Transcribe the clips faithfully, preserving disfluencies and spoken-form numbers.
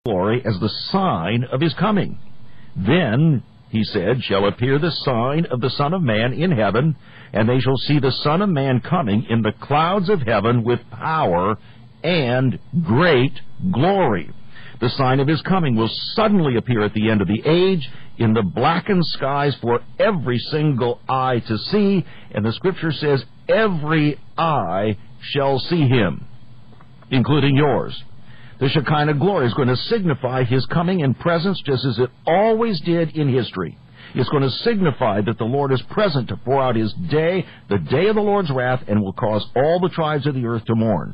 glory as the sign of his coming. Then, he said, shall appear the sign of the Son of Man in heaven, and they shall see the Son of Man coming in the clouds of heaven with power and great glory. The sign of his coming will suddenly appear at the end of the age in the blackened skies for every single eye to see, and the Scripture says every eye shall see him, including yours. The Shekinah glory is going to signify his coming and presence just as it always did in history. It's going to signify that the Lord is present to pour out his day, the day of the Lord's wrath, and will cause all the tribes of the earth to mourn.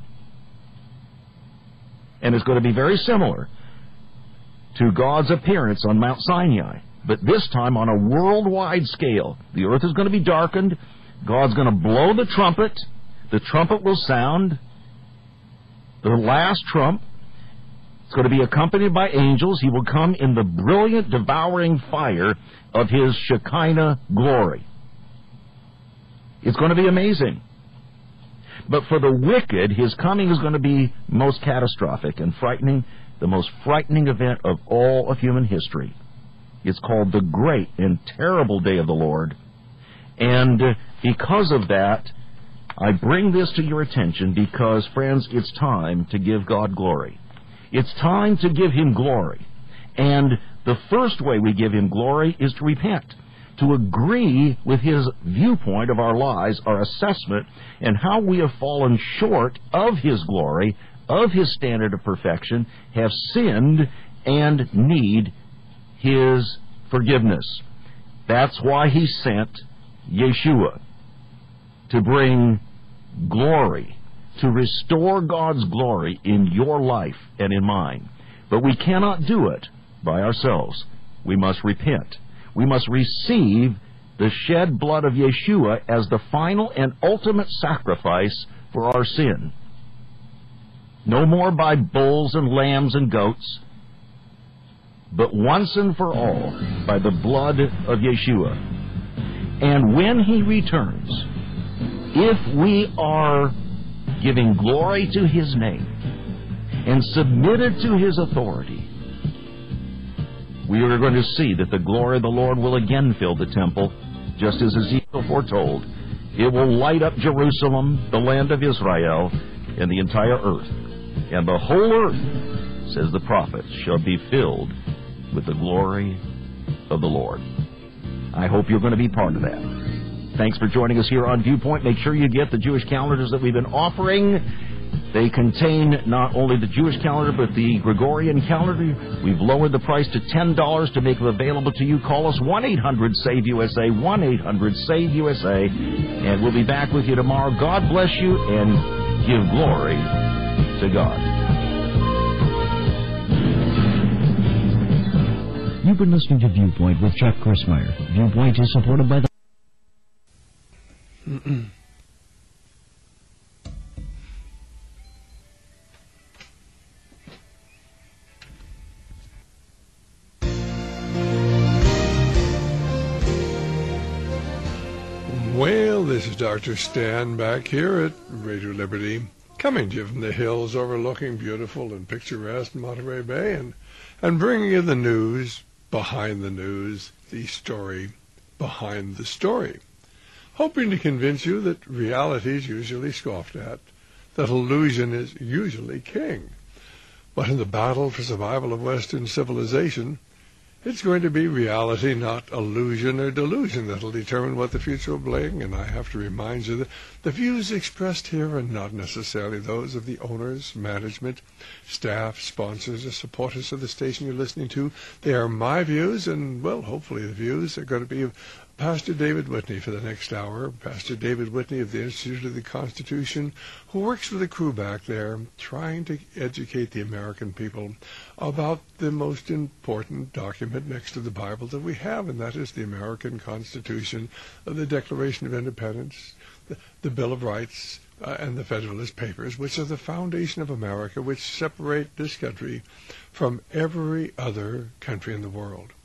And it's going to be very similar to God's appearance on Mount Sinai, but this time on a worldwide scale. The earth is going to be darkened. God's going to blow the trumpet. The trumpet will sound, the last trump. It's going to be accompanied by angels. He will come in the brilliant, devouring fire of his Shekinah glory. It's going to be amazing. But for the wicked, his coming is going to be most catastrophic and frightening, the most frightening event of all of human history. It's called the great and terrible day of the Lord. And because of that, I bring this to your attention because, friends, it's time to give God glory. It's time to give him glory. And the first way we give him glory is to repent, to agree with his viewpoint of our lives, our assessment, and how we have fallen short of his glory, of his standard of perfection, have sinned, and need his forgiveness. That's why he sent Yeshua, to bring glory, to restore God's glory in your life and in mine. But we cannot do it by ourselves. We must repent. We must receive the shed blood of Yeshua as the final and ultimate sacrifice for our sin. No more by bulls and lambs and goats, but once and for all by the blood of Yeshua. And when he returns, if we are giving glory to his name and submitted to his authority, we are going to see that the glory of the Lord will again fill the temple, just as Ezekiel foretold. It will light up Jerusalem, the land of Israel, and the entire earth. And the whole earth, says the prophet, shall be filled with the glory of the Lord. I hope you're going to be part of that. Thanks for joining us here on Viewpoint. Make sure you get the Jewish calendars that we've been offering. They contain not only the Jewish calendar, but the Gregorian calendar. We've lowered the price to ten dollars to make them available to you. Call us one eight hundred save U S A, one eight hundred save U S A, and we'll be back with you tomorrow. God bless you, and give glory to God. You've been listening to Viewpoint with Chuck Crismier. Viewpoint is supported by the Mm-mm. Well, this is Doctor Stan back here at Radio Liberty, coming to you from the hills overlooking beautiful and picturesque Monterey Bay, and, and bringing you the news behind the news, the story behind the story. Hoping to convince you that reality is usually scoffed at, that illusion is usually king. But in the battle for survival of Western civilization, it's going to be reality, not illusion or delusion, that will determine what the future will bring. And I have to remind you that the views expressed here are not necessarily those of the owners, management, staff, sponsors, or supporters of the station you're listening to. They are my views, and, well, hopefully the views are going to be of Pastor David Whitney for the next hour. Pastor David Whitney of the Institute of the Constitution, who works with a crew back there trying to educate the American people about the most important document next to the Bible that we have, and that is the American Constitution, the Declaration of Independence, the, the Bill of Rights, uh, and the Federalist Papers, which are the foundation of America, which separate this country from every other country in the world.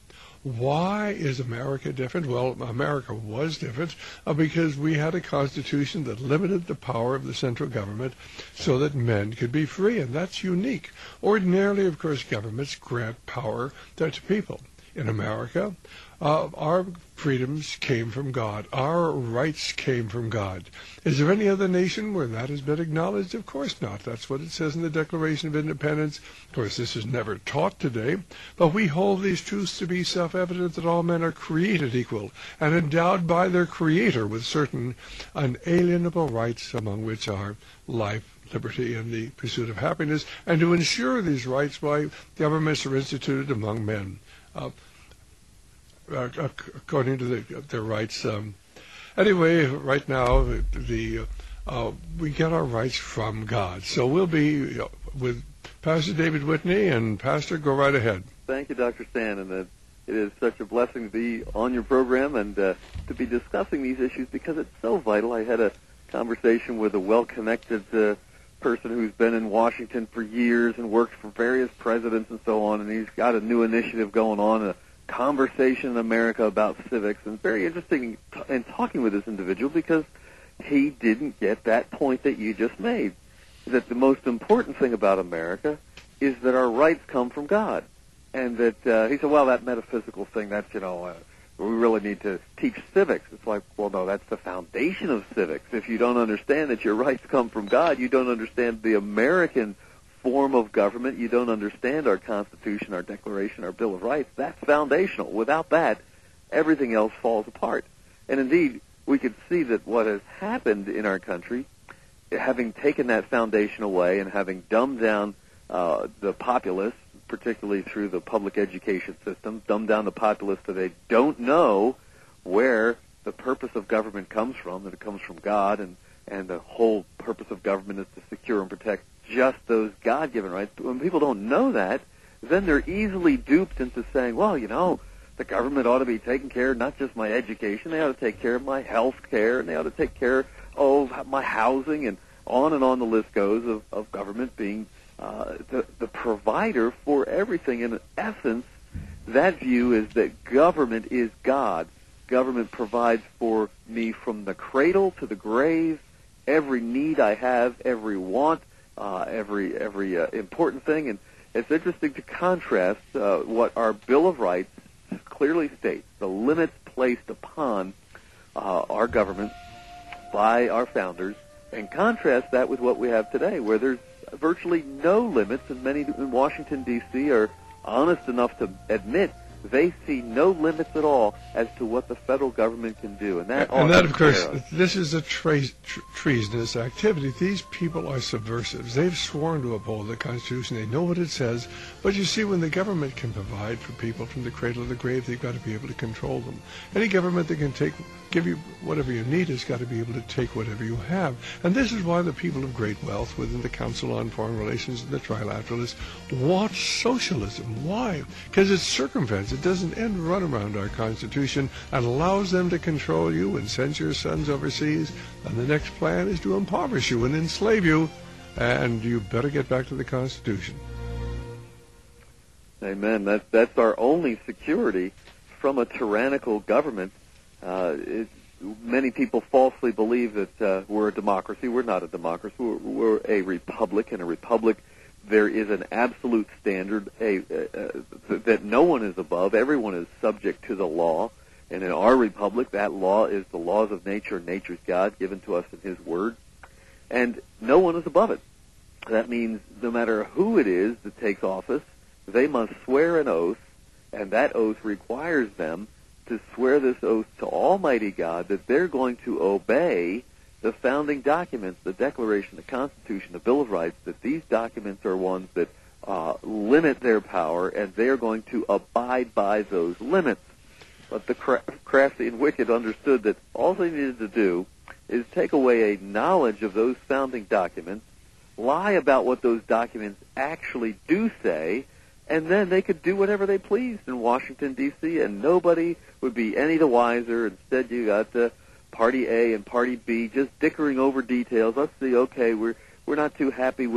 Why is America different? Well, America was different uh, because we had a constitution that limited the power of the central government so that men could be free, and that's unique. Ordinarily, of course, governments grant power to, to people. In America, uh, our freedoms came from God. Our rights came from God. Is there any other nation where that has been acknowledged? Of course not. That's what it says in the Declaration of Independence. Of course, this is never taught today, but we hold these truths to be self-evident that all men are created equal and endowed by their Creator with certain unalienable rights, among which are life, liberty, and the pursuit of happiness, and to ensure these rights by governments are instituted among men. Uh, uh, according to the, their rights. Um, anyway, right now, the uh, we get our rights from God. So we'll be uh, with Pastor David Whitney, and Pastor, go right ahead. Thank you, Doctor Stan, and uh, it is such a blessing to be on your program and uh, to be discussing these issues because it's so vital. I had a conversation with a well-connected uh, person who's been in Washington for years and worked for various presidents and so on, and he's got a new initiative going on, a conversation in America about civics, and it's very interesting in talking with this individual because he didn't get that point that you just made, that the most important thing about America is that our rights come from God, and that uh, he said, well, that metaphysical thing, that's, you know, uh, we really need to teach civics. It's like, well, no, that's the foundation of civics. If you don't understand that your rights come from God, you don't understand the American form of government, you don't understand our Constitution, our Declaration, our Bill of Rights. That's foundational. Without that, everything else falls apart. And indeed, we could see that what has happened in our country, having taken that foundation away and having dumbed down uh, the populace, particularly through the public education system, dumb down the populace so they don't know where the purpose of government comes from, that it comes from God, and, and the whole purpose of government is to secure and protect just those God-given rights. But when people don't know that, then they're easily duped into saying, well, you know, the government ought to be taking care of not just my education, they ought to take care of my health care, and they ought to take care of my housing, and on and on the list goes of, of government being Uh, the, the provider for everything. In essence, that view is that government is God. Government provides for me from the cradle to the grave, every need I have, every want, uh, every every uh, important thing. And it's interesting to contrast uh, what our Bill of Rights clearly states, the limits placed upon uh, our government by our founders, and contrast that with what we have today, where there's virtually no limits, and many in Washington, D C are honest enough to admit they see no limits at all as to what the federal government can do. And that, and that of course, of. this is a tre- tre- treasonous activity. These people are subversives. They've sworn to uphold the Constitution. They know what it says. But you see, when the government can provide for people from the cradle to the grave, they've got to be able to control them. Any government that can take, give you whatever you need has got to be able to take whatever you have. And this is why the people of great wealth within the Council on Foreign Relations and the Trilateralists want socialism. Why? Because it circumvents. It doesn't end run around our Constitution and allows them to control you and send your sons overseas. And the next plan is to impoverish you and enslave you. And you better get back to the Constitution. Amen. That's, that's our only security from a tyrannical government. Uh, it, many people falsely believe that uh, we're a democracy. We're not a democracy. We're, we're a republic. And a republic, there is an absolute standard a, uh, that no one is above. Everyone is subject to the law. And in our republic, that law is the laws of nature, nature's God, given to us in His Word. And no one is above it. That means no matter who it is that takes office, they must swear an oath, and that oath requires them to swear this oath to Almighty God that they're going to obey the founding documents, the Declaration, the Constitution, the Bill of Rights, that these documents are ones that uh, limit their power, and they're going to abide by those limits. But the cra- crafty and wicked understood that all they needed to do is take away a knowledge of those founding documents, lie about what those documents actually do say, and then they could do whatever they pleased in Washington, D C, and nobody would be any the wiser. Instead, you got the Party A and Party B just dickering over details. Let's see, okay, we're we're not too happy with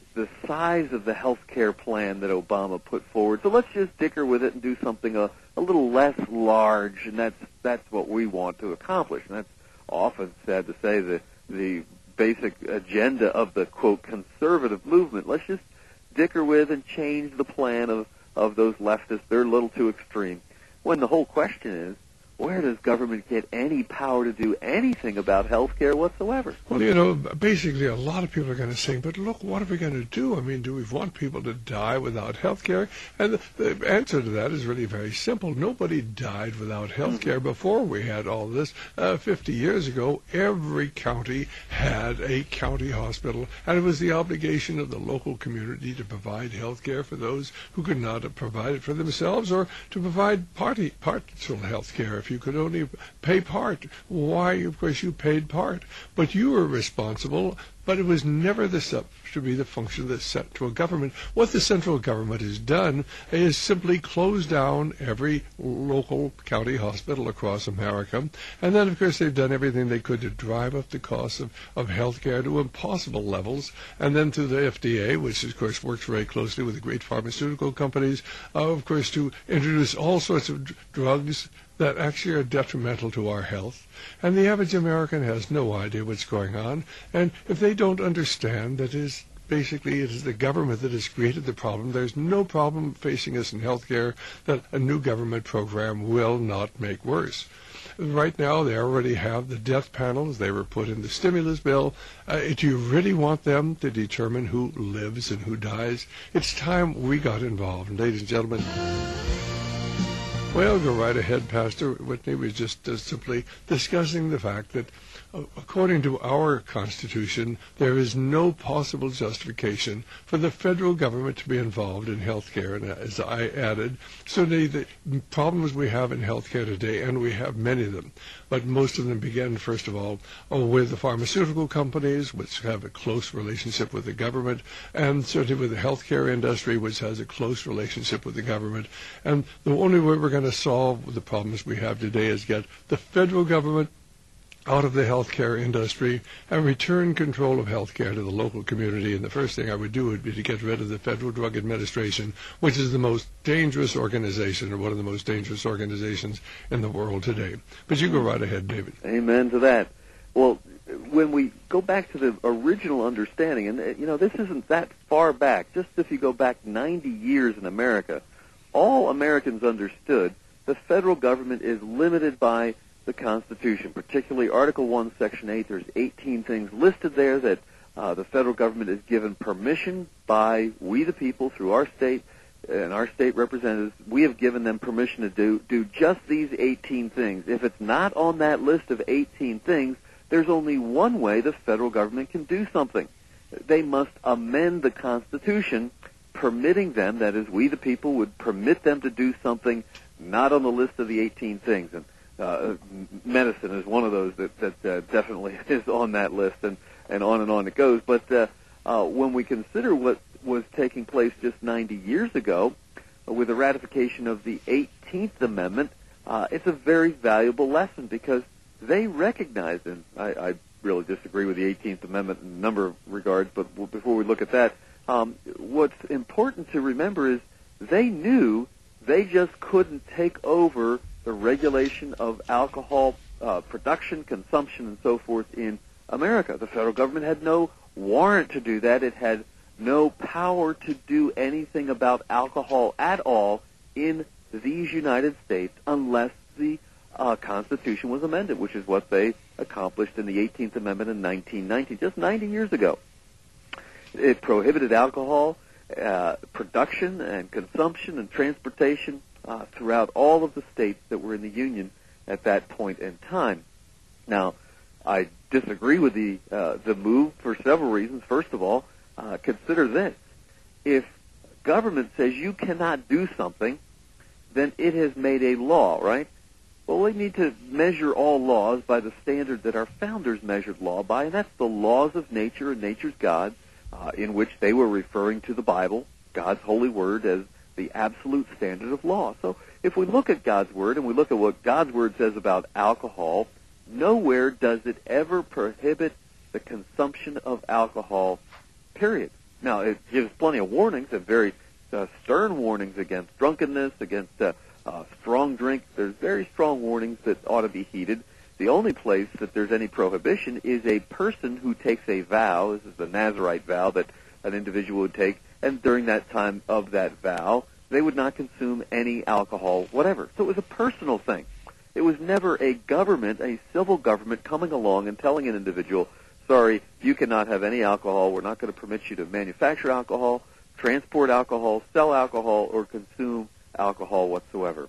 the size of the health care plan that Obama put forward. So let's just dicker with it and do something a, a little less large, and that's that's what we want to accomplish. And that's often, sad to say, the the basic agenda of the, quote, conservative movement. Let's just dicker with and change the plan of, of those leftists. They're a little too extreme. When the whole question is, where does government get any power to do anything about health care whatsoever? Well, you know, basically a lot of people are going to say, but look, what are we going to do? I mean, do we want people to die without health care? And the, the answer to that is really very simple. Nobody died without health care before we had all this. Uh, fifty years ago, every county had a county hospital, and it was the obligation of the local community to provide health care for those who could not provide it for themselves, or to provide party, partial health care. If you could only pay part, why, of course, you paid part. But you were responsible, but it was never the sub to be the function of the central government. What the central government has done is simply close down every local county hospital across America. And then, of course, they've done everything they could to drive up the cost of, of health care to impossible levels. And then through the F D A, which, of course, works very closely with the great pharmaceutical companies, uh, of course, to introduce all sorts of d- drugs that actually are detrimental to our health. And the average American has no idea what's going on. And if they don't understand that it is basically it is the government that has created the problem, there's no problem facing us in health care that a new government program will not make worse. Right now, they already have the death panels. They were put in the stimulus bill. Uh, do you really want them to determine who lives and who dies? It's time we got involved. And ladies and gentlemen, well, go right ahead, Pastor Whitney. We're just uh, simply discussing the fact that, uh, according to our Constitution, there is no possible justification for the federal government to be involved in health care. And as I added, certainly the problems we have in health care today, and we have many of them, but most of them begin, first of all, with the pharmaceutical companies, which have a close relationship with the government, and certainly with the healthcare industry, which has a close relationship with the government. And the only way we're going to solve the problems we have today is get the federal government out of the healthcare industry and return control of healthcare to the local community. And the first thing I would do would be to get rid of the Federal Drug Administration, which is the most dangerous organization, or one of the most dangerous organizations in the world today. But you go right ahead, David. Amen to that. Well, when we go back to the original understanding, and, you know, this isn't that far back, just if you go back ninety years in America, all Americans understood the federal government is limited by the Constitution, particularly Article one, Section eight. There's eighteen things listed there that uh, the federal government is given permission by we the people through our state and our state representatives. We have given them permission to do, do just these eighteen things. If it's not on that list of eighteen things, there's only one way the federal government can do something. They must amend the Constitution, permitting them, that is, we the people would permit them to do something not on the list of the eighteen things. And uh, medicine is one of those that, that uh, definitely is on that list, and, and on and on it goes. But uh, uh, when we consider what was taking place just ninety years ago uh, with the ratification of the eighteenth Amendment, uh, it's a very valuable lesson, because they recognized, and I, I really disagree with the eighteenth Amendment in a number of regards, but w- before we look at that, um, what's important to remember is they knew they just couldn't take over the regulation of alcohol uh, production, consumption, and so forth in America. The federal government had no warrant to do that. It had no power to do anything about alcohol at all in these United States unless the uh, Constitution was amended, which is what they accomplished in the eighteenth Amendment in nineteen nineteen, just ninety years ago. It prohibited alcohol uh, production and consumption and transportation uh, throughout all of the states that were in the Union at that point in time. Now, I disagree with the uh, the move for several reasons. First of all, uh, consider this. If government says you cannot do something, then it has made a law, right? Well, we need to measure all laws by the standard that our founders measured law by, and that's the laws of nature and nature's God, uh, in which they were referring to the Bible, God's holy word, as the absolute standard of law. So if we look at God's word and we look at what God's word says about alcohol, nowhere does it ever prohibit the consumption of alcohol, period. Now, it gives plenty of warnings, and very uh, stern warnings against drunkenness, against uh, uh, strong drink. There's very strong warnings that ought to be heeded. The only place that there's any prohibition is a person who takes a vow. This is the Nazirite vow that an individual would take, and during that time of that vow, they would not consume any alcohol, whatever. So it was a personal thing. It was never a government, a civil government, coming along and telling an individual, sorry, you cannot have any alcohol. We're not going to permit you to manufacture alcohol, transport alcohol, sell alcohol, or consume alcohol whatsoever.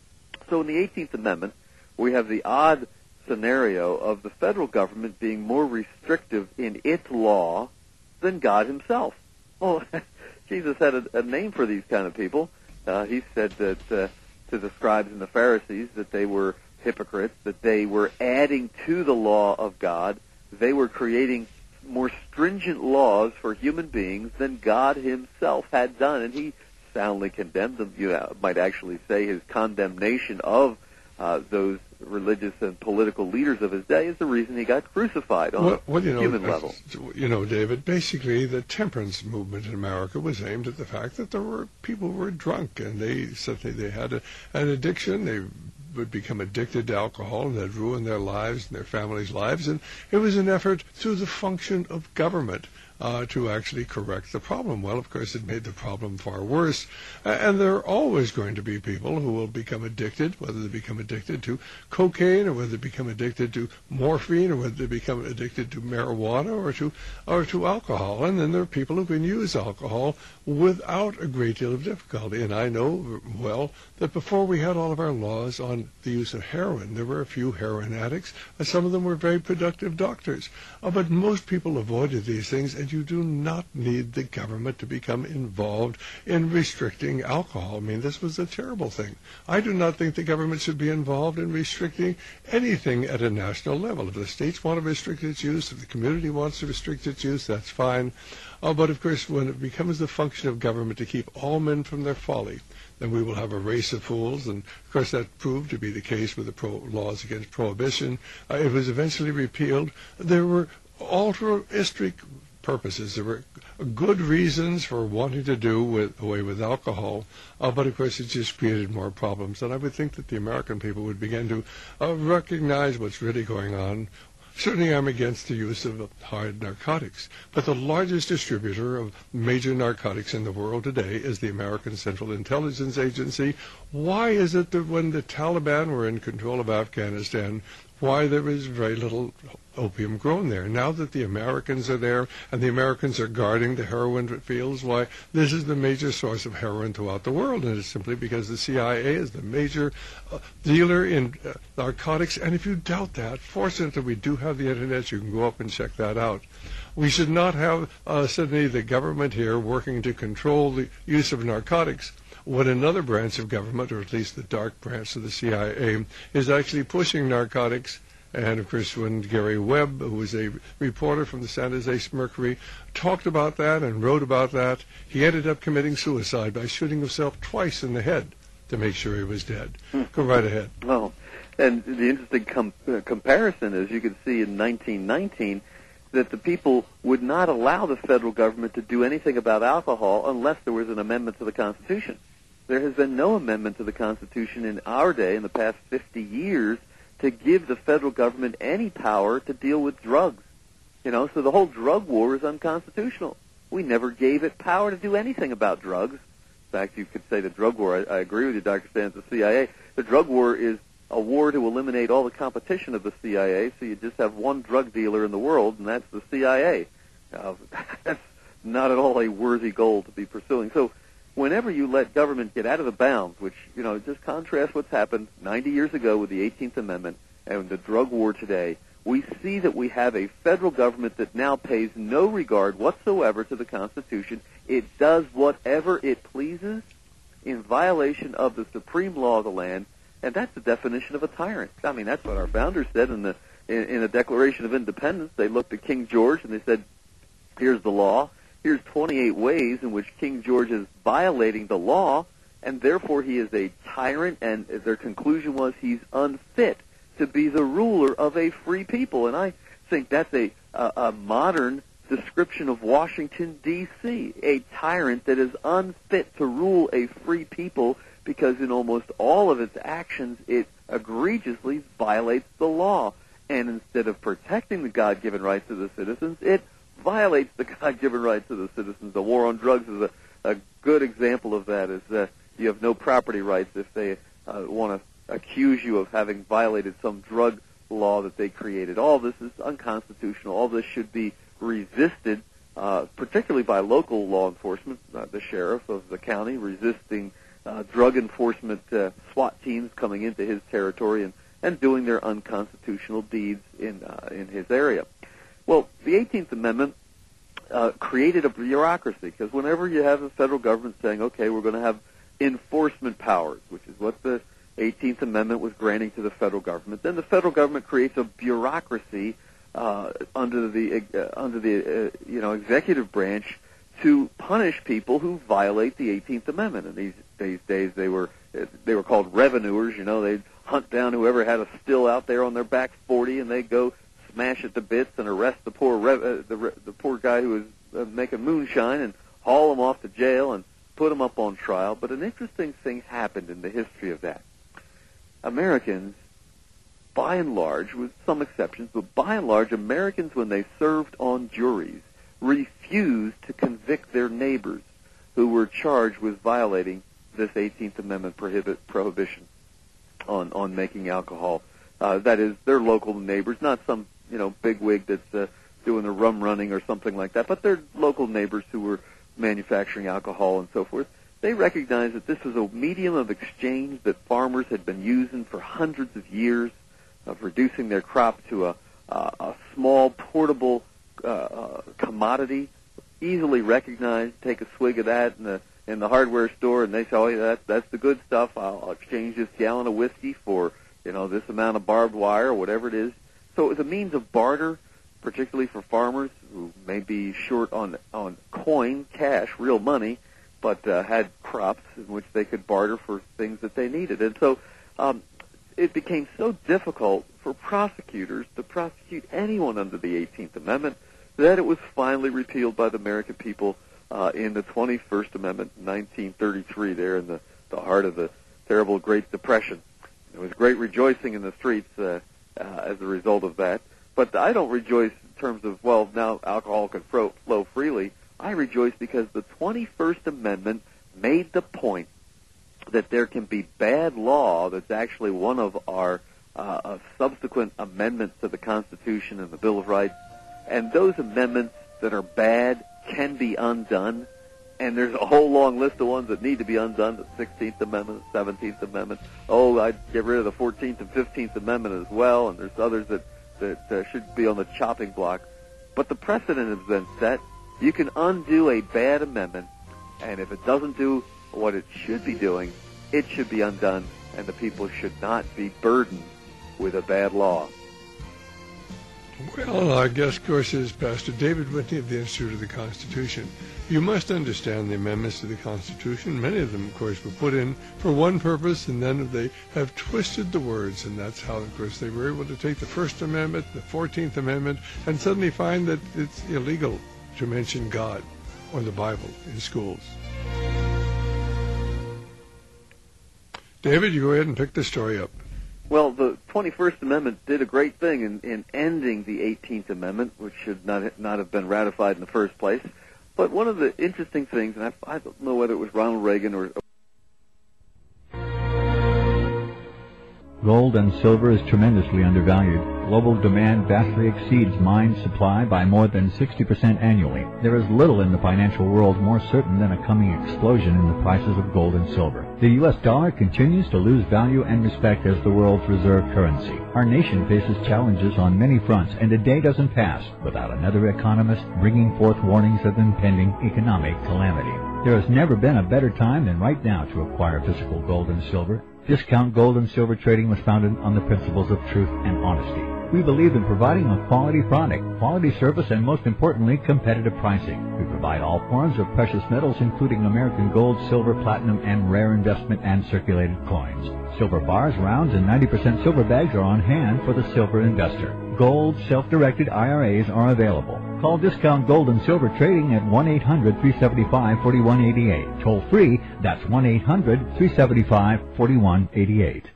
So in the eighteenth Amendment, we have the odd scenario of the federal government being more restrictive in its law than God himself. Well, Jesus had a, a name for these kind of people. Uh, he said that uh, to the scribes and the Pharisees that they were hypocrites, that they were adding to the law of God. They were creating more stringent laws for human beings than God himself had done, and he soundly condemned them. You know, might actually say his condemnation of uh, those religious and political leaders of his day is the reason he got crucified on well, well, you a know, human uh, level. You know, David, basically the temperance movement in America was aimed at the fact that there were people who were drunk, and they said they, they had a, an addiction. They would become addicted to alcohol, and that ruined their lives and their families' lives. And it was an effort through the function of government uh, to actually correct the problem. Well, of course, it made the problem far worse. Uh, and there are always going to be people who will become addicted, whether they become addicted to cocaine or whether they become addicted to morphine or whether they become addicted to marijuana or to or to alcohol. And then there are people who can use alcohol without a great deal of difficulty. And I know well that before we had all of our laws on the use of heroin, there were a few heroin addicts, and some of them were very productive doctors. Uh, but most people avoided these things, and you do not need the government to become involved in restricting alcohol. I mean, this was a terrible thing. I do not think the government should be involved in restricting anything at a national level. If the states want to restrict its use, if the community wants to restrict its use, that's fine. Uh, but, of course, when it becomes the function of government to keep all men from their folly, then we will have a race of fools. And, of course, that proved to be the case with the pro- laws against prohibition. Uh, it was eventually repealed. There were altruistic purposes. There were good reasons for wanting to do with, away with alcohol, uh, but, of course, it just created more problems. And I would think that the American people would begin to uh, recognize what's really going on. Certainly I'm against the use of hard narcotics, but the largest distributor of major narcotics in the world today is the American Central Intelligence Agency. Why is it that when the Taliban were in control of Afghanistan, why there was very little opium grown there? Now that the Americans are there and the Americans are guarding the heroin fields, why, this is the major source of heroin throughout the world, and it's simply because the C I A is the major uh, dealer in uh, narcotics. And if you doubt that, fortunately we do have the Internet. You can go up and check that out. We should not have uh, suddenly the government here working to control the use of narcotics when another branch of government, or at least the dark branch of the C I A, is actually pushing narcotics. And, of course, when Gary Webb, who was a reporter from the San Jose Mercury, talked about that and wrote about that, he ended up committing suicide by shooting himself twice in the head to make sure he was dead. Go right ahead. Well, and the interesting com- uh, comparison is you can see in nineteen nineteen that the people would not allow the federal government to do anything about alcohol unless there was an amendment to the Constitution. There has been no amendment to the Constitution in our day, in the past fifty years, to give the federal government any power to deal with drugs. You know, so the whole drug war is unconstitutional. We never gave it power to do anything about drugs. In fact, you could say the drug war, I, I agree with you, Doctor Stans, the C I A. The drug war is a war to eliminate all the competition of the C I A, so you just have one drug dealer in the world, and that's the C I A. Uh, that's not at all a worthy goal to be pursuing. So whenever you let government get out of the bounds, which, you know, just contrast what's happened ninety years ago with the eighteenth Amendment and the drug war today, we see that we have a federal government that now pays no regard whatsoever to the Constitution. It does whatever it pleases in violation of the supreme law of the land, and that's the definition of a tyrant. I mean, that's what our founders said in the in, in the Declaration of Independence. They looked at King George and they said, here's the law. Here's twenty-eight ways in which King George is violating the law, and therefore he is a tyrant, and their conclusion was he's unfit to be the ruler of a free people. And I think that's a, a, a modern description of Washington, D C, a tyrant that is unfit to rule a free people because in almost all of its actions it egregiously violates the law. And instead of protecting the God-given rights of the citizens, it violates the God-given rights of the citizens. The war on drugs is a, a good example of that. Is uh, you have no property rights if they uh, want to accuse you of having violated some drug law that they created. All this is unconstitutional. All this should be resisted, uh, particularly by local law enforcement, uh, the sheriff of the county resisting uh, drug enforcement uh, SWAT teams coming into his territory and, and doing their unconstitutional deeds in uh, in his area. Well, the eighteenth Amendment uh, created a bureaucracy, because whenever you have the federal government saying, okay, we're going to have enforcement powers, which is what the eighteenth Amendment was granting to the federal government, then the federal government creates a bureaucracy uh, under the uh, under the uh, you know executive branch to punish people who violate the eighteenth Amendment. And these these days they were they were called revenuers. You know, they'd hunt down whoever had a still out there on their back forty, and they'd go smash it to bits and arrest the poor rev- uh, the the poor guy who was uh, making moonshine and haul him off to jail and put him up on trial. But an interesting thing happened in the history of that. Americans, by and large, with some exceptions, but by and large, Americans, when they served on juries, refused to convict their neighbors who were charged with violating this eighteenth Amendment prohibit, prohibition on, on making alcohol. Uh, that is, their local neighbors, not some, you know, bigwig that's uh, doing the rum running or something like that, but their local neighbors who were manufacturing alcohol and so forth. They recognized that this was a medium of exchange that farmers had been using for hundreds of years, of reducing their crop to a, uh, a small, portable uh, uh, commodity, easily recognized. Take a swig of that in the in the hardware store, and they say, "Oh, yeah, that, that's the good stuff. I'll, I'll exchange this gallon of whiskey for, you know, this amount of barbed wire or whatever it is." So it was a means of barter, particularly for farmers who may be short on on coin, cash, real money, but uh, had crops in which they could barter for things that they needed. And so um, it became so difficult for prosecutors to prosecute anyone under the eighteenth Amendment that it was finally repealed by the American people uh, in the twenty-first Amendment, nineteen thirty-three, there in the, the heart of the terrible Great Depression. There was great rejoicing in the streets uh, uh, as a result of that. But I don't rejoice in terms of, well, now alcohol can flow, flow freely. I rejoice because the twenty-first Amendment made the point that there can be bad law that's actually one of our uh, of subsequent amendments to the Constitution and the Bill of Rights, and those amendments that are bad can be undone, and there's a whole long list of ones that need to be undone, the sixteenth Amendment, the seventeenth Amendment. Oh, I'd get rid of the fourteenth and fifteenth Amendment as well, and there's others that, that uh, should be on the chopping block. But the precedent has been set. You can undo a bad amendment, and if it doesn't do what it should be doing, it should be undone, and the people should not be burdened with a bad law. Well, our guest, of course, is Pastor David Whitney of the Institute of the Constitution. You must understand the amendments to the Constitution. Many of them, of course, were put in for one purpose, and then they have twisted the words, and that's how, of course, they were able to take the First Amendment, the fourteenth Amendment, and suddenly find that it's illegal to mention God or the Bible in schools. David, you go ahead and pick the story up. Well, the twenty-first Amendment did a great thing in, in ending the eighteenth Amendment, which should not not have been ratified in the first place. But one of the interesting things, and I, I don't know whether it was Ronald Reagan or... Gold and silver is tremendously undervalued. Global demand vastly exceeds mine supply by more than sixty percent annually. There is little in the financial world more certain than a coming explosion in the prices of gold and silver. The U S dollar continues to lose value and respect as the world's reserve currency. Our nation faces challenges on many fronts, and a day doesn't pass without another economist bringing forth warnings of impending economic calamity. There has never been a better time than right now to acquire physical gold and silver. Discount Gold and Silver Trading was founded on the principles of truth and honesty. We believe in providing a quality product, quality service, and most importantly, competitive pricing. We provide all forms of precious metals, including American gold, silver, platinum, and rare investment and circulated coins. Silver bars, rounds, and ninety percent silver bags are on hand for the silver investor. Gold self-directed I R As are available. Call Discount Gold and Silver Trading at one eight hundred, three seven five, four one eight eight. Toll free, that's one eight hundred, three seven five, four one eight eight.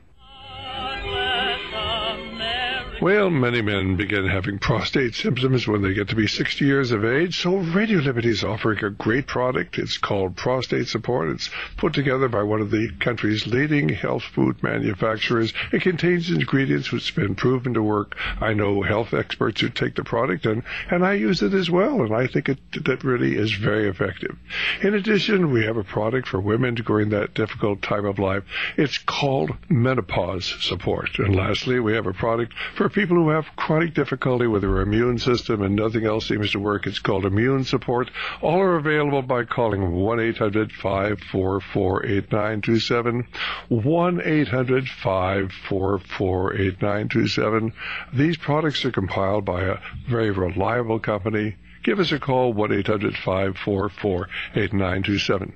Well, many men begin having prostate symptoms when they get to be sixty years of age, so Radio Liberty is offering a great product. It's called Prostate Support. It's put together by one of the country's leading health food manufacturers. It contains ingredients which have been proven to work. I know health experts who take the product, and, and I use it as well, and I think it that really is very effective. In addition, we have a product for women during that difficult time of life. It's called Menopause Support. And lastly, we have a product for people who have chronic difficulty with their immune system and nothing else seems to work. It's called Immune Support. All are available by calling one eight hundred, five four four, eight nine two seven, one eight hundred, five four four, eight nine two seven. These products are compiled by a very reliable company. Give us a call, one eight hundred, five four four, eight nine two seven.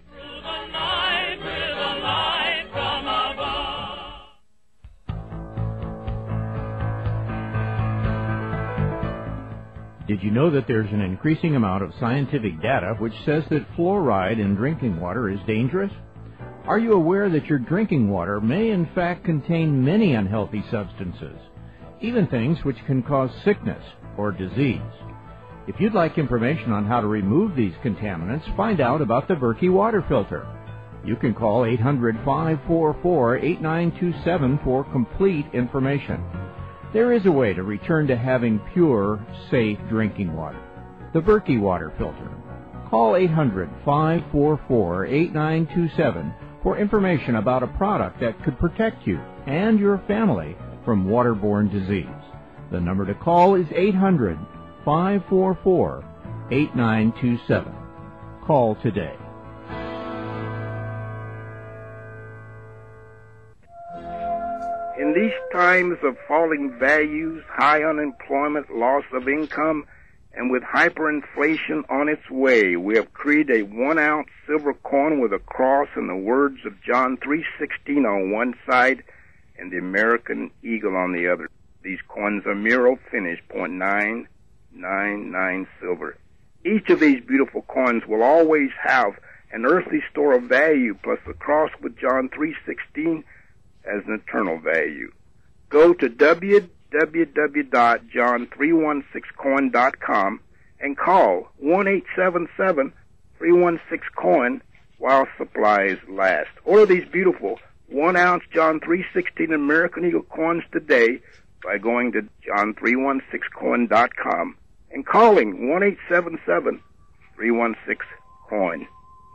Did you know that there's an increasing amount of scientific data which says that fluoride in drinking water is dangerous? Are you aware that your drinking water may in fact contain many unhealthy substances, even things which can cause sickness or disease? If you'd like information on how to remove these contaminants, find out about the Berkey water filter. You can call eight hundred, five four four, eight nine two seven for complete information. There is a way to return to having pure, safe drinking water. The Berkey water filter. Call eight hundred, five four four, eight nine two seven for information about a product that could protect you and your family from waterborne disease. The number to call is eight hundred, five four four, eight nine two seven. Call today. In these times of falling values, high unemployment, loss of income, and with hyperinflation on its way, we have created a one-ounce silver coin with a cross and the words of John three sixteen on one side and the American eagle on the other. These coins are Miro finish, point nine nine nine silver. Each of these beautiful coins will always have an earthly store of value, plus the cross with John three sixteen as an eternal value. Go to w w w dot john three one six coin dot com and call one eight seven seven, three one six coin while supplies last. Order these beautiful one-ounce John three sixteen American Eagle coins today by going to john three one six coin dot com and calling one eight seven seven, three one six coin.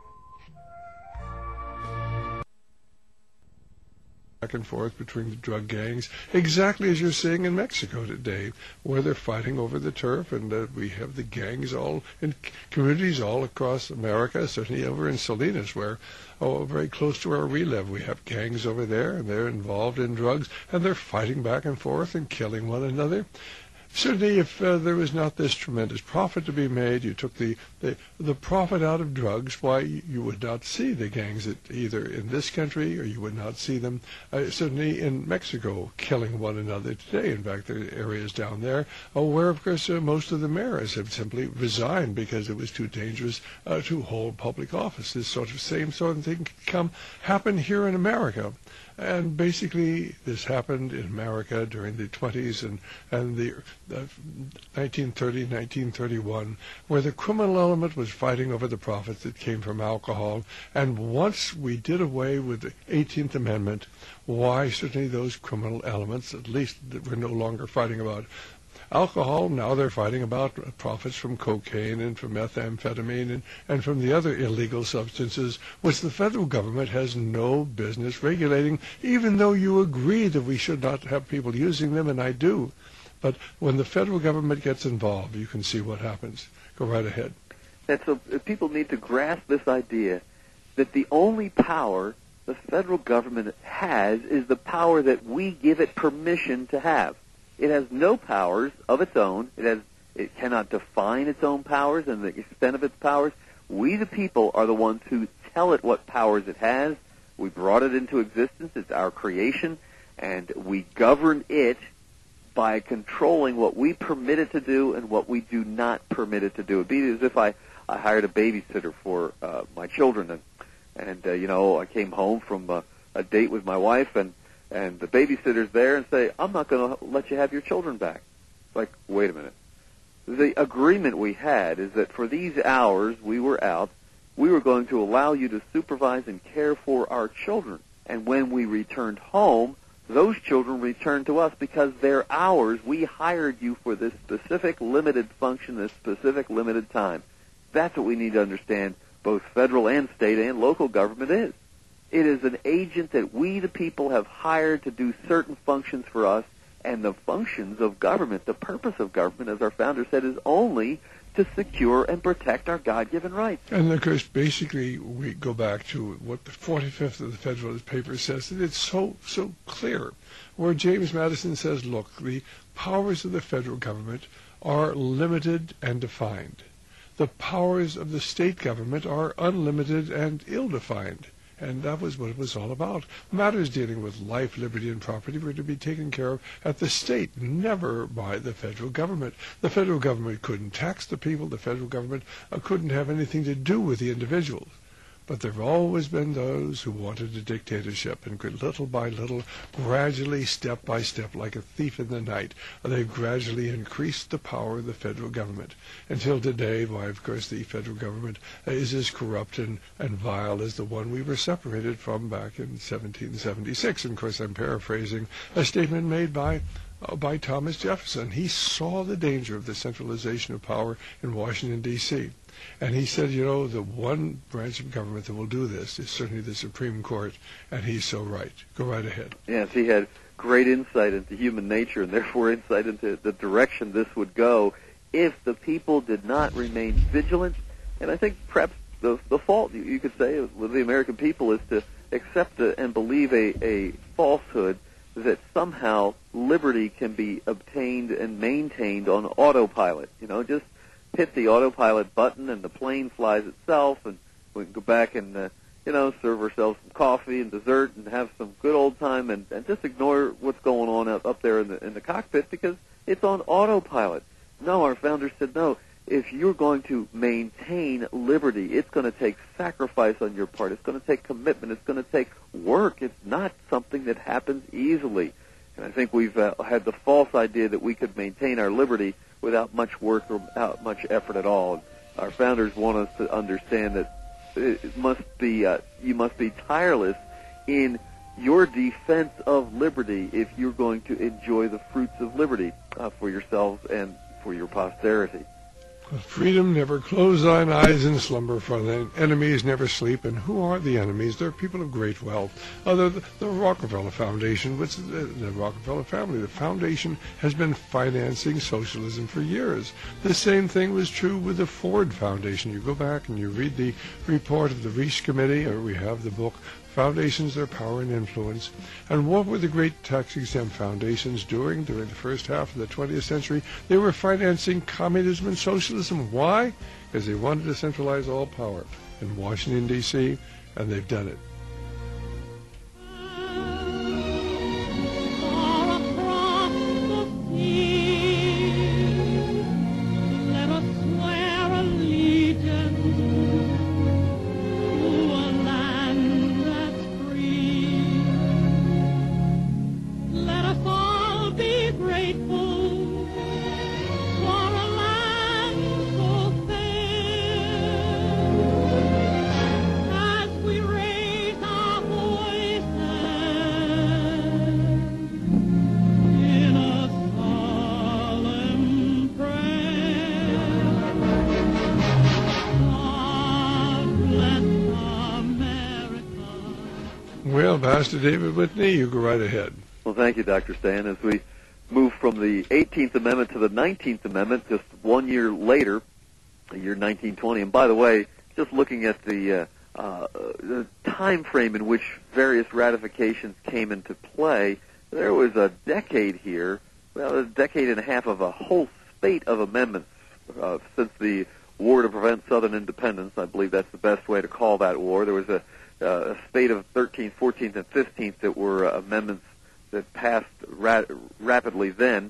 Back and forth between the drug gangs, exactly as you're seeing in Mexico today, where they're fighting over the turf, and uh, we have the gangs all in communities all across America, certainly over in Salinas, where, oh, very close to where we live, we have gangs over there, and they're involved in drugs, and they're fighting back and forth and killing one another. Certainly, if uh, there was not this tremendous profit to be made, you took the, the the profit out of drugs, why, you would not see the gangs at, either in this country, or you would not see them uh, certainly in Mexico killing one another today. In fact, there are areas down there uh, where, of course, uh, most of the mayors have simply resigned because it was too dangerous uh, to hold public office. This sort of same sort of thing can come happen here in America. And basically, this happened in America during the twenties and, and the uh, nineteen thirty, nineteen thirty-one, where the criminal element was fighting over the profits that came from alcohol. And once we did away with the eighteenth Amendment, why, certainly those criminal elements, at least, we're no longer fighting about alcohol. Now they're fighting about profits from cocaine and from methamphetamine and, and from the other illegal substances, which the federal government has no business regulating, even though you agree that we should not have people using them, and I do. But when the federal government gets involved, you can see what happens. Go right ahead. And so people need to grasp this idea that the only power the federal government has is the power that we give it permission to have. It has no powers of its own. It has, it cannot define its own powers and the extent of its powers. We, the people, are the ones who tell it what powers it has. We brought it into existence. It's our creation, and we govern it by controlling what we permit it to do and what we do not permit it to do. It'd be as if I, I hired a babysitter for uh, my children, and, and uh, you know, I came home from uh, a date with my wife, and, and the babysitter's there and say, I'm not going to let you have your children back. It's like, wait a minute. The agreement we had is that for these hours we were out, we were going to allow you to supervise and care for our children. And when we returned home, those children returned to us because they're ours. We hired you for this specific limited function, this specific limited time. That's what we need to understand, both federal and state and local government is. It is an agent that we, the people, have hired to do certain functions for us, and the functions of government, the purpose of government, as our founder said, is only to secure and protect our God-given rights. And, of course, basically, we go back to what the forty-fifth of the Federalist Papers says, and it's so, so clear, where James Madison says, look, the powers of the federal government are limited and defined. The powers of the state government are unlimited and ill-defined. And that was what it was all about. Matters dealing with life, liberty, and property were to be taken care of at the state, never by the federal government. The federal government couldn't tax the people. The federal government uh, couldn't have anything to do with the individuals. But there have always been those who wanted a dictatorship, and could little by little, gradually, step by step, like a thief in the night, they've gradually increased the power of the federal government. Until today, why, of course, the federal government is as corrupt and, and vile as the one we were separated from back in seventeen seventy-six. And, of course, I'm paraphrasing a statement made by Uh, by Thomas Jefferson. He saw the danger of the centralization of power in Washington, D C And he said, you know, the one branch of government that will do this is certainly the Supreme Court, and he's so right. Go right ahead. Yes, he had great insight into human nature, and therefore insight into the direction this would go if the people did not remain vigilant. And I think perhaps the, the fault, you, you could say, with the American people is to accept a, and believe a, a falsehood that somehow liberty can be obtained and maintained on autopilot. You know, just hit the autopilot button and the plane flies itself, and we can go back and, uh, you know, serve ourselves some coffee and dessert and have some good old time, and, and just ignore what's going on up, up there in the, in the cockpit because it's on autopilot. No, our founders said, no, if you're going to maintain liberty, it's going to take sacrifice on your part. It's going to take commitment. It's going to take work. It's not something that happens easily. And I think we've uh, had the false idea that we could maintain our liberty without much work or without much effort at all. And our founders want us to understand that it must be uh, you must be tireless in your defense of liberty if you're going to enjoy the fruits of liberty uh, for yourselves and for your posterity. Freedom, never close thine eyes in slumber, for thine enemies never sleep. And who are the enemies? They're people of great wealth. Uh, the, the Rockefeller Foundation, what's the, the Rockefeller family? The foundation has been financing socialism for years. The same thing was true with the Ford Foundation. You go back and you read the report of the Reich Committee, or we have the book, Foundations, Their Power and Influence. And what were the great tax-exempt foundations doing during the first half of the twentieth century? They were financing communism and socialism. Why? Because they wanted to centralize all power in Washington, D C, and they've done it. Pastor David Whitney, you go right ahead. Well, thank you, Doctor Stan. As we move from the eighteenth Amendment to the nineteenth Amendment, just one year later, the year nineteen twenty, and by the way, just looking at the, uh, uh, the time frame in which various ratifications came into play, there was a decade here, well, a decade and a half of a whole spate of amendments uh, since the War to Prevent Southern Independence. I believe that's the best way to call that war. There was a Uh, a spate of thirteenth, fourteenth, and fifteenth that were uh, amendments that passed ra- rapidly then.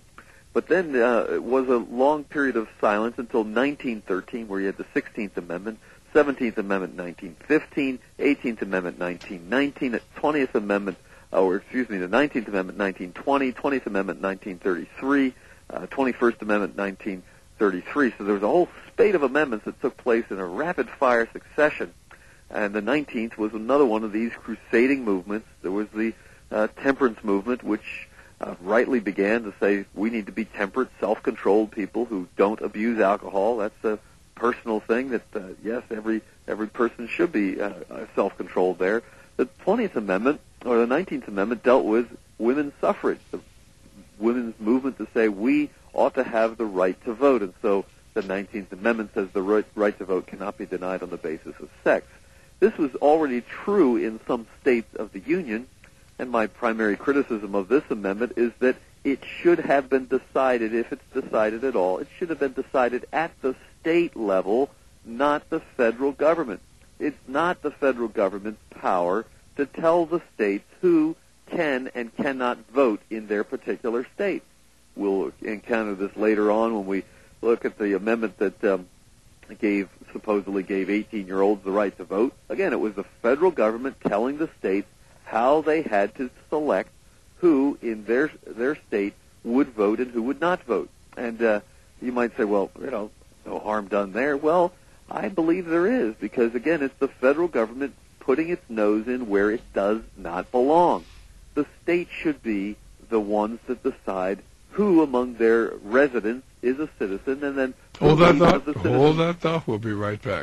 But then uh, it was a long period of silence until nineteen thirteen, where you had the sixteenth Amendment, seventeenth Amendment nineteen fifteen, eighteenth Amendment nineteen nineteen, twentieth Amendment, or excuse me, the nineteenth Amendment nineteen twenty, twentieth Amendment nineteen thirty-three, uh, twenty-first Amendment nineteen thirty-three. So there was a whole spate of amendments that took place in a rapid-fire succession. And the nineteenth was another one of these crusading movements. There was the uh, temperance movement, which uh, rightly began to say we need to be temperate, self-controlled people who don't abuse alcohol. That's a personal thing that, uh, yes, every every person should be uh, self-controlled there. The twentieth Amendment, or the nineteenth Amendment, dealt with women's suffrage, the women's movement to say we ought to have the right to vote. And so the nineteenth Amendment says the right, right to vote cannot be denied on the basis of sex. This was already true in some states of the Union, and my primary criticism of this amendment is that it should have been decided, if it's decided at all, it should have been decided at the state level, not the federal government. It's not the federal government's power to tell the states who can and cannot vote in their particular state. We'll encounter this later on when we look at the amendment that um, gave supposedly gave eighteen-year-olds the right to vote. Again, it was the federal government telling the states how they had to select who in their their state would vote and who would not vote. And uh, you might say, well, you know, no harm done there. Well, I believe there is, because, again, it's the federal government putting its nose in where it does not belong. The states should be the ones that decide who among their residents is a citizen, and then hold that thought. Hold that thought. We'll be right back.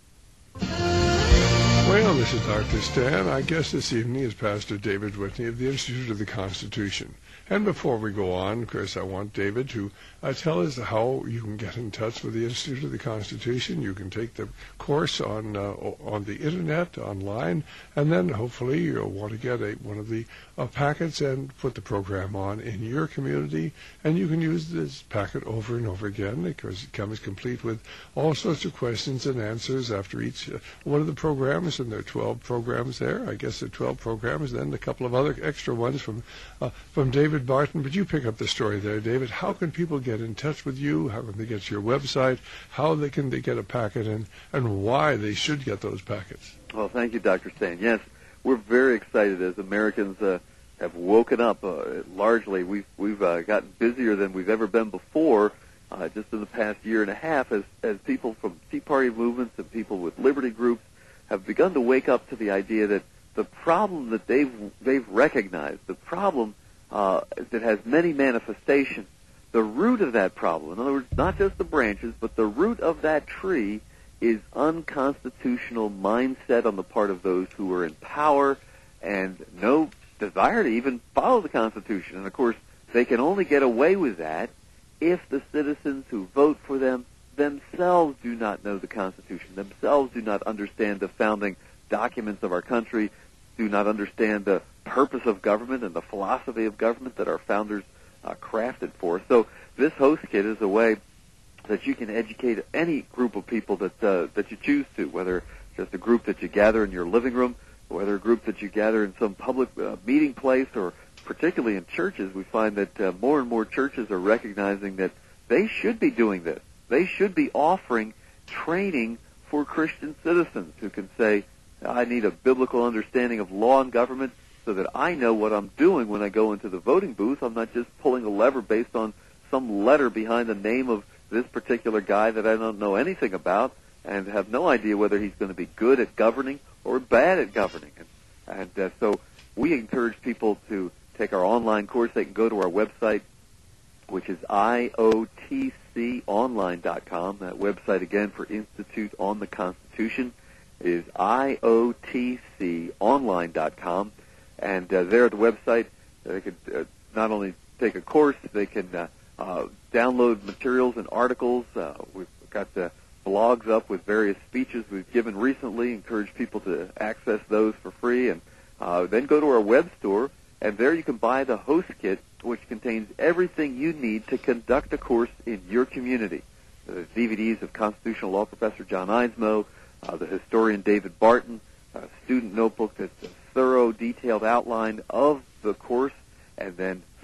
Well, this is Doctor Stan. Our guest this evening is Pastor David Whitney of the Institute of the Constitution. And before we go on, Chris, I want David to uh, tell us how you can get in touch with the Institute of the Constitution. You can take the course on uh, on the Internet, online, and then hopefully you'll want to get a, one of the uh, packets and put the program on in your community. And you can use this packet over and over again, because it comes complete with all sorts of questions and answers after each uh, one of the programs. And there are twelve programs there. I guess there are twelve programs, then a couple of other extra ones from uh, from David Barton. But you pick up the story there, David. How can people get in touch with you? How can they get to your website? How they can they get a packet, and, and why they should get those packets? Well, thank you, Doctor Stan. Yes, we're very excited as Americans uh, have woken up. Uh, largely, we've, we've uh, gotten busier than we've ever been before uh, just in the past year and a half as, as people from Tea Party movements and people with liberty groups have begun to wake up to the idea that the problem that they've they've recognized, the problem uh, that has many manifestations, the root of that problem, in other words, not just the branches, but the root of that tree is unconstitutional mindset on the part of those who are in power and no desire to even follow the Constitution. And, of course, they can only get away with that if the citizens who vote for them themselves do not know the Constitution, themselves do not understand the founding documents of our country, do not understand the purpose of government and the philosophy of government that our founders uh, crafted for us. So this host kit is a way that you can educate any group of people that uh, that you choose to, whether just a group that you gather in your living room, whether a group that you gather in some public uh, meeting place, or particularly in churches. We find that uh, more and more churches are recognizing that they should be doing this. They should be offering training for Christian citizens who can say, I need a biblical understanding of law and government so that I know what I'm doing when I go into the voting booth. I'm not just pulling a lever based on some letter behind the name of this particular guy that I don't know anything about and have no idea whether he's going to be good at governing or bad at governing. And, and uh, so we encourage people to take our online course. They can go to our website, which is I O T C online dot com. That website, again, for Institute on the Constitution is I O T C online dot com. And uh, there at the website, they could uh, not only take a course, they can uh, uh, download materials and articles. Uh, we've got the blogs up with various speeches we've given recently. Encourage people to access those for free. And uh, then go to our web store, and there you can buy the host kit, which contains everything you need to conduct a course in your community. The D V Ds of constitutional law professor John Einsmoe, uh, the historian David Barton, a student notebook that's a thorough, detailed outline of the course, and then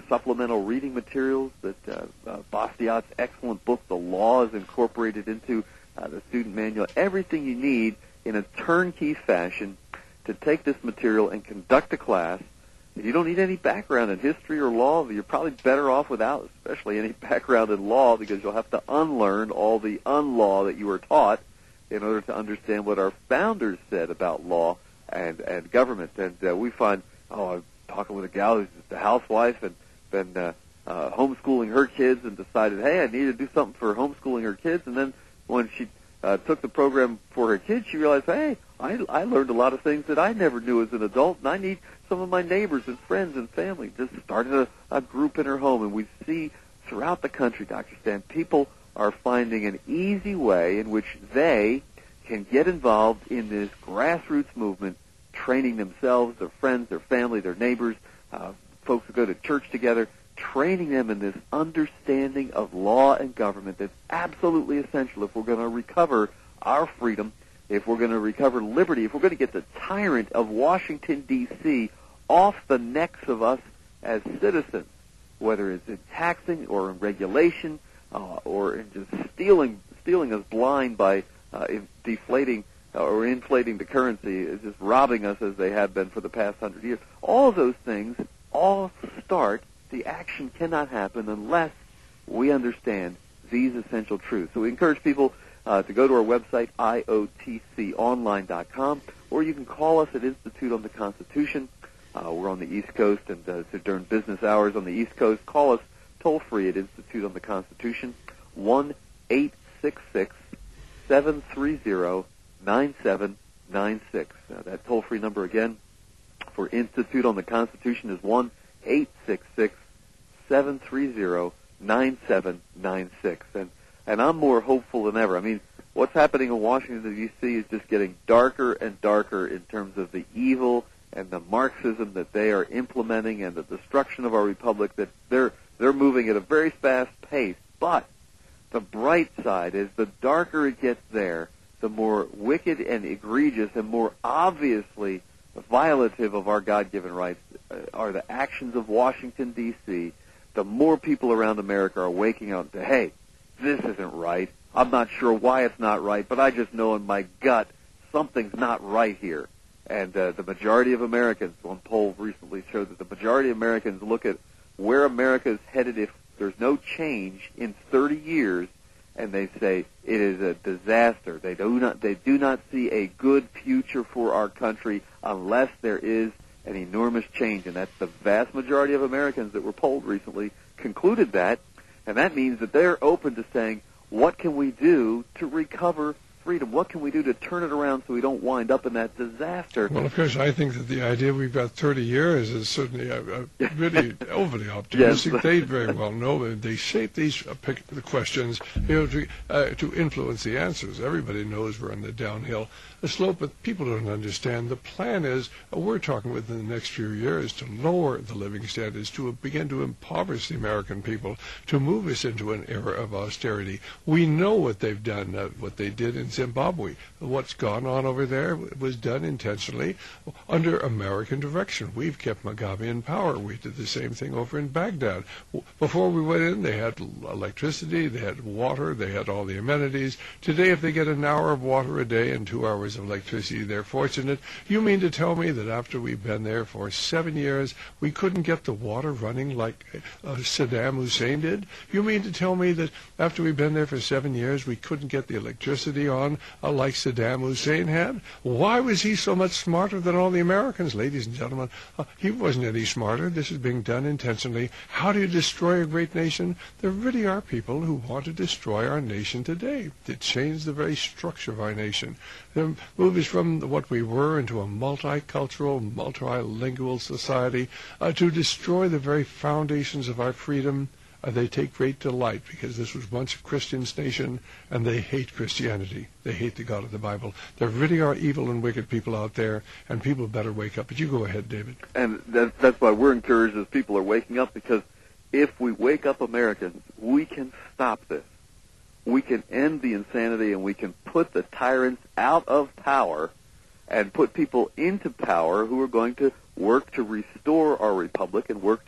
supplemental reading materials that uh, uh, Bastiat's excellent book, The Law, is incorporated into uh, the student manual. Everything you need in a turnkey fashion to take this material and conduct a class. You don't need any background in history or law. You're probably better off without, especially any background in law, because you'll have to unlearn all the unlaw that you were taught in order to understand what our founders said about law and, and government. And uh, we find, oh, I'm talking with a gal who's just a housewife and been uh, uh, homeschooling her kids and decided, hey, I need to do something for homeschooling her kids. And then when she uh, took the program for her kids, she realized, hey, I, I learned a lot of things that I never knew as an adult, and I need some of my neighbors and friends and family. Just started a, a group in her home, and we see throughout the country, Doctor Stan, people are finding an easy way in which they can get involved in this grassroots movement, training themselves, their friends, their family, their neighbors, uh, folks who go to church together, training them in this understanding of law and government that's absolutely essential if we're going to recover our freedom, if we're going to recover liberty, if we're going to get the tyrant of Washington, D C off the necks of us as citizens, whether it's in taxing or in regulation uh, or in just stealing stealing us blind by uh, deflating or inflating the currency, just robbing us as they have been for the past hundred years. All of those things all start, the action cannot happen unless we understand these essential truths. So we encourage people uh, to go to our website, I O T C online dot com, or you can call us at Institute on the Constitution. Uh, we're on the East Coast, and uh, so during business hours on the East Coast, call us toll-free at Institute on the Constitution, one eight six six, seven three zero, nine seven nine six. Uh, that toll-free number again for Institute on the Constitution is one eight six six, seven three zero, nine seven nine six. And and I'm more hopeful than ever. I mean, what's happening in Washington, D C is just getting darker and darker in terms of the evil and the Marxism that they are implementing and the destruction of our republic, that they're they're moving at a very fast pace. But the bright side is the darker it gets there, the more wicked and egregious and more obviously violative of our God-given rights uh, are the actions of Washington, D C, the more people around America are waking up to, hey, this isn't right. I'm not sure why it's not right, but I just know in my gut something's not right here. And uh, the majority of Americans, one poll recently showed that the majority of Americans look at where America is headed if there's no change in thirty years, and they say it is a disaster. They do not they do not see a good future for our country unless there is an enormous change. And that's the vast majority of Americans that were polled recently concluded that. And that means that they're open to saying, what can we do to recover freedom? What can we do to turn it around so we don't wind up in that disaster? Well, of course, I think that the idea we've got thirty years is certainly a, a really overly optimistic. Yes. They very well know that they shape these uh, pick the questions, you know, to uh, to influence the answers. Everybody knows we're on the downhill slope, but people don't understand. The plan is uh, we're talking within the next few years to lower the living standards, to begin to impoverish the American people, to move us into an era of austerity. We know what they've done, uh, what they did in Zimbabwe. What's gone on over there was done intentionally under American direction. We've kept Mugabe in power. We did the same thing over in Baghdad. Before we went in, they had electricity, they had water, they had all the amenities. Today, if they get an hour of water a day and two hours of electricity, they're fortunate. You mean to tell me that after we've been there for seven years, we couldn't get the water running like uh, Saddam Hussein did? You mean to tell me that after we've been there for seven years, we couldn't get the electricity on uh, like Saddam Hussein had? Why was he so much smarter than all the Americans? Ladies and gentlemen, uh, he wasn't any smarter. This is being done intentionally. How do you destroy a great nation? There really are people who want to destroy our nation today, to change the very structure of our nation. They move us from what we were into a multicultural, multilingual society, uh, to destroy the very foundations of our freedom. Uh, they take great delight because this was once a Christian nation, and they hate Christianity. They hate the God of the Bible. There really are evil and wicked people out there, and people better wake up. But you go ahead, David. And that, that's why we're encouraged as people are waking up, because if we wake up Americans, we can stop this. We can end the insanity, and we can put the tyrants out of power and put people into power who are going to work to restore our republic and work to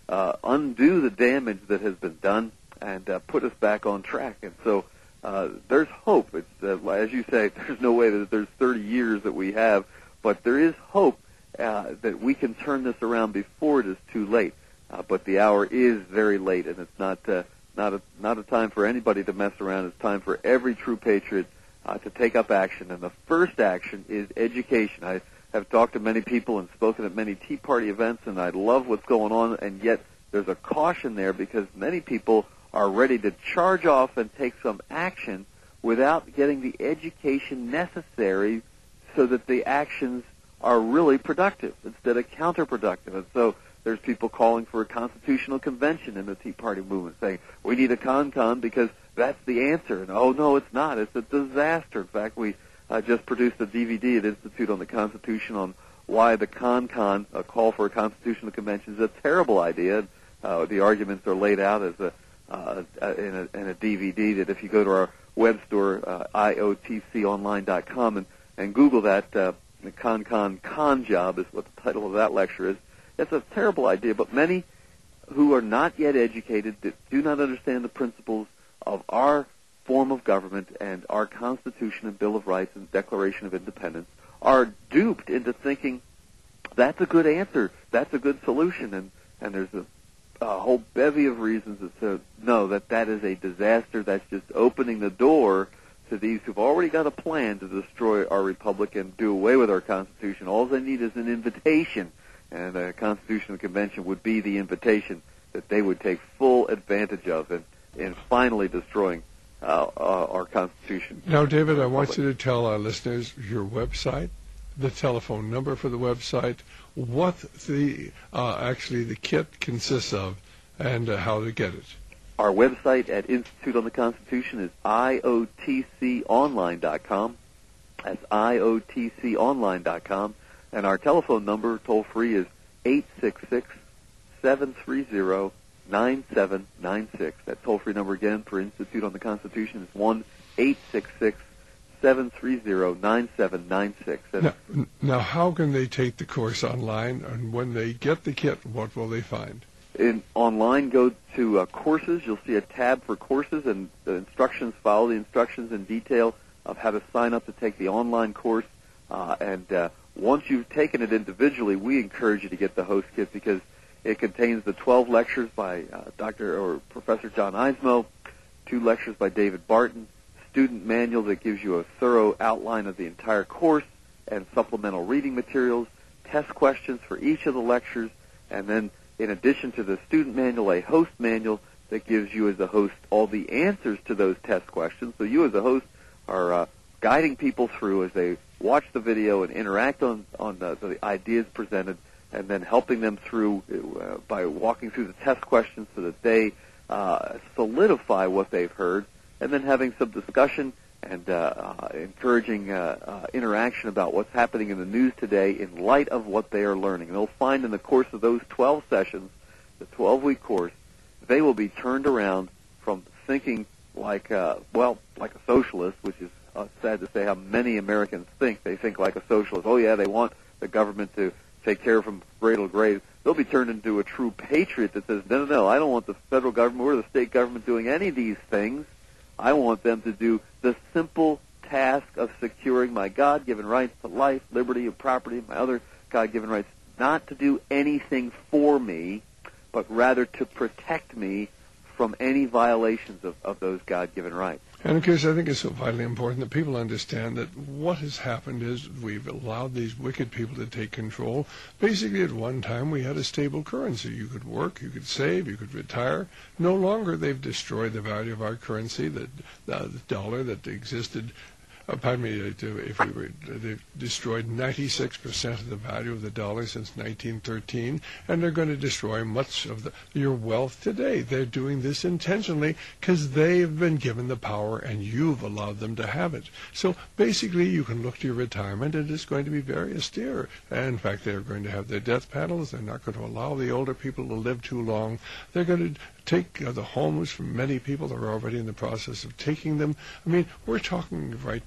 uh, undo the damage that has been done and uh, put us back on track. And so uh, there's hope. It's uh, as you say, there's no way that there's thirty years that we have, but there is hope uh, that we can turn this around before it is too late. Uh, but the hour is very late, and it's not uh, not a not a time for anybody to mess around. It's time for every true patriot uh, to take up action, and the first action is education. I have talked to many people and spoken at many Tea Party events, and I love what's going on, and yet there's a caution there because many people are ready to charge off and take some action without getting the education necessary so that the actions are really productive instead of counterproductive. And so there's people calling for a constitutional convention in the Tea Party movement, saying we need a con-con because that's the answer. And oh no, it's not. It's a disaster. In fact, we uh, just produced a D V D at Institute on the Constitution on why the con-con, a call for a constitutional convention, is a terrible idea. Uh, the arguments are laid out as a uh, in a in a D V D that if you go to our web store, uh, I O T C online dot com, and and Google that, uh, the con-con con job is what the title of that lecture is. It's a terrible idea, but many who are not yet educated, that do not understand the principles of our form of government and our Constitution and Bill of Rights and Declaration of Independence, are duped into thinking that's a good answer, that's a good solution, and, and there's a, a whole bevy of reasons that say, no, that that is a disaster, that's just opening the door to these who've already got a plan to destroy our republic and do away with our Constitution. All they need is an invitation. And a constitutional convention would be the invitation that they would take full advantage of in, in finally destroying uh, uh, our Constitution. Now, David, I want you to tell our listeners your website, the telephone number for the website, what the uh, actually the kit consists of, and uh, how to get it. Our website at Institute on the Constitution is I O T C online dot com. That's I O T C online dot com. And our telephone number, toll-free, is eight six six, seven three zero, nine seven nine six. That toll-free number again for Institute on the Constitution is one eight six six, seven three zero, nine seven nine six. Now, now, how can they take the course online? And when they get the kit, what will they find? In online, go to uh, courses. You'll see a tab for courses, and the instructions, follow the instructions in detail of how to sign up to take the online course. Uh, and uh, once you've taken it individually, we encourage you to get the host kit because it contains the twelve lectures by uh, Doctor or Professor John Eismo, two lectures by David Barton, student manual that gives you a thorough outline of the entire course, and supplemental reading materials, test questions for each of the lectures, and then in addition to the student manual, a host manual that gives you as a host all the answers to those test questions. So you as a host are uh, guiding people through as they watch the video and interact on, on the, the ideas presented, and then helping them through uh, by walking through the test questions so that they uh, solidify what they've heard, and then having some discussion and uh, uh, encouraging uh, uh, interaction about what's happening in the news today in light of what they are learning. And they'll find in the course of those twelve sessions, the twelve-week course, they will be turned around from thinking like, uh, well, like a socialist, which is uh, sad to say how many Americans think. They think like a socialist. Oh, yeah, they want the government to take care of them cradle to grave. They'll be turned into a true patriot that says, no, no, no, I don't want the federal government or the state government doing any of these things. I want them to do the simple task of securing my God-given rights to life, liberty, and property, my other God-given rights, not to do anything for me, but rather to protect me from any violations of, of those God-given rights. And of course, I think it's so vitally important that people understand that what has happened is we've allowed these wicked people to take control. Basically, at one time, we had a stable currency. You could work, you could save, you could retire. No longer they've destroyed the value of our currency, the, the dollar that existed. Uh, pardon me, if we were, they've destroyed ninety-six percent of the value of the dollar since nineteen thirteen, and they're going to destroy much of the, your wealth today. They're doing this intentionally because they've been given the power and you've allowed them to have it. So basically, you can look to your retirement and it's going to be very austere. And in fact, they're going to have their death panels. They're not going to allow the older people to live too long. They're going to take uh, the homes from many people. They're already in the process of taking them. I mean, we're talking right now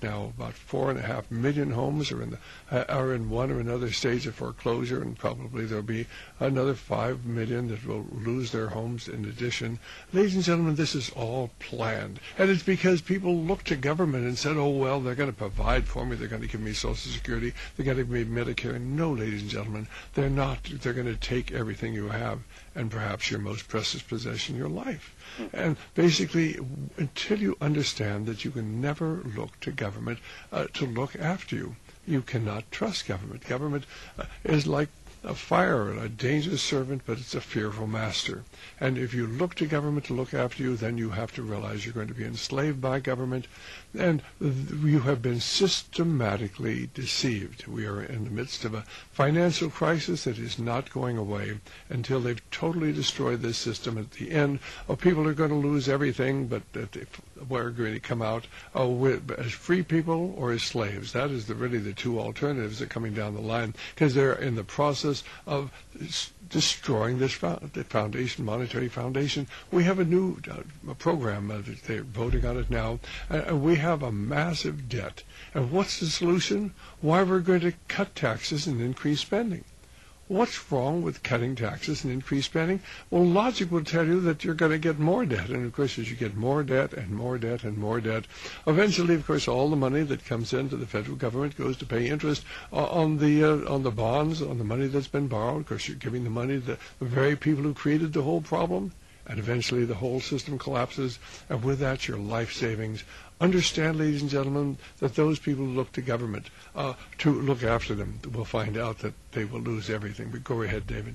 now. About four and a half million homes are in the uh, are in one or another stage of foreclosure, and probably there'll be another five million that will lose their homes in addition. Ladies and gentlemen, this is all planned, and it's because people looked to government and said, "Oh well, they're going to provide for me. They're going to give me Social Security. They're going to give me Medicare." No, ladies and gentlemen, they're not. They're going to take everything you have, and perhaps your most precious possession, your life. And basically, until you understand that you can never look to government uh, to look after you, you cannot trust government. Government uh, is like a fire, a dangerous servant, but it's a fearful master. And if you look to government to look after you, then you have to realize you're going to be enslaved by government, and you have been systematically deceived. We are in the midst of a financial crisis that is not going away until they've totally destroyed this system. At the end, oh, people are going to lose everything, but we're going to come out oh, as free people or as slaves. That is the, really the two alternatives that are coming down the line, because they're in the process of destroying this the foundation, monetary foundation. We have a new uh, program. Uh, they're voting on it now. Uh, we have a massive debt. And what's the solution? Why, we're going to cut taxes and increase spending. What's wrong with cutting taxes and increase spending? Well, logic will tell you that you're going to get more debt. And, of course, as you get more debt and more debt and more debt, eventually, of course, all the money that comes into the federal government goes to pay interest on the uh, on the bonds, on the money that's been borrowed. Of course, you're giving the money to the very people who created the whole problem. And eventually the whole system collapses. And with that, your life savings. Understand, ladies and gentlemen, that those people who look to government uh, to look after them will find out that they will lose everything. But go ahead, David.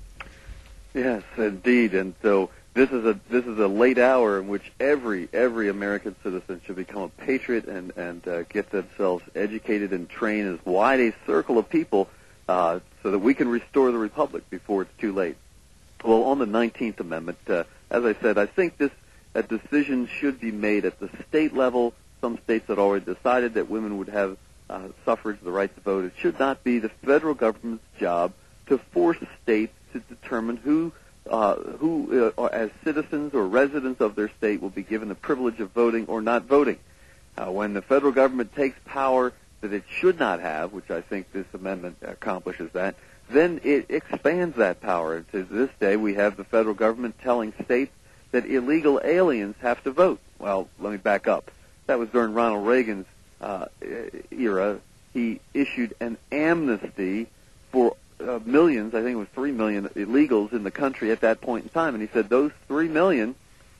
Yes, indeed. And so this is a this is a late hour in which every every American citizen should become a patriot and and uh, get themselves educated and trained as wide a circle of people uh, so that we can restore the republic before it's too late. Well, on the nineteenth Amendment, uh, as I said, I think this a decision should be made at the state level. Some states had already decided that women would have uh, suffrage, the right to vote. It should not be the federal government's job to force states to determine who, uh, who uh, as citizens or residents of their state, will be given the privilege of voting or not voting. Uh, when the federal government takes power that it should not have, which I think this amendment accomplishes that, then it expands that power. To this day, we have the federal government telling states that illegal aliens have to vote. Well, let me back up. That was during Ronald Reagan's uh, era. He issued an amnesty for uh, millions, I think it was three million illegals in the country at that point in time. And he said those three million,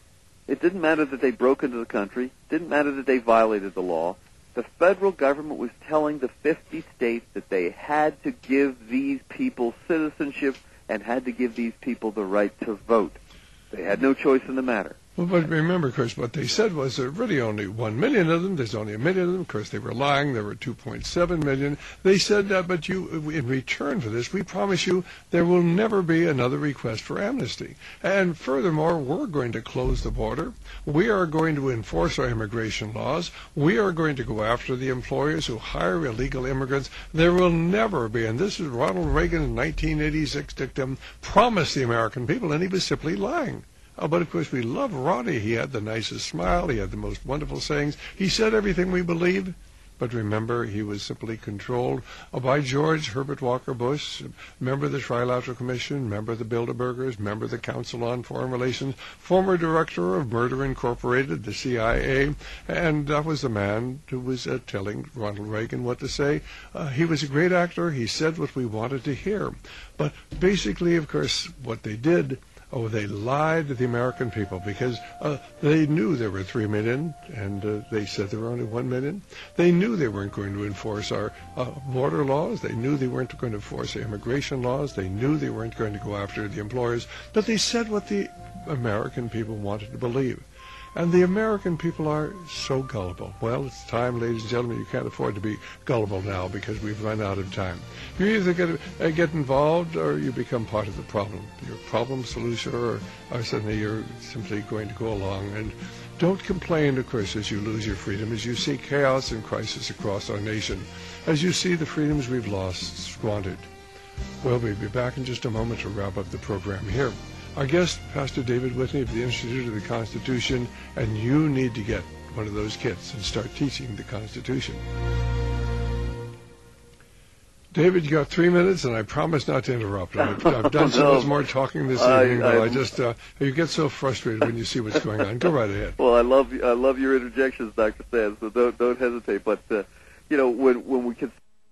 it didn't matter that they broke into the country, didn't matter that they violated the law. The federal government was telling the fifty states that they had to give these people citizenship and had to give these people the right to vote. They had no choice in the matter. Well, but remember, of course, what they said was there are really only one million of them. There's only a million of them. Of course, they were lying. There were two point seven million. They said, uh, but you, in return for this, we promise you there will never be another request for amnesty. And furthermore, we're going to close the border. We are going to enforce our immigration laws. We are going to go after the employers who hire illegal immigrants. There will never be, and this is Ronald Reagan in nineteen eighty-six dictum, promised the American people, and he was simply lying. Oh, but of course we love Ronnie. He had the nicest smile. He had the most wonderful sayings. He said everything we believe. But remember, he was simply controlled by George Herbert Walker Bush, member of the Trilateral Commission, member of the Bilderbergers, member of the Council on Foreign Relations, former director of Murder Incorporated, the C I A, and that was the man who was uh, telling Ronald Reagan what to say. Uh, he was a great actor. He said what we wanted to hear. But basically, of course, what they did, oh, they lied to the American people because uh, they knew there were three million, and uh, they said there were only one million. They knew they weren't going to enforce our uh, border laws. They knew they weren't going to enforce our immigration laws. They knew they weren't going to go after the employers. But they said what the American people wanted to believe. And the American people are so gullible. Well, it's time, ladies and gentlemen. You can't afford to be gullible now because we've run out of time. You either get, uh, get involved or you become part of the problem. You're a problem solutioner, or, or suddenly you're simply going to go along. And don't complain, of course, as you lose your freedom, as you see chaos and crisis across our nation, as you see the freedoms we've lost squandered. Well, we'll be back in just a moment to wrap up the program here. Our guest, Pastor David Whitney of the Institute of the Constitution, and you need to get one of those kits and start teaching the Constitution. David, you got three minutes, and I promise not to interrupt. I've, I've done so much more talking this evening, I, but I, I just uh, you get so frustrated when you see what's going on. Go right ahead. Well, I love I love your interjections, Doctor Sands, so don't don't hesitate. But uh, you know, when when we can.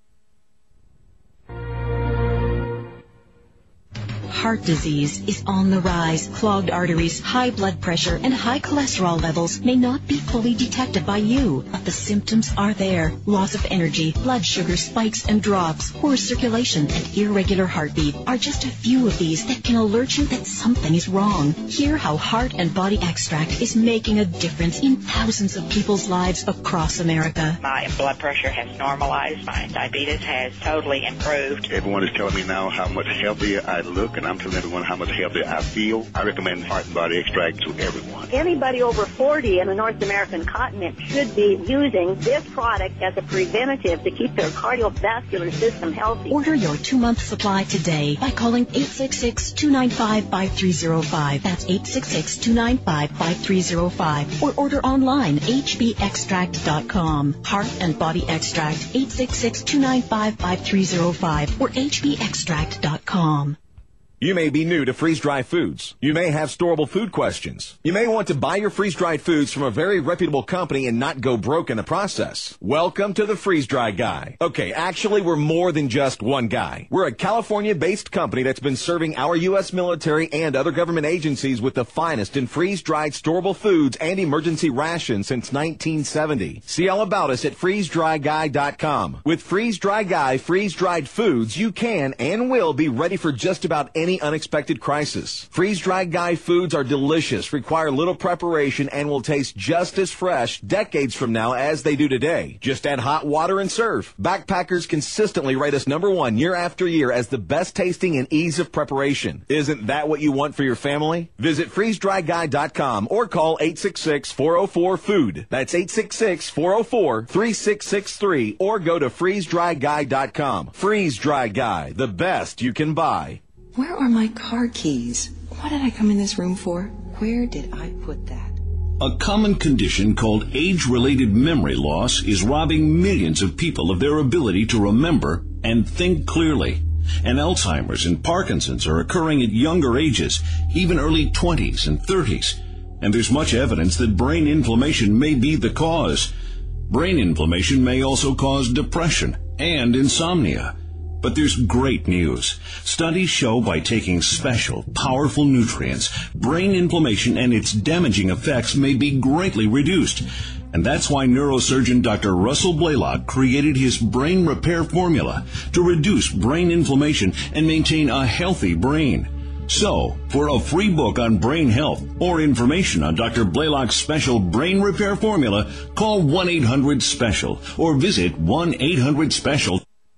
Heart disease is on the rise. Clogged arteries, high blood pressure, and high cholesterol levels may not be fully detected by you, but the symptoms are there. Loss of energy, blood sugar spikes and drops, poor circulation, and irregular heartbeat are just a few of these that can alert you that something is wrong. Hear how Heart and Body Extract is making a difference in thousands of people's lives across America. My blood pressure has normalized. My diabetes has totally improved. Everyone is telling me now how much healthier I look, and I'm telling everyone how much healthier I feel. I recommend Heart and Body Extract to everyone. Anybody over forty in the North American continent should be using this product as a preventative to keep their cardiovascular system healthy. Order your two-month supply today by calling eight six six, two nine five, five three zero five. That's eight six six, two nine five, five three zero five. Or order online, h b extract dot com. Heart and Body Extract, eight six six, two nine five, five three zero five or h b extract dot com. You may be new to freeze-dried foods. You may have storable food questions. You may want to buy your freeze-dried foods from a very reputable company and not go broke in the process. Welcome to the Freeze-Dry Guy. Okay, actually, we're more than just one guy. We're a California-based company that's been serving our U S military and other government agencies with the finest in freeze-dried storable foods and emergency rations since nineteen seventy. See all about us at freeze dry guy dot com. With Freeze-Dry Guy freeze-dried foods, you can and will be ready for just about any unexpected crisis. Freeze-Dried Guy foods are delicious, require little preparation, and will taste just as fresh decades from now as they do today. Just add hot water and serve. Backpackers consistently rate us number one year after year as the best tasting and ease of preparation. Isn't that what you want for your family? Visit freeze dry guy dot com or call eight six six, four oh four, food. That's eight six six, four oh four, three six six three or go to freeze dry guy dot com. Freeze-Dry Guy, the best you can buy. Where are my car keys? What did I come in this room for? Where did I put that? A common condition called age-related memory loss is robbing millions of people of their ability to remember and think clearly. And Alzheimer's and Parkinson's are occurring at younger ages, even early twenties and thirties. And there's much evidence that brain inflammation may be the cause. Brain inflammation may also cause depression and insomnia. But there's great news. Studies show by taking special, powerful nutrients, brain inflammation and its damaging effects may be greatly reduced. And that's why neurosurgeon Doctor Russell Blaylock created his brain repair formula to reduce brain inflammation and maintain a healthy brain. So, for a free book on brain health or information on Doctor Blaylock's special brain repair formula, call one eight hundred special or visit one eight hundred special.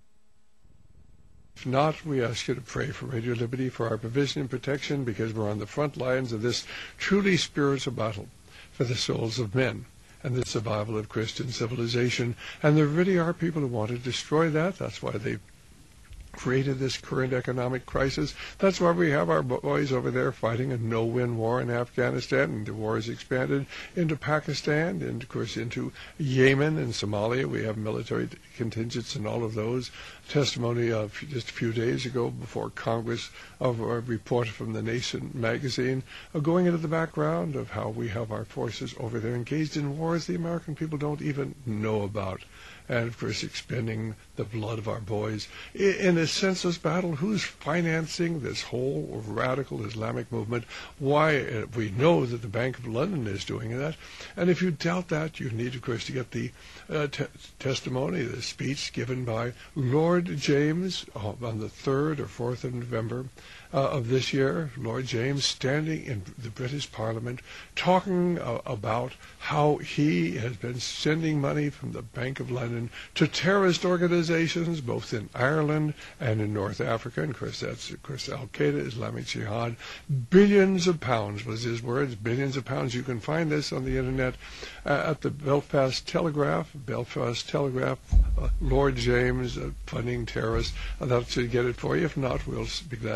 If not, we ask you to pray for Radio Liberty, for our provision and protection, because we're on the front lines of this truly spiritual battle for the souls of men and the survival of Christian civilization. And there really are people who want to destroy that. That's why they created this current economic crisis. That's why we have our boys over there fighting a no-win war in Afghanistan, and the war has expanded into Pakistan and, of course, into Yemen and Somalia. We have military contingents in all of those. Testimony of just a few days ago before Congress of a report from The Nation magazine uh, going into the background of how we have our forces over there engaged in wars the American people don't even know about. And, of course, expending the blood of our boys in a senseless battle. Who's financing this whole radical Islamic movement? Why? We know that the Bank of London is doing that. And if you doubt that, you need, of course, to get the uh, te- testimony, the speech given by Lord James uh, on the third or fourth of November uh, of this year. Lord James standing in the British Parliament talking uh, about how he has been sending money from the Bank of London to terrorist organizations, both in Ireland and in North Africa. And of course, that's of course Al-Qaeda, Islamic Jihad. Billions of pounds was his words. Billions of pounds. You can find this on the internet uh, at the Belfast Telegraph. Belfast Telegraph. Uh, Lord James uh, funding terrorists. Uh, that should get it for you. If not, we'll be glad to send you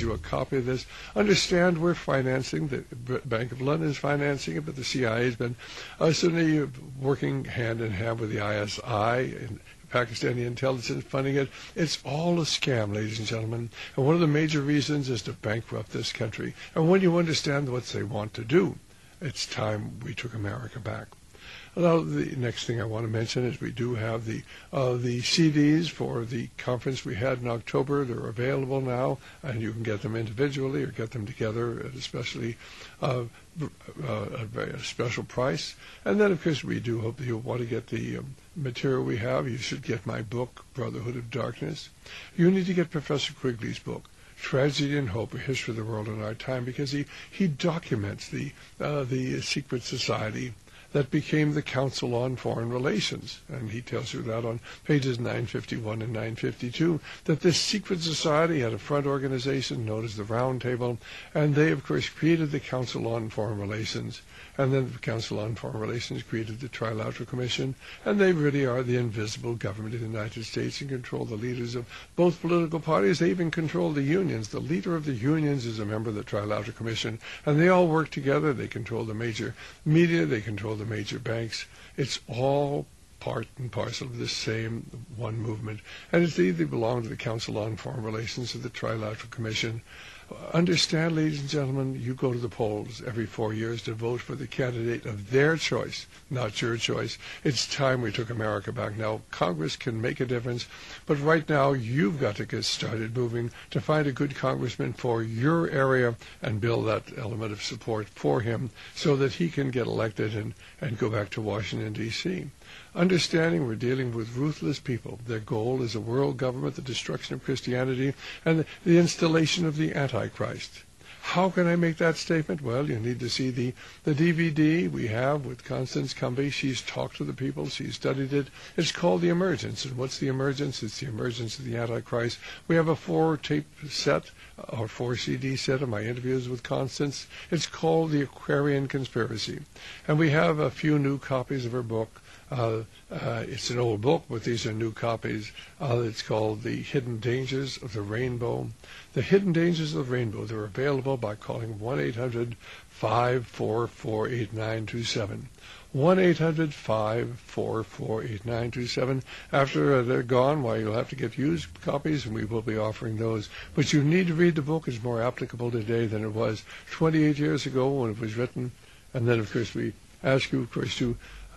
you a copy of this. Understand we're financing, the Bank of London is financing it, but the C I A has been uh, certainly working hand in hand with the I S I and Pakistani intelligence funding it. It's all a scam, ladies and gentlemen. And one of the major reasons is to bankrupt this country. And when you understand what they want to do, it's time we took America back. Now, the next thing I want to mention is we do have the uh, the C Ds for the conference we had in October. They're available now, and you can get them individually or get them together at especially uh, uh, a very a special price. And then, of course, we do hope that you'll want to get the um, material we have. You should get my book, Brotherhood of Darkness. You need to get Professor Quigley's book, Tragedy and Hope, A History of the World in Our Time, because he, he documents the uh, the secret society that became the Council on Foreign Relations. And he tells you that on pages nine fifty-one and nine fifty-two, that this secret society had a front organization known as the Round Table, and they, of course, created the Council on Foreign Relations. And then the Council on Foreign Relations created the Trilateral Commission, and they really are the invisible government of the United States and control the leaders of both political parties. They even control the unions. The leader of the unions is a member of the Trilateral Commission, and they all work together. They control the major media. They control the major banks. It's all part and parcel of this same one movement. And it's either belong to the Council on Foreign Relations or the Trilateral Commission. Understand, ladies and gentlemen, you go to the polls every four years to vote for the candidate of their choice, not your choice. It's time we took America back. Now, Congress can make a difference, but right now you've got to get started moving to find a good congressman for your area and build that element of support for him so that he can get elected and, and go back to Washington, D C Understanding we're dealing with ruthless people. Their goal is a world government, the destruction of Christianity, and the, the installation of the Antichrist. How can I make that statement? Well, you need to see the, the D V D we have with Constance Cumby. She's talked to the people. She's studied it. It's called The Emergence. And what's the emergence? It's the emergence of the Antichrist. We have a four-tape set, or four C D set of my interviews with Constance. It's called The Aquarian Conspiracy. And we have a few new copies of her book. Uh, uh, it's an old book, but these are new copies. Uh, it's called The Hidden Dangers of the Rainbow. The Hidden Dangers of the Rainbow. They're available by calling one eight hundred five four four eight nine two seven. one eight hundred five four four eight nine two seven. After uh, they're gone, well, you'll have to get used copies, and we will be offering those. But you need to read the book. It's more applicable today than it was twenty-eight years ago when it was written. And then, of course, we ask you, of course, to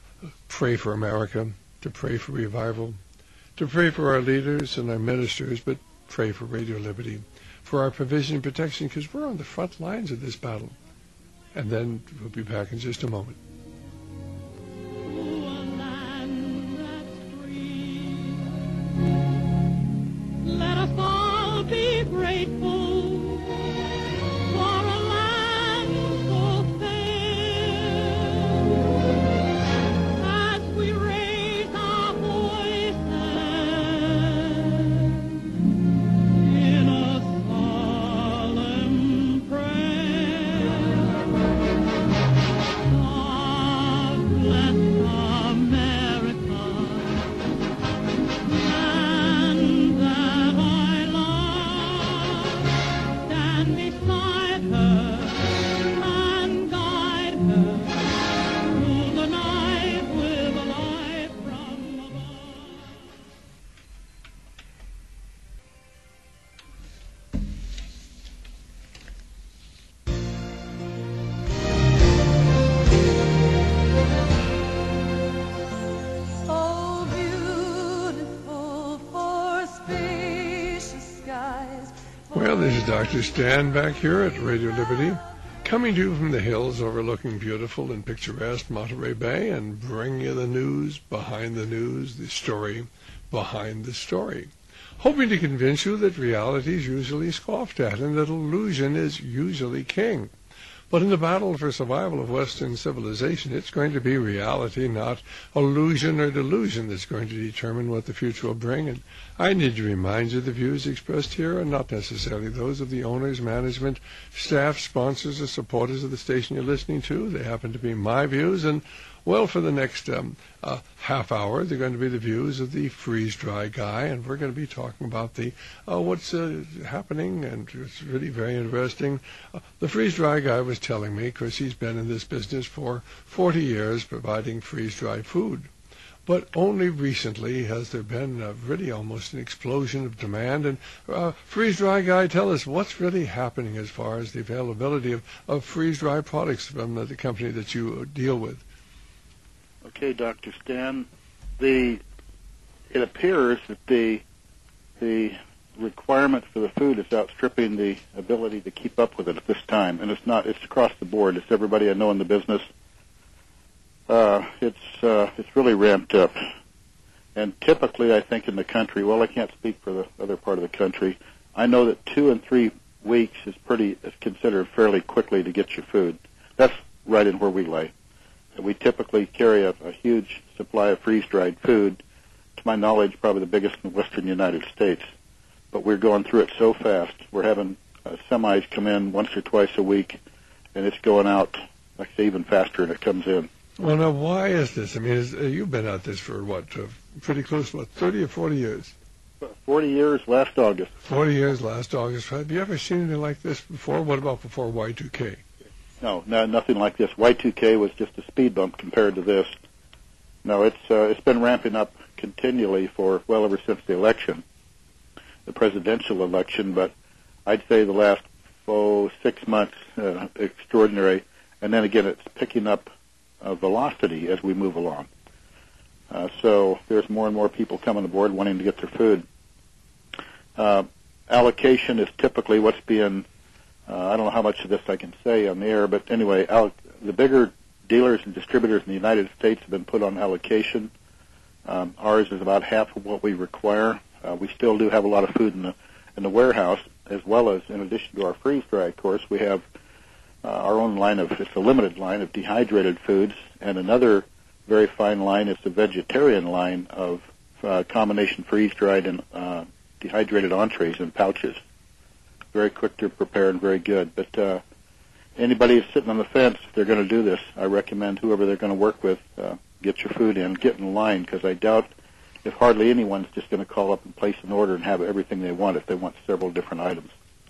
pray for America, to pray for revival, to pray for our leaders and our ministers, but pray for Radio Liberty, for our provision and protection, because we're on the front lines of this battle. And then we'll be back in just a moment. Let us all be grateful for a land so fair. As we raise our voices in a solemn prayer, God bless America, and that I love, stand beside her and guide her through the night with a light from above. So beautiful for spacious skies. Well, this is Doctor Stan back here at Radio Liberty, coming to you from the hills overlooking beautiful and picturesque Monterey Bay, and bringing you the news behind the news, the story behind the story. Hoping to convince you that reality is usually scoffed at and that illusion is usually king. But in the battle for survival of Western civilization, it's going to be reality, not illusion or delusion, that's going to determine what the future will bring. And I need to remind you the views expressed here are not necessarily those of the owners, management, staff, sponsors, or supporters of the station you're listening to. They happen to be my views, and Well, for the next um, uh, half hour, they're going to be the views of the freeze-dry guy, and we're going to be talking about the uh, what's uh, happening, and it's really very interesting. Uh, the freeze-dry guy was telling me, because he's been in this business for forty years, providing freeze-dried food. But only recently has there been uh, really almost an explosion of demand. And uh, freeze-dry guy, tell us what's really happening as far as the availability of, of freeze-dry products from uh, the company that you deal with. Okay, Doctor Stan, the it appears that the the requirement for the food is outstripping the ability to keep up with it at this time, and it's not. It's across the board. It's everybody I know in the business. Uh, it's uh, it's really ramped up, and typically, I think in the country. Well, I can't speak for the other part of the country. I know that two and three weeks is pretty is considered fairly quickly to get your food. That's right in where we lay. We typically carry a, a huge supply of freeze-dried food. To my knowledge, probably the biggest in the western United States. But we're going through it so fast. We're having uh, semis come in once or twice a week, and it's going out, like I say, even faster, and it comes in. Well, now, why is this? I mean, is, uh, you've been at this for, what, uh, pretty close, what, thirty or forty years? forty years last August. forty years last August. Have you ever seen anything like this before? What about before Y two K? No, no, nothing like this. Y two K was just a speed bump compared to this. No, it's uh, it's been ramping up continually for, well, ever since the election, the presidential election, but I'd say the last, oh, six months, uh, extraordinary. And then again, it's picking up uh, velocity as we move along. Uh, so there's more and more people coming aboard wanting to get their food. Uh, allocation is typically what's being Uh, I don't know how much of this I can say on the air, but anyway, al- the bigger dealers and distributors in the United States have been put on allocation. Um, ours is about half of what we require. Uh, we still do have a lot of food in the in the warehouse, as well as, in addition to our freeze-dry, of course, we have uh, our own line of, it's a limited line of dehydrated foods, and another very fine line is the vegetarian line of uh, combination freeze-dried and uh, dehydrated entrees in pouches. Very quick to prepare and very good. But uh, anybody who's sitting on the fence, if they're going to do this, I recommend whoever they're going to work with, uh, get your food in, get in line, because I doubt if hardly anyone's just going to call up and place an order and have everything they want if they want several different items.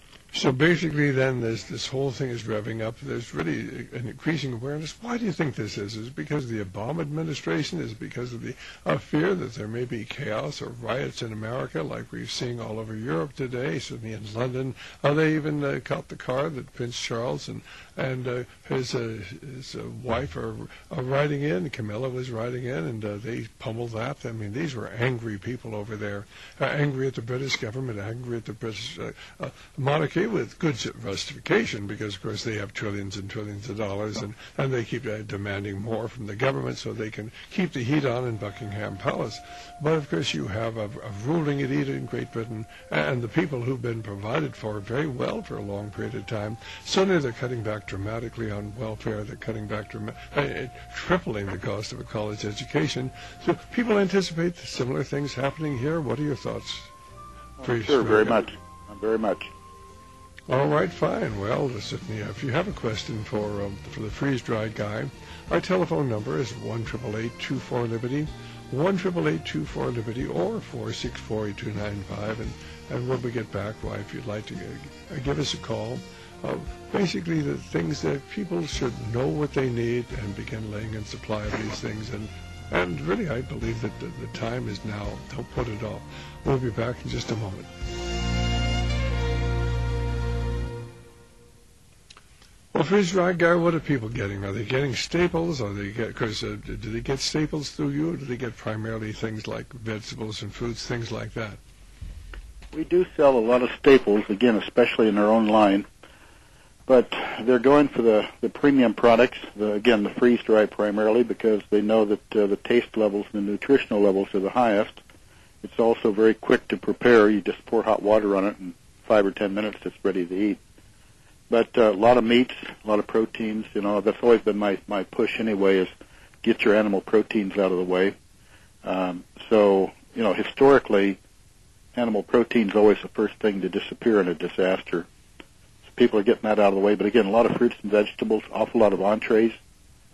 So basically then there's this whole thing is revving up. There's really an increasing awareness. Why do you think this is? Is it because of the Obama administration? Is it because of the uh, fear that there may be chaos or riots in America like we're seeing all over Europe today, certainly in London? Uh, they even uh, caught the car that Prince Charles and, and uh, his, uh, his uh, wife are, are riding in. Camilla was riding in, and uh, they pummeled that. I mean, these were angry people over there, uh, angry at the British government, angry at the British uh, uh, monarchy, with good justification, because of course they have trillions and trillions of dollars, and, and they keep uh, demanding more from the government so they can keep the heat on in Buckingham Palace. But of course you have a, a ruling elite in Great Britain, and the people who've been provided for very well for a long period of time. Suddenly they're cutting back dramatically on welfare. They're cutting back dramatically, uh, tripling the cost of a college education. So people anticipate similar things happening here. What are your thoughts? Oh, sure, very much. Very much. All right, fine. Well, certainly, if you have a question for um, for the freeze-dried guy, our telephone number is one eight eight eight, two four, Liberty, one eight eight eight, two four, Liberty, or four six four, eight two nine five. And, and when we get back, why, if you'd like to uh, give us a call, uh, basically the things that people should know what they need and begin laying in supply of these things. And, and really, I believe that the, the time is now. Don't put it off. We'll be back in just a moment. Well, freeze-dried guy, what are people getting? Are they getting staples? Are they get? Because uh, do they get staples through you, or do they get primarily things like vegetables and fruits, things like that? We do sell a lot of staples, again, especially in our own line, but they're going for the, the premium products, the, again, the freeze-dry primarily, because they know that uh, the taste levels and the nutritional levels are the highest. It's also very quick to prepare. You just pour hot water on it, and five or ten minutes it's ready to eat. But uh, a lot of meats, a lot of proteins, you know, that's always been my, my push anyway, is get your animal proteins out of the way. Um, so, you know, historically, animal protein's always the first thing to disappear in a disaster. So people are getting that out of the way. But again, a lot of fruits and vegetables, awful lot of entrees.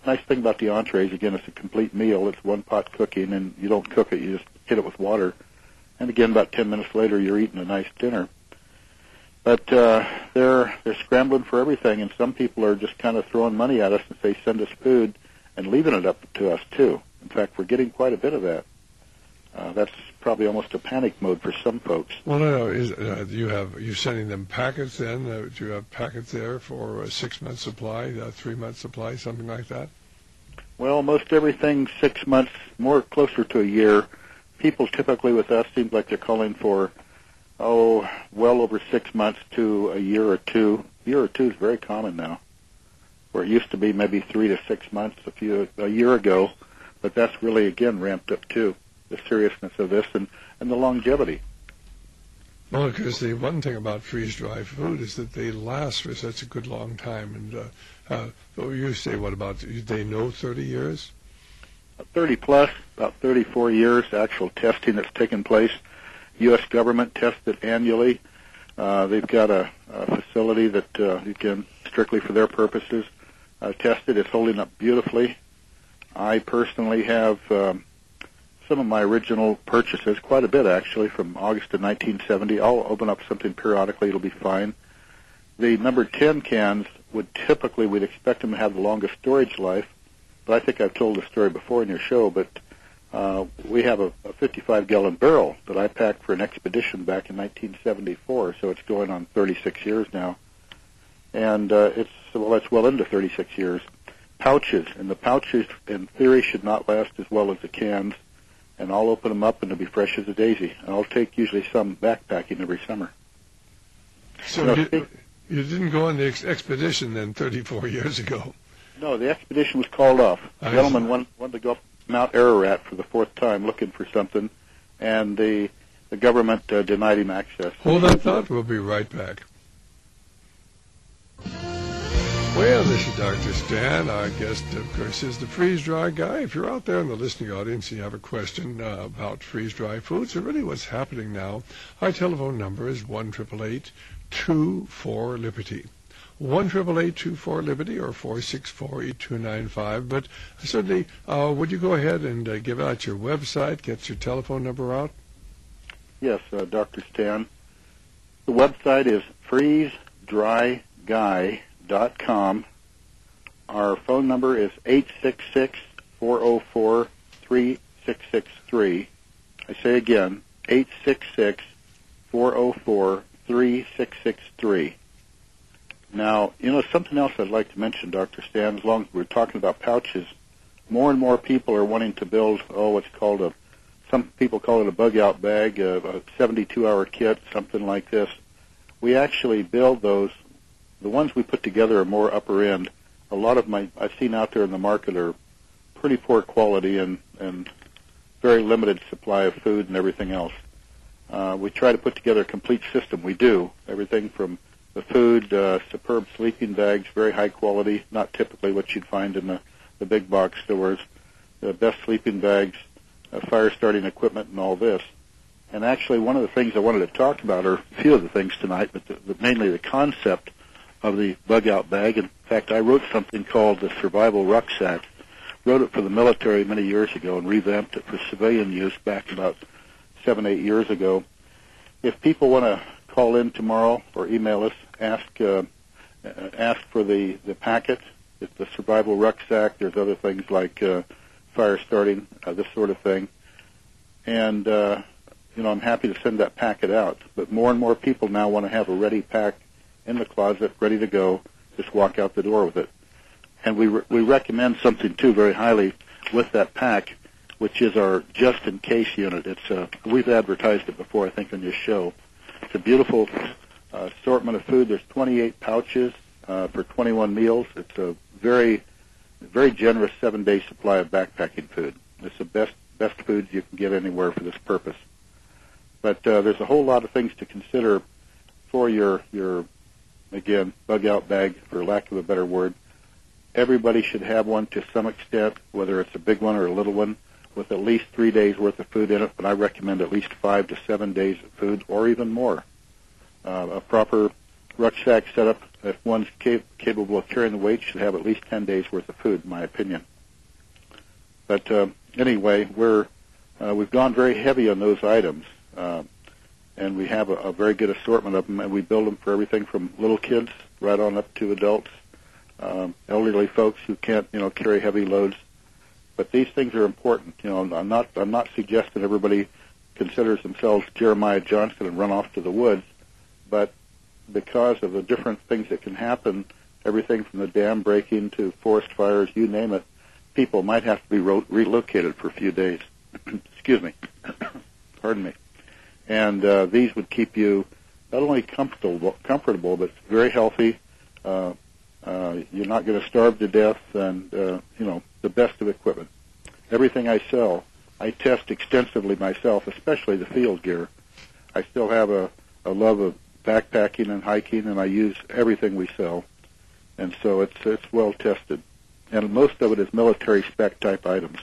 nice thing about the entrees, again, it's a complete meal. It's one pot cooking, and you don't cook it. You just hit it with water. And again, about ten minutes later, you're eating a nice dinner. But uh, they're they're scrambling for everything, and some people are just kind of throwing money at us and say, send us food, and leaving it up to us, too. In fact, we're getting quite a bit of that. Uh, that's probably almost a panic mode for some folks. Well, no, no. Is, uh, you have you're sending them packets then? Uh, do you have packets there for a six-month supply, a three-month supply, something like that? Well, most everything six months, more closer to a year. People typically with us seems like they're calling for, oh, well over six months to a year or two. A year or two is very common now, where it used to be maybe three to six months a few a year ago, but that's really, again, ramped up too. The seriousness of this and, and the longevity. Well, because the one thing about freeze-dried food is that they last for such a good long time. And uh, uh, oh, you say, what about, they know thirty years? thirty plus, about thirty-four years, actual testing that's taken place. U S government tests it annually. Uh, they've got a, a facility that, uh, you can, strictly for their purposes, uh, test it. It's holding up beautifully. I personally have... Um, some of my original purchases, quite a bit actually, from August of nineteen seventy. I'll open up something periodically. It'll be fine. The number ten cans would typically, we'd expect them to have the longest storage life, but I think I've told the story before in your show, but uh, we have a, a fifty-five gallon barrel that I packed for an expedition back in nineteen seventy-four, so it's going on thirty-six years now. And uh, it's, well, it's well into thirty-six years. Pouches, and the pouches, in theory, should not last as well as the cans. And I'll open them up, and they'll be fresh as a daisy. And I'll take usually some backpacking every summer. So you, know, you, you didn't go on the ex- expedition then thirty-four years ago? No, the expedition was called off. I A gentleman wanted, wanted to go up Mount Ararat for the fourth time looking for something, and the, the government uh, denied him access. Hold that thought. We'll be right back. Well, this is Doctor Stan. Our guest, of course, is the freeze-dry guy. If you're out there in the listening audience and you have a question uh, about freeze-dry foods or really what's happening now, our telephone number is one eight eight eight, two four, Liberty. one eight eight eight, two four, Liberty or four six four, eight two nine five. But certainly, uh, would you go ahead and uh, give out your website, get your telephone number out? Yes, uh, Doctor Stan. The website is freeze dry guy dot com. Our phone number is eight six six, four oh four, three six six three. I say again, eight six six, four oh four, three six six three. Now, you know, something else I'd like to mention, Doctor Stan, as long as we're talking about pouches, more and more people are wanting to build, oh, what's called a, some people call it a bug-out bag, a, a seventy-two hour kit, something like this. We actually build those. The ones we put together are more upper end. A lot of my I've seen out there in the market are pretty poor quality and, and very limited supply of food and everything else. Uh, we try to put together a complete system. We do everything from the food, uh, superb sleeping bags, very high quality, not typically what you'd find in the, the big box stores, the best sleeping bags, uh, fire starting equipment, and all this. And actually, one of the things I wanted to talk about, or a few of the things tonight, but the, the, mainly the concept of the bug-out bag. In fact, I wrote something called the Survival Rucksack. Wrote it for the military many years ago and revamped it for civilian use back about seven, eight years ago. If people want to call in tomorrow or email us, ask uh, ask for the, the packet. It's the Survival Rucksack. There's other things like uh, fire starting, uh, this sort of thing. And, uh, you know, I'm happy to send that packet out. But more and more people now want to have a ready pack in the closet, ready to go, just walk out the door with it. And we re- we recommend something, too, very highly with that pack, which is our just-in-case unit. It's uh, we've advertised it before, I think, on your show. It's a beautiful uh, assortment of food. There's twenty-eight pouches uh, for twenty-one meals. It's a very, very generous seven-day supply of backpacking food. It's the best, best foods you can get anywhere for this purpose. But uh, there's a whole lot of things to consider for your your again, bug-out bag, for lack of a better word. Everybody should have one to some extent, whether it's a big one or a little one, with at least three days' worth of food in it, but I recommend at least five to seven days of food, or even more. Uh, a proper rucksack setup if one's cap- capable of carrying the weight, should have at least ten days worth of food, in my opinion. But uh, anyway, we're uh, we've gone very heavy on those items, uh, and we have a, a very good assortment of them, and we build them for everything from little kids right on up to adults, um, elderly folks who can't, you know, carry heavy loads. But these things are important. You know, I'm not I'm not suggesting everybody considers themselves Jeremiah Johnson and run off to the woods, but because of the different things that can happen, everything from the dam breaking to forest fires, you name it, people might have to be ro- relocated for a few days. Excuse me. Pardon me. And uh, these would keep you not only comfortable, comfortable but very healthy. Uh, uh, you're not going to starve to death, and, uh, you know, the best of equipment. Everything I sell, I test extensively myself, especially the field gear. I still have a, a love of backpacking and hiking, and I use everything we sell. And so it's it's well tested. And most of it is military spec type items.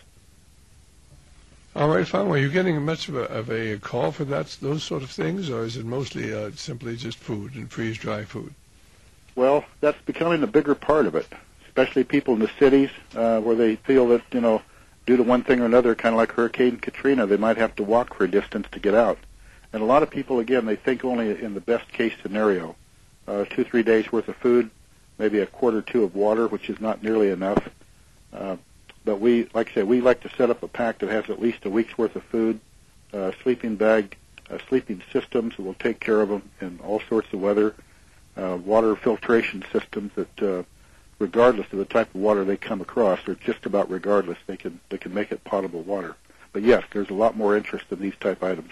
All right, fine. Are you getting much of a, of a call for that, those sort of things, or is it mostly uh, simply just food and freeze-dry food? Well, that's becoming a bigger part of it, especially people in the cities uh, where they feel that, you know, due to one thing or another, kind of like Hurricane Katrina, they might have to walk for a distance to get out. And a lot of people, again, they think only in the best-case scenario, uh, two, three days' worth of food, maybe a quart or two of water, which is not nearly enough. Uh, but we, like I say, we like to set up a pack that has at least a week's worth of food, uh, sleeping bag, uh, sleeping systems that will take care of them in all sorts of weather, uh, water filtration systems that, uh, regardless of the type of water they come across, or just about regardless, they can they can make it potable water. But yes, there's a lot more interest in these type items.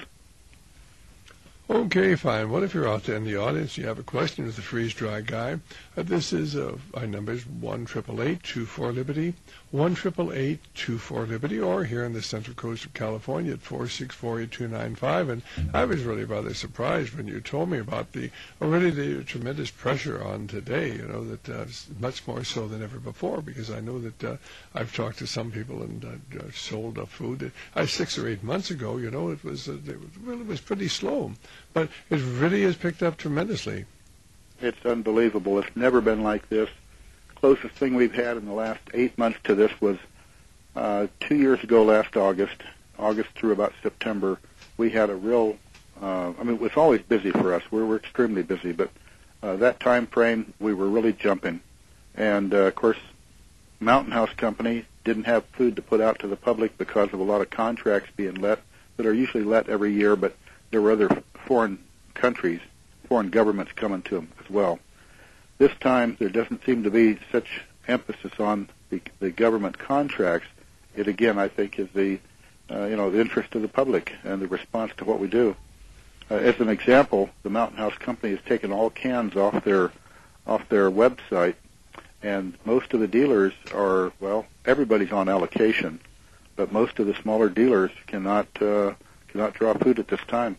Okay, fine. What if you're out there in the audience, you have a question with the freeze-dry guy? Uh, this is, uh, our number is one eight eight eight, two four, Liberty, one eight eight eight, two four, Liberty, or here on the Central Coast of California at four six four, eight two nine five. And I was really rather surprised when you told me about the, already the tremendous pressure on today, you know, that uh, much more so than ever before, because I know that uh, I've talked to some people and uh, uh, sold uh, food. Uh, six or eight months ago, you know, it was, uh, it really was pretty slow. But it really has picked up tremendously. It's unbelievable. It's never been like this. Closest thing we've had in the last eight months to this was uh, two years ago last August, August through about September. We had a real, uh, I mean, it was always busy for us. We were extremely busy, but uh, that time frame, we were really jumping. And, uh, of course, Mountain House Company didn't have food to put out to the public because of a lot of contracts being let that are usually let every year, but there were other foreign countries, foreign governments coming to them as well. This time, there doesn't seem to be such emphasis on the, the government contracts. It again, I think, is the uh, you know the interest of the public and the response to what we do. Uh, as an example, the Mountain House Company has taken all cans off their off their website, and most of the dealers are well, everybody's on allocation, but most of the smaller dealers cannot uh, cannot draw food at this time.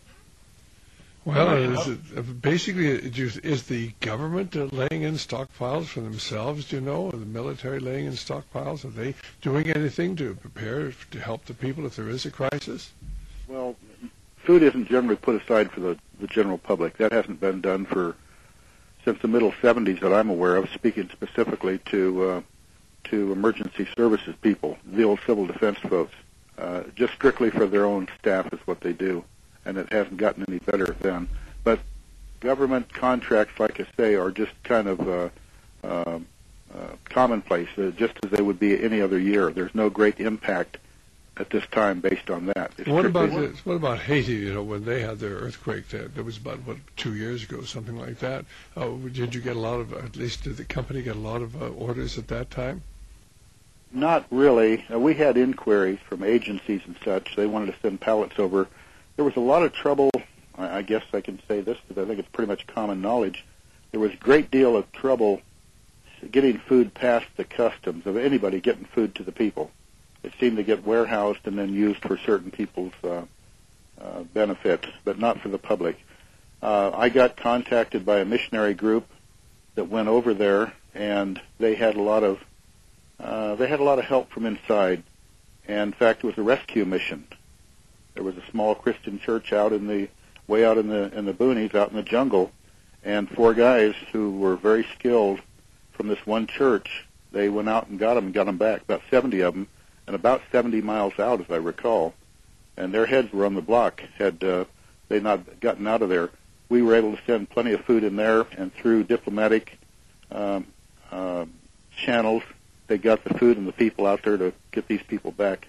Well, is it, basically, is the government uh, laying in stockpiles for themselves, do you know? Or the military laying in stockpiles? Are they doing anything to prepare to help the people if there is a crisis? Well, food isn't generally put aside for the, the general public. That hasn't been done for since the middle seventies that I'm aware of, speaking specifically to uh, to emergency services people, the old civil defense folks. Uh, just strictly for their own staff is what they do. And it hasn't gotten any better then. But government contracts, like I say, are just kind of uh, uh, uh, commonplace, uh, just as they would be any other year. There's no great impact at this time based on that. It's what about this? What about Haiti? You know, when they had their earthquake, that, that was about what two years ago, something like that. Uh, did you get a lot of? At least did the company get a lot of uh, orders at that time? Not really. Uh, we had inquiries from agencies and such. They wanted to send pallets over. There was a lot of trouble, I guess I can say this because I think it's pretty much common knowledge. There was a great deal of trouble getting food past the customs of anybody getting food to the people. It seemed to get warehoused and then used for certain people's uh, uh, benefit, but not for the public. Uh, I got contacted by a missionary group that went over there, and they had a lot of uh, they had a lot of help from inside. And in fact, it was a rescue mission. There was a small Christian church out in the way out in the in the boonies, out in the jungle, And four guys who were very skilled from this one church, they went out and got them and got them back, about seventy of them, and about seventy miles out, as I recall. And their heads were on the block. Had uh, they not gotten out of there, we were able to send plenty of food in there, and through diplomatic um, uh, channels, they got the food and the people out there to get these people back.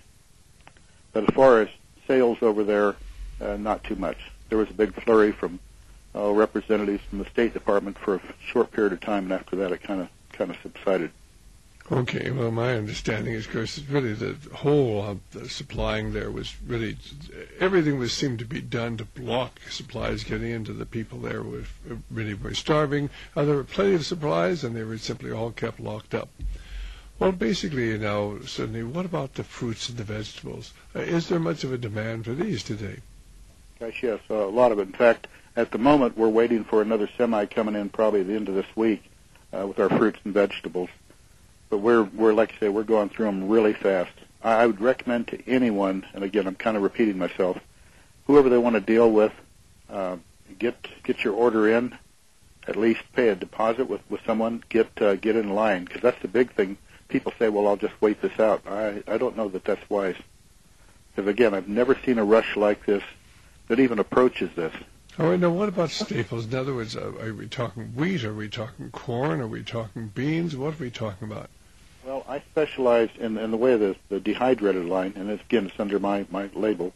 But as far as sales over there, uh, not too much. There was a big flurry from uh, representatives from the State Department for a short period of time, and after that, it kind of kind of subsided. Okay, well, my understanding is, of course, really the whole of the supplying there was really, everything was seemed to be done to block supplies getting into the people there who really were starving. Uh, there were plenty of supplies, and they were simply all kept locked up. Well, basically now, Sidney, what about the fruits and the vegetables? Uh, is there much of a demand for these today? Gosh, yes, uh, a lot of it. In fact, at the moment, we're waiting for another semi coming in probably at the end of this week uh, with our fruits and vegetables. But we're, we're like I say, we're going through them really fast. I, I would recommend to anyone, and again, I'm kind of repeating myself, whoever they want to deal with, uh, get get your order in, at least pay a deposit with, with someone, get uh, get in line, because that's the big thing. People say, well, I'll just wait this out. I, I don't know that that's wise. Because, again, I've never seen a rush like this that even approaches this. All right, now what about staples? In other words, uh, are we talking wheat? Are we talking corn? Are we talking beans? What are we talking about? Well, I specialize in, in the way of the, the dehydrated line, and it's, again, it's under my, my label.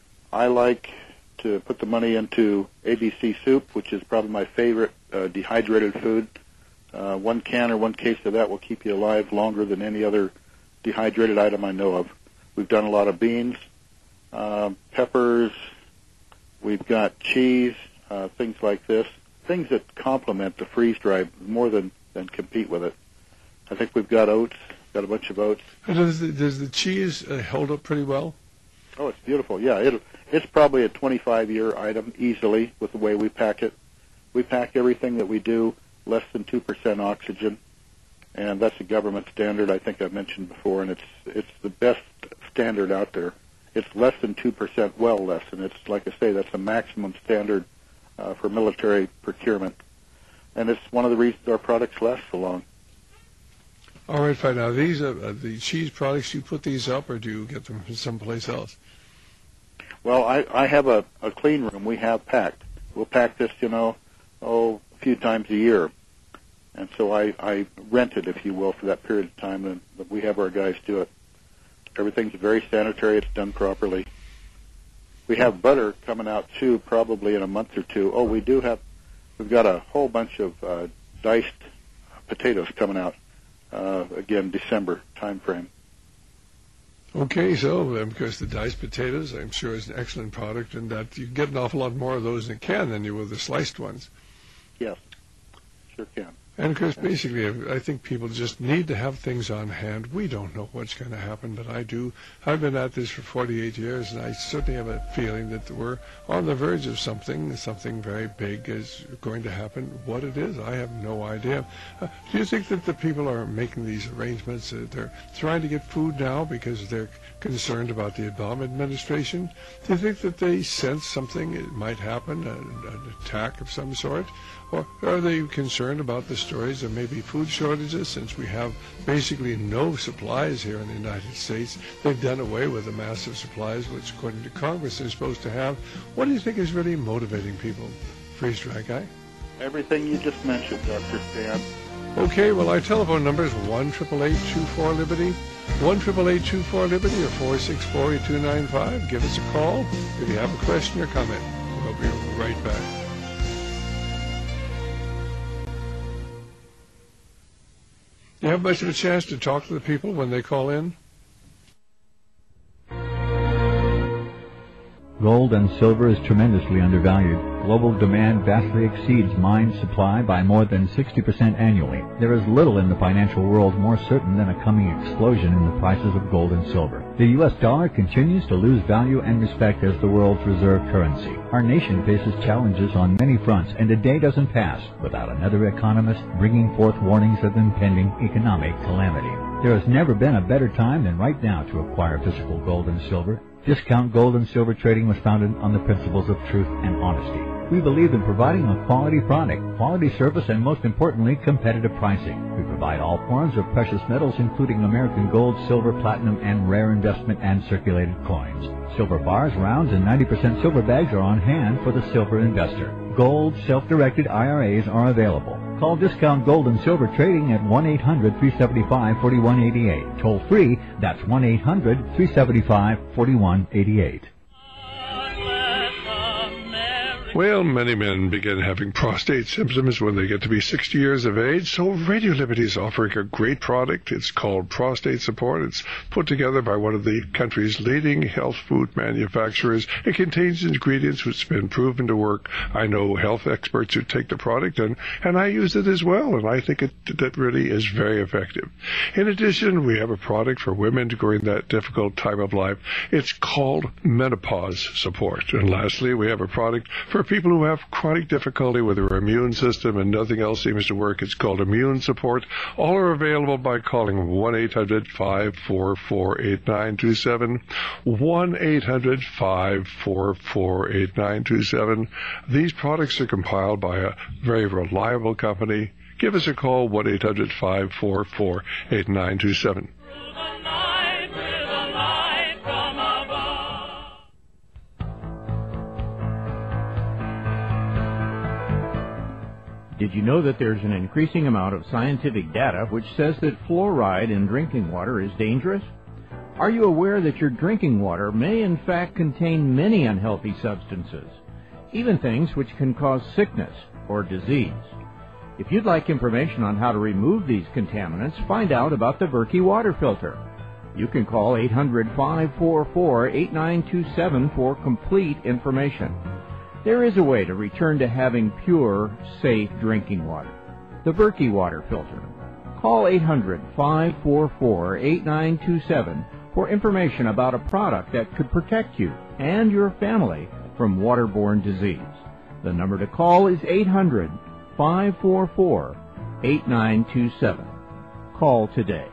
I like to put the money into A B C soup, which is probably my favorite uh, dehydrated food. Uh, one can or one case of that will keep you alive longer than any other dehydrated item I know of. We've done a lot of beans, uh, peppers, we've got cheese, uh, things like this, things that complement the freeze-dried more than, than compete with it. I think we've got oats, got a bunch of oats. Does the, does the cheese uh, hold up pretty well? Oh, it's beautiful. Yeah, it, it's probably a twenty-five year item easily with the way we pack it. We pack everything that we do less than two percent oxygen, and that's a government standard I think I've mentioned before, and it's it's the best standard out there. It's less than two percent, well less, and it's, like I say, that's a maximum standard uh, for military procurement. And it's one of the reasons our products last so long. All right, fine. Now, these are uh, the cheese products, you put these up, or do you get them from someplace else? Well, I, I have a, a clean room we have packed. We'll pack this, you know, oh, a few times a year. And so I, I rent it, if you will, for that period of time, and we have our guys do it. Everything's very sanitary. It's done properly. We have butter coming out, too, probably in a month or two. Oh, we do have, we've got a whole bunch of uh, diced potatoes coming out. Uh, again, December time frame. Okay, so um, because the diced potatoes, I'm sure, is an excellent product, and that you can get an awful lot more of those in a can than you will the sliced ones. Yes, sure can. And, of course, basically, I think people just need to have things on hand. We don't know what's going to happen, but I do. I've been at this for forty-eight years, and I certainly have a feeling that we're on the verge of something. Something very big is going to happen. What it is, I have no idea. Uh, do you think that the people are making these arrangements? Uh, they're trying to get food now because they're concerned about the Obama administration? Do you think that they sense something it might happen, an, an attack of some sort? Or are they concerned about the stories of maybe food shortages, since we have basically no supplies here in the United States? They've done away with the massive supplies, which, according to Congress, they're supposed to have. What do you think is really motivating people? Freeze-dry guy? Everything you just mentioned, Doctor Stan. Okay, well, our telephone number is one eight eight eight, two four, Liberty, one eight eight eight, two four, Liberty, or four six four, eight two nine five. Give us a call if you have a question or comment. We'll be right back. Do you have much of a chance to talk to the people when they call in? Gold and silver is tremendously undervalued. Global demand vastly exceeds mine supply by more than sixty percent annually. There is little in the financial world more certain than a coming explosion in the prices of gold and silver. The U S dollar continues to lose value and respect as the world's reserve currency. Our nation faces challenges on many fronts, and a day doesn't pass without another economist bringing forth warnings of impending economic calamity. There has never been a better time than right now to acquire physical gold and silver. Discount Gold and Silver Trading was founded on the principles of truth and honesty. We believe in providing a quality product, quality service, and most importantly, competitive pricing. We provide all forms of precious metals, including American gold, silver, platinum, and rare investment and circulated coins. Silver bars, rounds, and ninety percent silver bags are on hand for the silver investor. Gold, self-directed I R As are available. Call Discount Gold and Silver Trading at one eight hundred, three seven five, four one eight eight. Toll free, that's one eight hundred, three seven five, four one eight eight. Well, many men begin having prostate symptoms when they get to be sixty years of age, so Radio Liberty is offering a great product. It's called Prostate Support. It's put together by one of the country's leading health food manufacturers. It contains ingredients which have been proven to work. I know health experts who take the product, and, and I use it as well, and I think it that really is very effective. In addition, we have a product for women during that difficult time of life. It's called Menopause Support. And lastly, we have a product for people who have chronic difficulty with their immune system and nothing else seems to work. It's called Immune Support. All are available by calling one eight hundred, five four four, eight nine two seven, one eight hundred, five four four, eight nine two seven. These products are compiled by a very reliable company. Give us a call, one eight hundred, five four four, eight nine two seven. Did you know that there's an increasing amount of scientific data which says that fluoride in drinking water is dangerous? Are you aware that your drinking water may in fact contain many unhealthy substances, even things which can cause sickness or disease? If you'd like information on how to remove these contaminants, find out about the Berkey water filter. You can call eight hundred, five four four, eight nine two seven for complete information. There is a way to return to having pure, safe drinking water. The Berkey water filter. Call eight hundred, five four four, eight nine two seven for information about a product that could protect you and your family from waterborne disease. The number to call is eight hundred, five four four, eight nine two seven. Call today.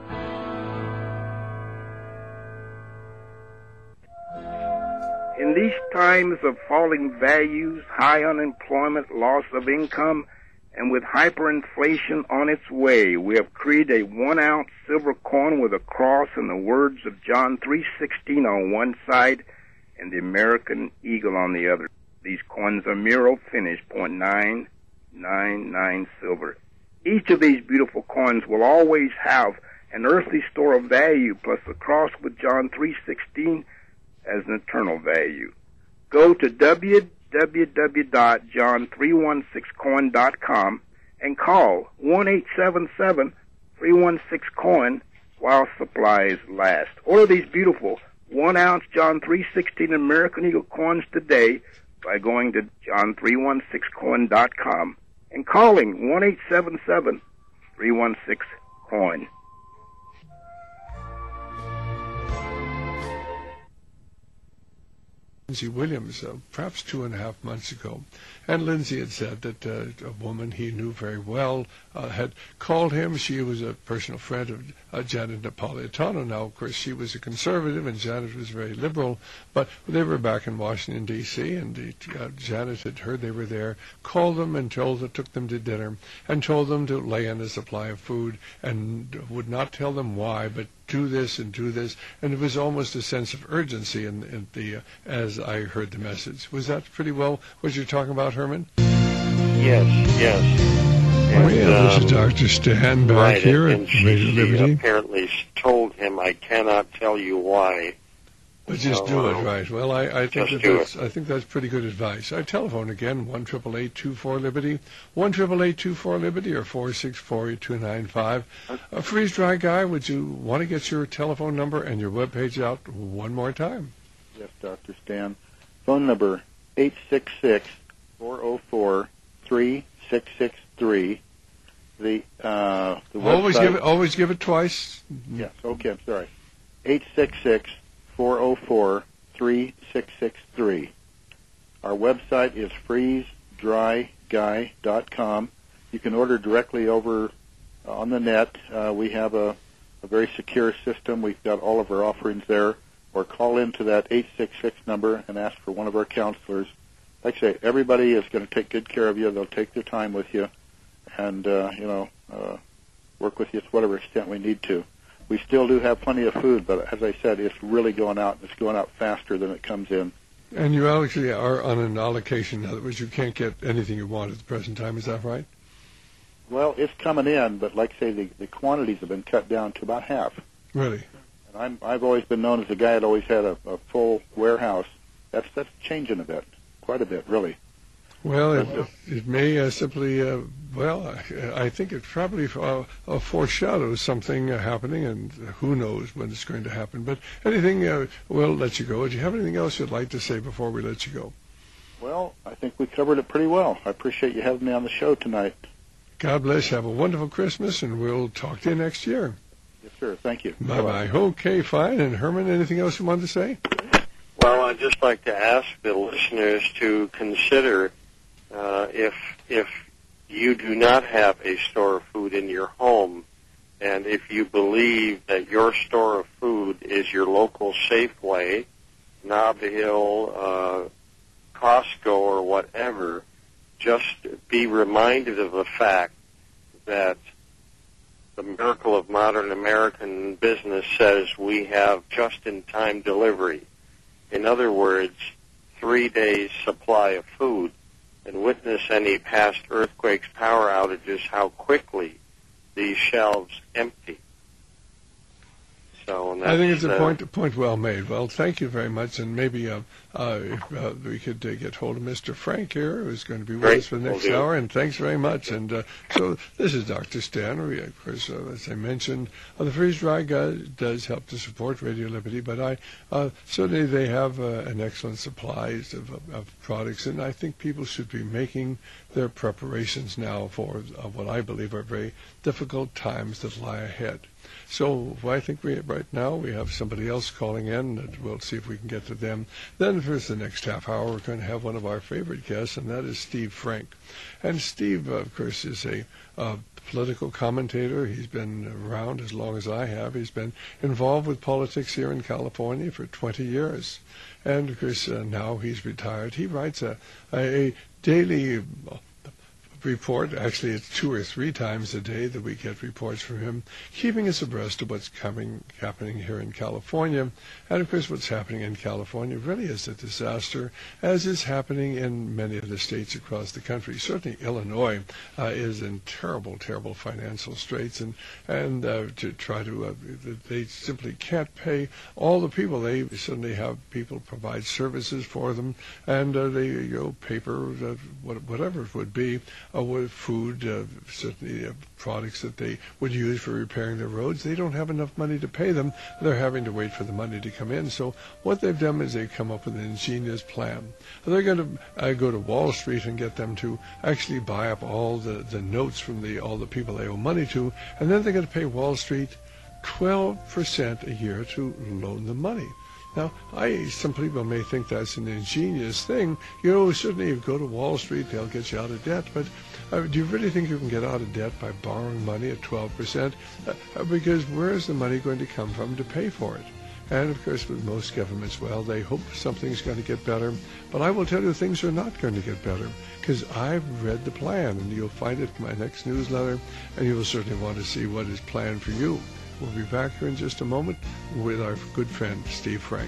In these times of falling values, high unemployment, loss of income, and with hyperinflation on its way, we have created a one-ounce silver coin with a cross and the words of John three sixteen on one side and the American eagle on the other. These coins are Miro finish, point nine nine nine silver. Each of these beautiful coins will always have an earthly store of value, plus the cross with John three sixteen as an eternal value. Go to w w w dot john three one six coin dot com and call one eight seven seven, three one six coin while supplies last. Order these beautiful one-ounce John three sixteen American Eagle coins today by going to john three one six coin dot com and calling one eight seven seven, three one six coin. Lindsay Williams, uh, perhaps two and a half months ago. And Lindsay had said that uh, a woman he knew very well uh, had called him. She was a personal friend of uh, Janet Napolitano. Now, of course, she was a conservative and Janet was very liberal, but they were back in Washington, D C, and the, uh, Janet had heard they were there, called them and told them, took them to dinner, and told them to lay in a supply of food, and would not tell them why, but do this and do this, and it was almost a sense of urgency in, in the uh, as I heard the message. Was that pretty well what you're talking about, Herman? Yes, yes. And, oh, yeah, this um, is Doctor Stan back right, here and, at and Radio she, Liberty. She apparently told him, "I cannot tell you why." But just so, do uh, it, right? Well, I, I think that do that's it. I think that's pretty good advice. I telephone again one triple eight two four Liberty, one triple eight two four Liberty, or four six four eight two nine five. A freeze dry guy, would you want to get your telephone number and your webpage out one more time? Yes, Doctor Stan. Phone number eight six six, four zero four, three six six three. The uh, the Always website, give it. Always give it twice. Yes. Okay. I'm sorry. Eight six six, four zero four, three six six three. Our website is freeze dry guy dot com. You can order directly over uh, on the net. Uh, we have a, a very secure system. We've got all of our offerings there. Or call into that eight six six number and ask for one of our counselors. like I say, everybody is going to take good care of you. They'll take their time with you, and uh, you know, uh, work with you to whatever extent we need to. We still do have plenty of food, but as I said, it's really going out. It's going out faster than it comes in. And you actually are on an allocation. In other words, you can't get anything you want at the present time. Is that right? Well, it's coming in, but like I say, the, the quantities have been cut down to about half. Really? And I'm, I've always been known as a guy that always had a, a full warehouse. That's that's changing a bit, quite a bit, really. Well, it, it may uh, simply, uh, well, I, I think it probably uh, uh, foreshadows something uh, happening, and who knows when it's going to happen. But anything, uh, we'll let you go. Do you have anything else you'd like to say before we let you go? Well, I think we covered it pretty well. I appreciate you having me on the show tonight. God bless. Have a wonderful Christmas, and we'll talk to you next year. Yes, sir. Thank you. Bye-bye. Okay, fine. And Herman, anything else you wanted to say? Well, I'd just like to ask the listeners to consider uh, if if you do not have a store of food in your home, and if you believe that your store of food is your local Safeway, Nob Hill, uh, Costco, or whatever, just be reminded of the fact that the miracle of modern American business says we have just-in-time delivery. In other words, three days' supply of food, and witness any past earthquakes, power outages, how quickly these shelves empty. So, and that's, I think it's a uh, point point well made. Well, thank you very much, and maybe uh, uh, if uh, we could uh, get hold of Mister Frank here, who's going to be with Great. us for the Will next do. hour. And thanks very much. And uh, so this is Doctor Stan. We, of course, uh, as I mentioned, uh, the Freeze Dry Guy does help to support Radio Liberty, but I uh, certainly they have uh, an excellent supplies of, of, of products, and I think people should be making their preparations now for uh, what I believe are very difficult times that lie ahead. So I think we right now we have somebody else calling in, and we'll see if we can get to them. Then for the next half hour, we're going to have one of our favorite guests, and that is Steve Frank. And Steve, of course, is a uh, political commentator. He's been around as long as I have. He's been involved with politics here in California for twenty years. And, of course, uh, now he's retired. He writes a, a, a daily report. Actually, it's two or three times a day that we get reports from him, keeping us abreast of what's coming, happening here in California. And, of course, what's happening in California really is a disaster, as is happening in many of the states across the country. Certainly, Illinois uh, is in terrible, terrible financial straits, and, and uh, to try to, uh, they simply can't pay all the people. They certainly have people provide services for them, and uh, they, you know, paper, uh, whatever it would be, Uh, with food, uh, certainly uh, products that they would use for repairing their roads. They don't have enough money to pay them. They're having to wait for the money to come in. So what they've done is they've come up with an ingenious plan. They're going to uh, go to Wall Street and get them to actually buy up all the, the notes from the all the people they owe money to, and then they're going to pay Wall Street twelve percent a year to loan them money. Now, I, some people may think that's an ingenious thing. You know, certainly if you go to Wall Street, they'll get you out of debt. But uh, do you really think you can get out of debt by borrowing money at twelve percent? Uh, because where is the money going to come from to pay for it? And, of course, with most governments, well, they hope something's going to get better. But I will tell you things are not going to get better, because I've read the plan, and you'll find it in my next newsletter, and you will certainly want to see what is planned for you. We'll be back here in just a moment with our good friend, Steve Frank.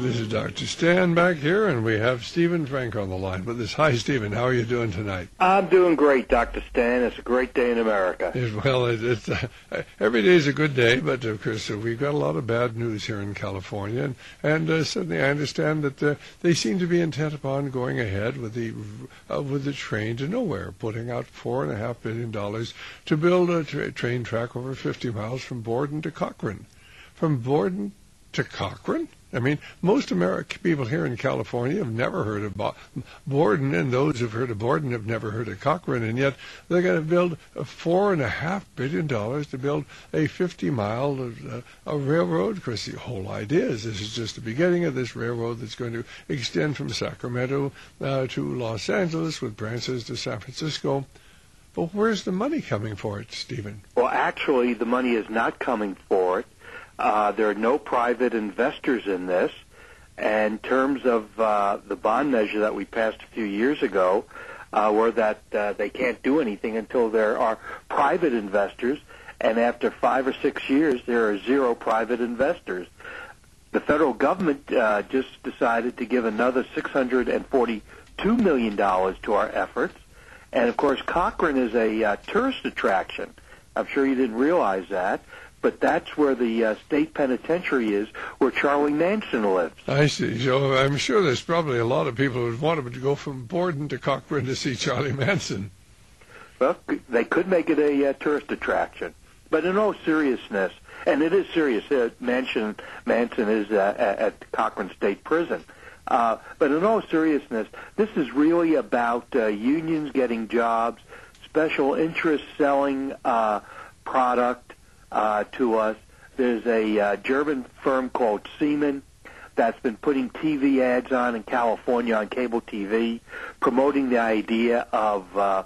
This is Doctor Stan back here, and we have Stephen Frank on the line with us. Hi, Stephen. How are you doing tonight? I'm doing great, Doctor Stan. It's a great day in America. Yes, well, it, it's uh, every day is a good day, but of course uh, we've got a lot of bad news here in California, and, and uh, certainly I understand that uh, they seem to be intent upon going ahead with the uh, with the train to nowhere, putting out four and a half billion dollars to build a tra- train track over fifty miles from Borden to Cochrane, from Borden to Cochrane. I mean, most American people here in California have never heard of Bo- Borden, and those who've heard of Borden have never heard of Cochrane, and yet they're going to build a four and a half billion dollars to build a fifty-mile uh, a railroad. Of course, the whole idea is this is just the beginning of this railroad that's going to extend from Sacramento uh, to Los Angeles with branches to San Francisco. But where's the money coming for it, Stephen? Well, actually, the money is not coming for it. Uh, there are no private investors in this. And in terms of uh, the bond measure that we passed a few years ago, uh, were that uh, they can't do anything until there are private investors, and after five or six years, there are zero private investors. The federal government uh, just decided to give another six hundred forty-two million dollars to our efforts. And, of course, Cochrane is a uh, tourist attraction. I'm sure you didn't realize that. But that's where the uh, state penitentiary is, where Charlie Manson lives. I see. So I'm sure there's probably a lot of people who would want to go from Borden to Cochrane to see Charlie Manson. Well, they could make it a uh, tourist attraction. But in all seriousness, and it is serious, uh, Manson, Manson is uh, at Cochrane State Prison. Uh, but in all seriousness, this is really about uh, unions getting jobs, special interests selling uh, product, Uh, to us. There's a uh, German firm called Siemens that's been putting T V ads on in California on cable T V, promoting the idea of uh,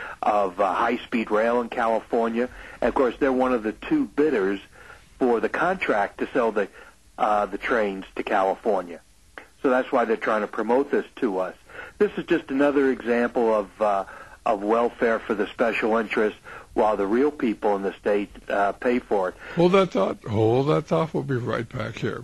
of uh, high-speed rail in California. And, of course, they're one of the two bidders for the contract to sell the uh, the trains to California. So that's why they're trying to promote this to us. This is just another example of uh, of welfare for the special interests, while the real people in the state uh, pay for it. Hold that thought. Hold that thought. We'll be right back here.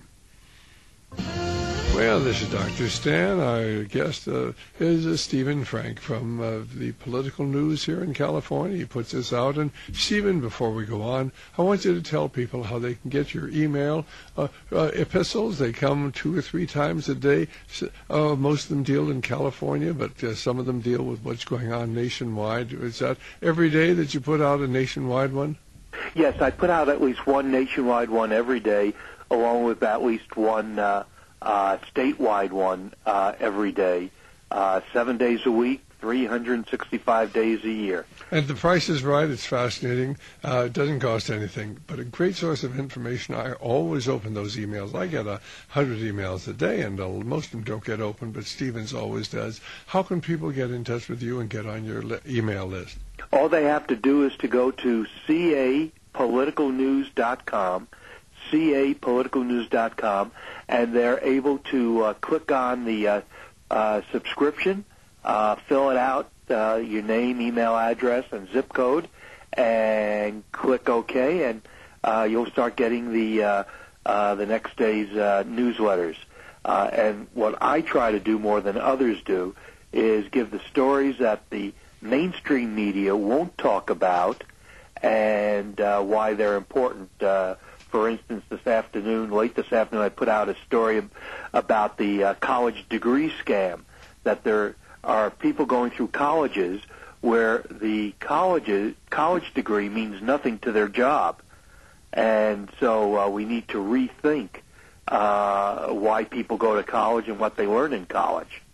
Well, this is Doctor Stan. Our guest uh, is uh, Stephen Frank from uh, the Political News here in California. He puts this out. And, Stephen, before we go on, I want you to tell people how they can get your email uh, uh, epistles. They come two or three times a day. Uh, most of them deal in California, but uh, some of them deal with what's going on nationwide. Is that every day that you put out a nationwide one? Yes, I put out at least one nationwide one every day, along with at least one uh, uh, statewide one uh, every day, uh, seven days a week, three hundred sixty-five days a year. And the price is right. It's fascinating. Uh, it doesn't cost anything, but a great source of information. I always open those emails. I get a hundred emails a day, and uh, most of them don't get opened, but Stevens always does. How can people get in touch with you and get on your li- email list? All they have to do is to go to c a political news dot com, c a political news dot com, and they're able to uh, click on the uh, uh, subscription, uh, fill it out, uh, your name, email address, and zip code, and click OK, and uh, you'll start getting the uh, uh, the next day's uh, newsletters. Uh, and what I try to do more than others do is give the stories that the mainstream media won't talk about, and uh, why they're important. Uh, for instance, this afternoon, late this afternoon, I put out a story about the uh, college degree scam, that there are people going through colleges where the college, college degree means nothing to their job. And so uh, we need to rethink uh, why people go to college and what they learn in college.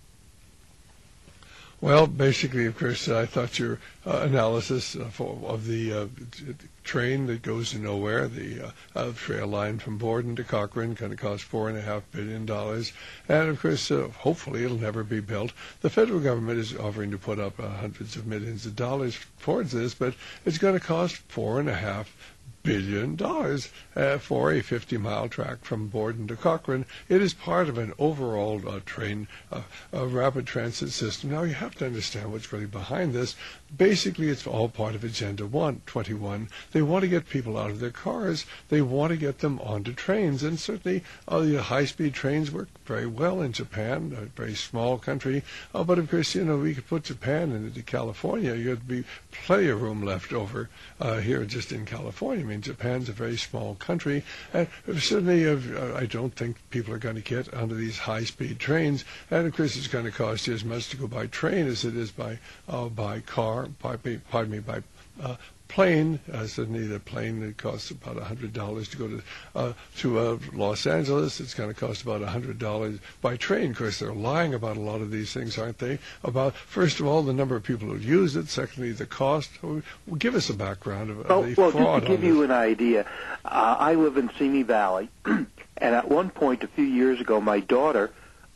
Well, basically, of course, I thought your uh, analysis of, of the uh, train that goes to nowhere, the uh, uh, trail line from Borden to Cochrane, going to cost four and a half billion dollars, and of course, uh, hopefully, it'll never be built. The federal government is offering to put up uh, hundreds of millions of dollars towards this, but it's going to cost four and a half billion dollars uh, for a fifty-mile track from Borden to Cochrane. It is part of an overall uh, train, uh, uh, rapid transit system. Now, you have to understand what's really behind this. Basically, it's all part of Agenda one twenty-one. They want to get people out of their cars. They want to get them onto trains. And certainly, uh, the high-speed trains work very well in Japan, a very small country. Uh, but, of course, you know, we could put Japan into California. You'd be plenty of room left over uh, here just in California. I mean, Japan's a very small country. And certainly, uh, I don't think people are going to get onto these high-speed trains. And, of course, it's going to cost you as much to go by train as it is by uh, by car. Pardon me, by uh, plane. Uh, certainly, the plane it costs about a hundred dollars to go to uh, to uh, Los Angeles. It's going to cost about a hundred dollars by train. Of course, they're lying about a lot of these things, aren't they? About first of all, the number of people who use it. Secondly, the cost. Well, give us a background of, well, of the well, fraud. Just to give on you this. an idea, uh, I live in Simi Valley, and at one point a few years ago, my daughter,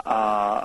uh,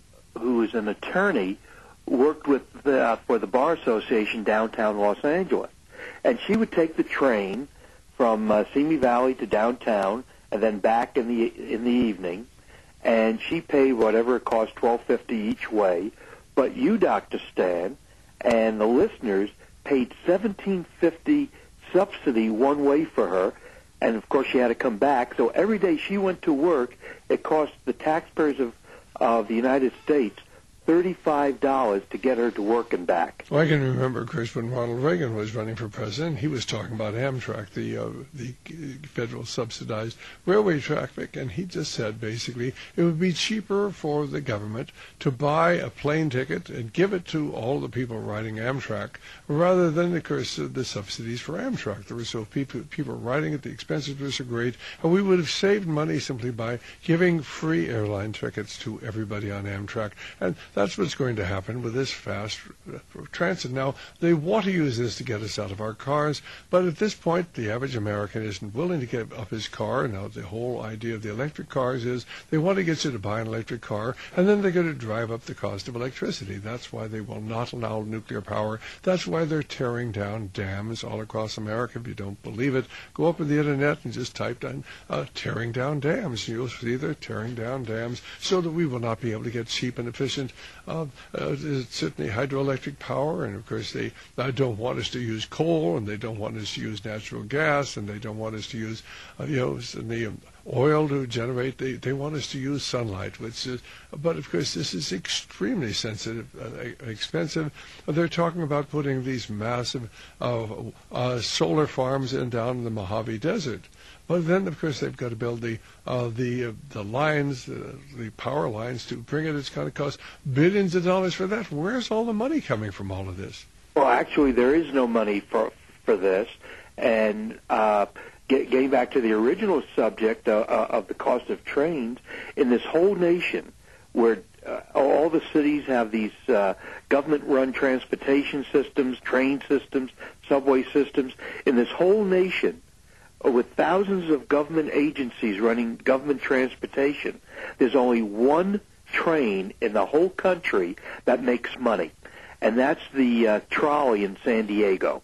who is an attorney, worked with the, uh, for the Bar Association downtown Los Angeles. And she would take the train from uh, Simi Valley to downtown and then back in the in the evening. And she paid whatever it cost, twelve fifty each way. But you, Doctor Stan, and the listeners paid seventeen fifty subsidy one way for her. And, of course, she had to come back. So every day she went to work, it cost the taxpayers of, of the United States thirty-five dollars to get her to work and back. Well, I can remember, Chris, when Ronald Reagan was running for president, he was talking about Amtrak, the uh, the federal subsidized railway traffic, and he just said basically it would be cheaper for the government to buy a plane ticket and give it to all the people riding Amtrak rather than, of course, the subsidies for Amtrak. There were so people people riding it, the expenses were so great, and we would have saved money simply by giving free airline tickets to everybody on Amtrak. And that's what's going to happen with this fast transit. Now, they want to use this to get us out of our cars, but at this point, the average American isn't willing to give up his car. Now, the whole idea of the electric cars is they want to get you to buy an electric car, and then they're going to drive up the cost of electricity. That's why they will not allow nuclear power. That's why they're tearing down dams all across America. If you don't believe it, go up on the internet and just type down uh, tearing down dams. You'll see they're tearing down dams so that we will not be able to get cheap and efficient Uh, uh, certainly hydroelectric power, and of course they uh, don't want us to use coal, and they don't want us to use natural gas, and they don't want us to use, uh, you know, the um, oil to generate. They they want us to use sunlight, which is, but of course this is extremely sensitive, uh, expensive. They're talking about putting these massive uh, uh, solar farms in down in the Mojave Desert. But then, of course, they've got to build the uh, the uh, the lines, uh, the power lines to bring it. It's going to cost billions of dollars for that. Where's all the money coming from all of this? Well, actually, there is no money for for this. And uh, get, getting back to the original subject uh, uh, of the cost of trains, in this whole nation, where uh, all the cities have these uh, government-run transportation systems, train systems, subway systems, in this whole nation, with thousands of government agencies running government transportation, there's only one train in the whole country that makes money, and that's the uh, trolley in San Diego.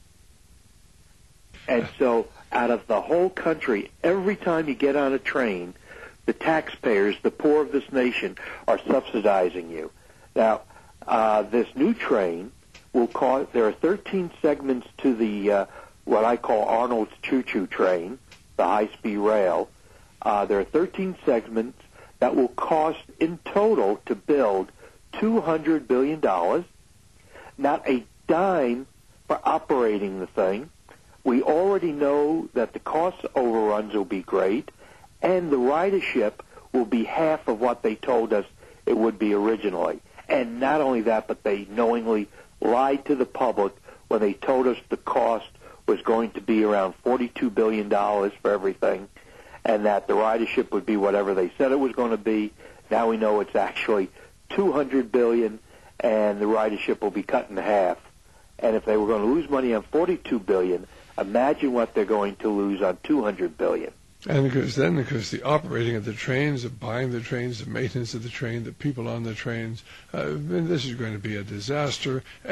And so out of the whole country, every time you get on a train, the taxpayers, the poor of this nation, are subsidizing you. Now, uh, this new train will cost, there are thirteen segments to the uh, what I call Arnold's choo-choo train, the high-speed rail. Uh, there are thirteen segments that will cost in total to build two hundred billion dollars, not a dime for operating the thing. We already know that the cost overruns will be great, and the ridership will be half of what they told us it would be originally. And not only that, but they knowingly lied to the public when they told us the cost was going to be around forty-two billion dollars for everything, and that the ridership would be whatever they said it was going to be. Now we know it's actually two hundred billion dollars, and the ridership will be cut in half. And if they were going to lose money on forty-two billion dollars, imagine what they're going to lose on two hundred billion dollars. And because then, because the operating of the trains, the buying the trains, the maintenance of the train, the people on the trains, uh, and this is going to be a disaster. And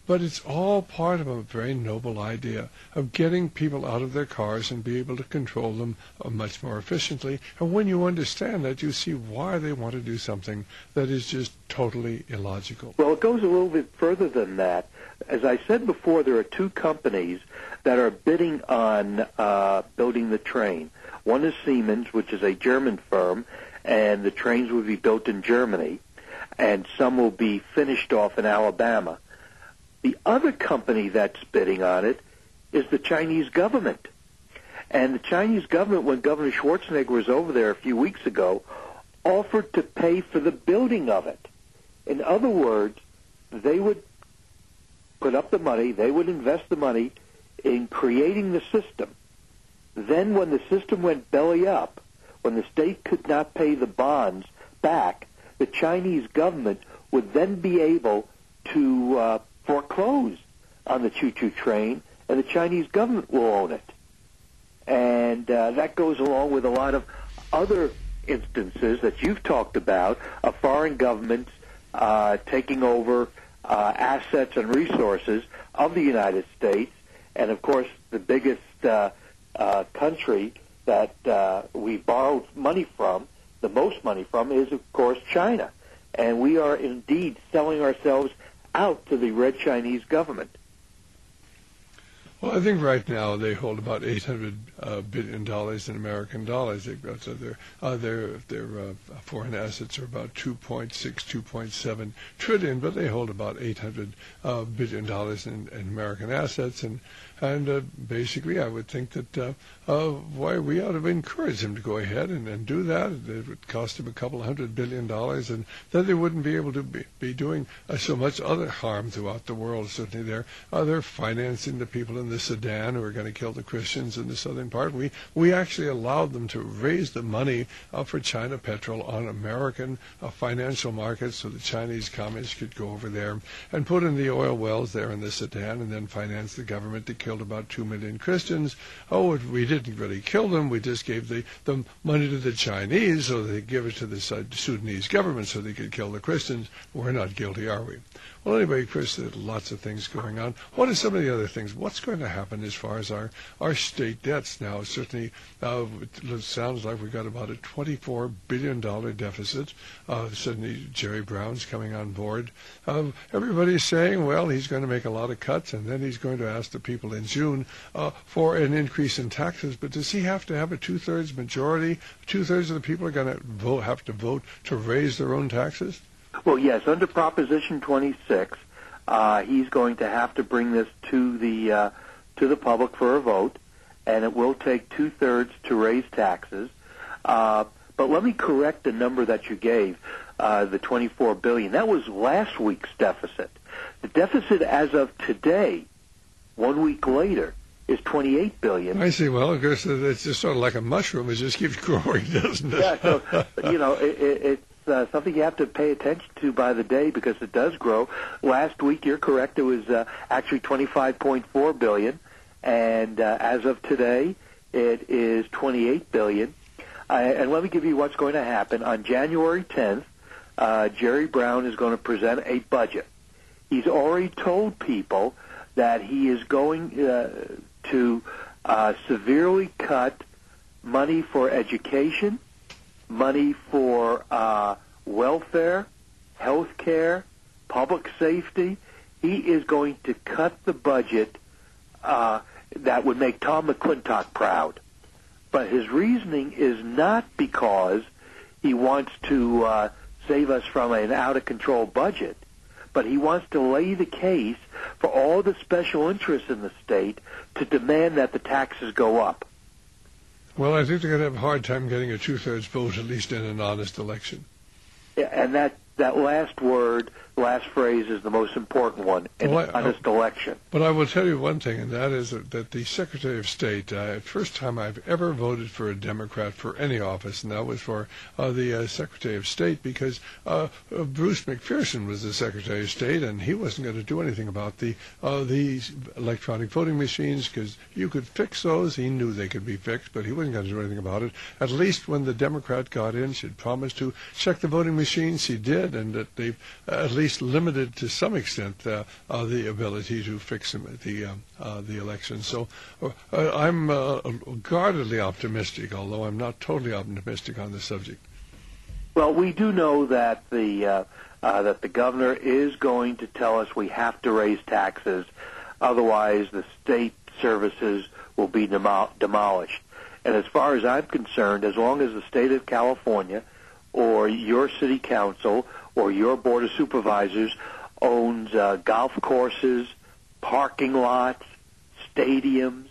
But it's all part of a very noble idea of getting people out of their cars and be able to control them uh, much more efficiently. And when you understand that, you see why they want to do something that is just totally illogical. Well, it goes a little bit further than that. As I said before, there are two companies that are bidding on uh, building the train. One is Siemens, which is a German firm, and the trains will be built in Germany, and some will be finished off in Alabama. The other company that's bidding on it is the Chinese government. And the Chinese government, when Governor Schwarzenegger was over there a few weeks ago, offered to pay for the building of it. In other words, they would put up the money, they would invest the money in creating the system. Then when the system went belly up, when the state could not pay the bonds back, the Chinese government would then be able to uh, foreclose on the choo-choo train, and the Chinese government will own it. And uh, that goes along with a lot of other instances that you've talked about of foreign governments uh, taking over uh, assets and resources of the United States. And, of course, the biggest uh, uh, country that uh, we borrowed money from, the most money from, is, of course, China. And we are indeed selling ourselves out to the Red Chinese government. Well, I think right now they hold about eight hundred uh, billion dollars in American dollars. They've got, so their uh, their their uh, foreign assets are about two point six, two point seven trillion, but they hold about eight hundred uh, billion dollars in, in American assets, and and uh, basically, I would think that uh, uh, why we ought to encourage them to go ahead and, and do that. It would cost them a couple of hundred billion dollars, and then they wouldn't be able to be, be doing uh, so much other harm throughout the world. Certainly, they're uh, they're financing the people in the Sudan who are going to kill the Christians in the southern part. We we actually allowed them to raise the money uh, for China Petrol on American uh, financial markets, so the Chinese communists could go over there and put in the oil wells there in the Sudan, and then finance the government that killed about two million Christians. Oh, we didn't really kill them. We just gave the, the money to the Chinese so they give it to the Sudanese government so they could kill the Christians. We're not guilty, are we? Well, anyway, Chris, there's lots of things going on. What are some of the other things? What's going to happen as far as our, our state debts now? Certainly, uh, it sounds like we've got about a twenty-four billion dollars deficit. Uh, suddenly, Jerry Brown's coming on board. Um, everybody's saying, well, he's going to make a lot of cuts, and then he's going to ask the people in June uh, for an increase in taxes. But does he have to have a two-thirds majority? Two-thirds of the people are going to vote, have to vote to raise their own taxes? Well, yes, under Proposition twenty-six, uh, he's going to have to bring this to the uh, to the public for a vote, and it will take two-thirds to raise taxes. Uh, but let me correct the number that you gave, uh, the twenty-four billion dollars. That was last week's deficit. The deficit as of today, one week later, is twenty-eight billion dollars. I see. Well, of course, it's just sort of like a mushroom. It just keeps growing, doesn't it? Yeah, so, you know, it, it, it's uh, something you have to pay attention to by the day because it does grow. Last week, you're correct, it was uh, actually twenty-five point four billion dollars, and uh, as of today, it is twenty-eight billion dollars. Uh, and let me give you what's going to happen. On January tenth, uh, Jerry Brown is going to present a budget. He's already told people that he is going uh, to uh, severely cut money for education, money for uh, welfare, health care, public safety. He is going to cut the budget uh, that would make Tom McClintock proud. But his reasoning is not because he wants to uh, save us from an out-of-control budget, but he wants to lay the case for all the special interests in the state to demand that the taxes go up. Well, I think they're going to have a hard time getting a two-thirds vote, at least in an honest election. Yeah, and that, that last word, last phrase is the most important one in well, an honest I, election. But I will tell you one thing, and that is that, that the Secretary of State, uh, first time I've ever voted for a Democrat for any office, and that was for uh, the uh, Secretary of State, because uh, uh, Bruce McPherson was the Secretary of State, and he wasn't going to do anything about the uh, the electronic voting machines, because you could fix those. He knew they could be fixed, but he wasn't going to do anything about it. At least when the Democrat got in, she'd promised to check the voting machines. She did, and that they uh, at least least limited to some extent uh, uh, the ability to fix them at the uh, uh, the election. So uh, I'm uh, guardedly optimistic, although I'm not totally optimistic on the subject. Well, we do know that the uh, uh, that the governor is going to tell us we have to raise taxes, otherwise the state services will be demo- demolished. And as far as I'm concerned, as long as the state of California or your city council or your board of supervisors owns uh, golf courses, parking lots, stadiums,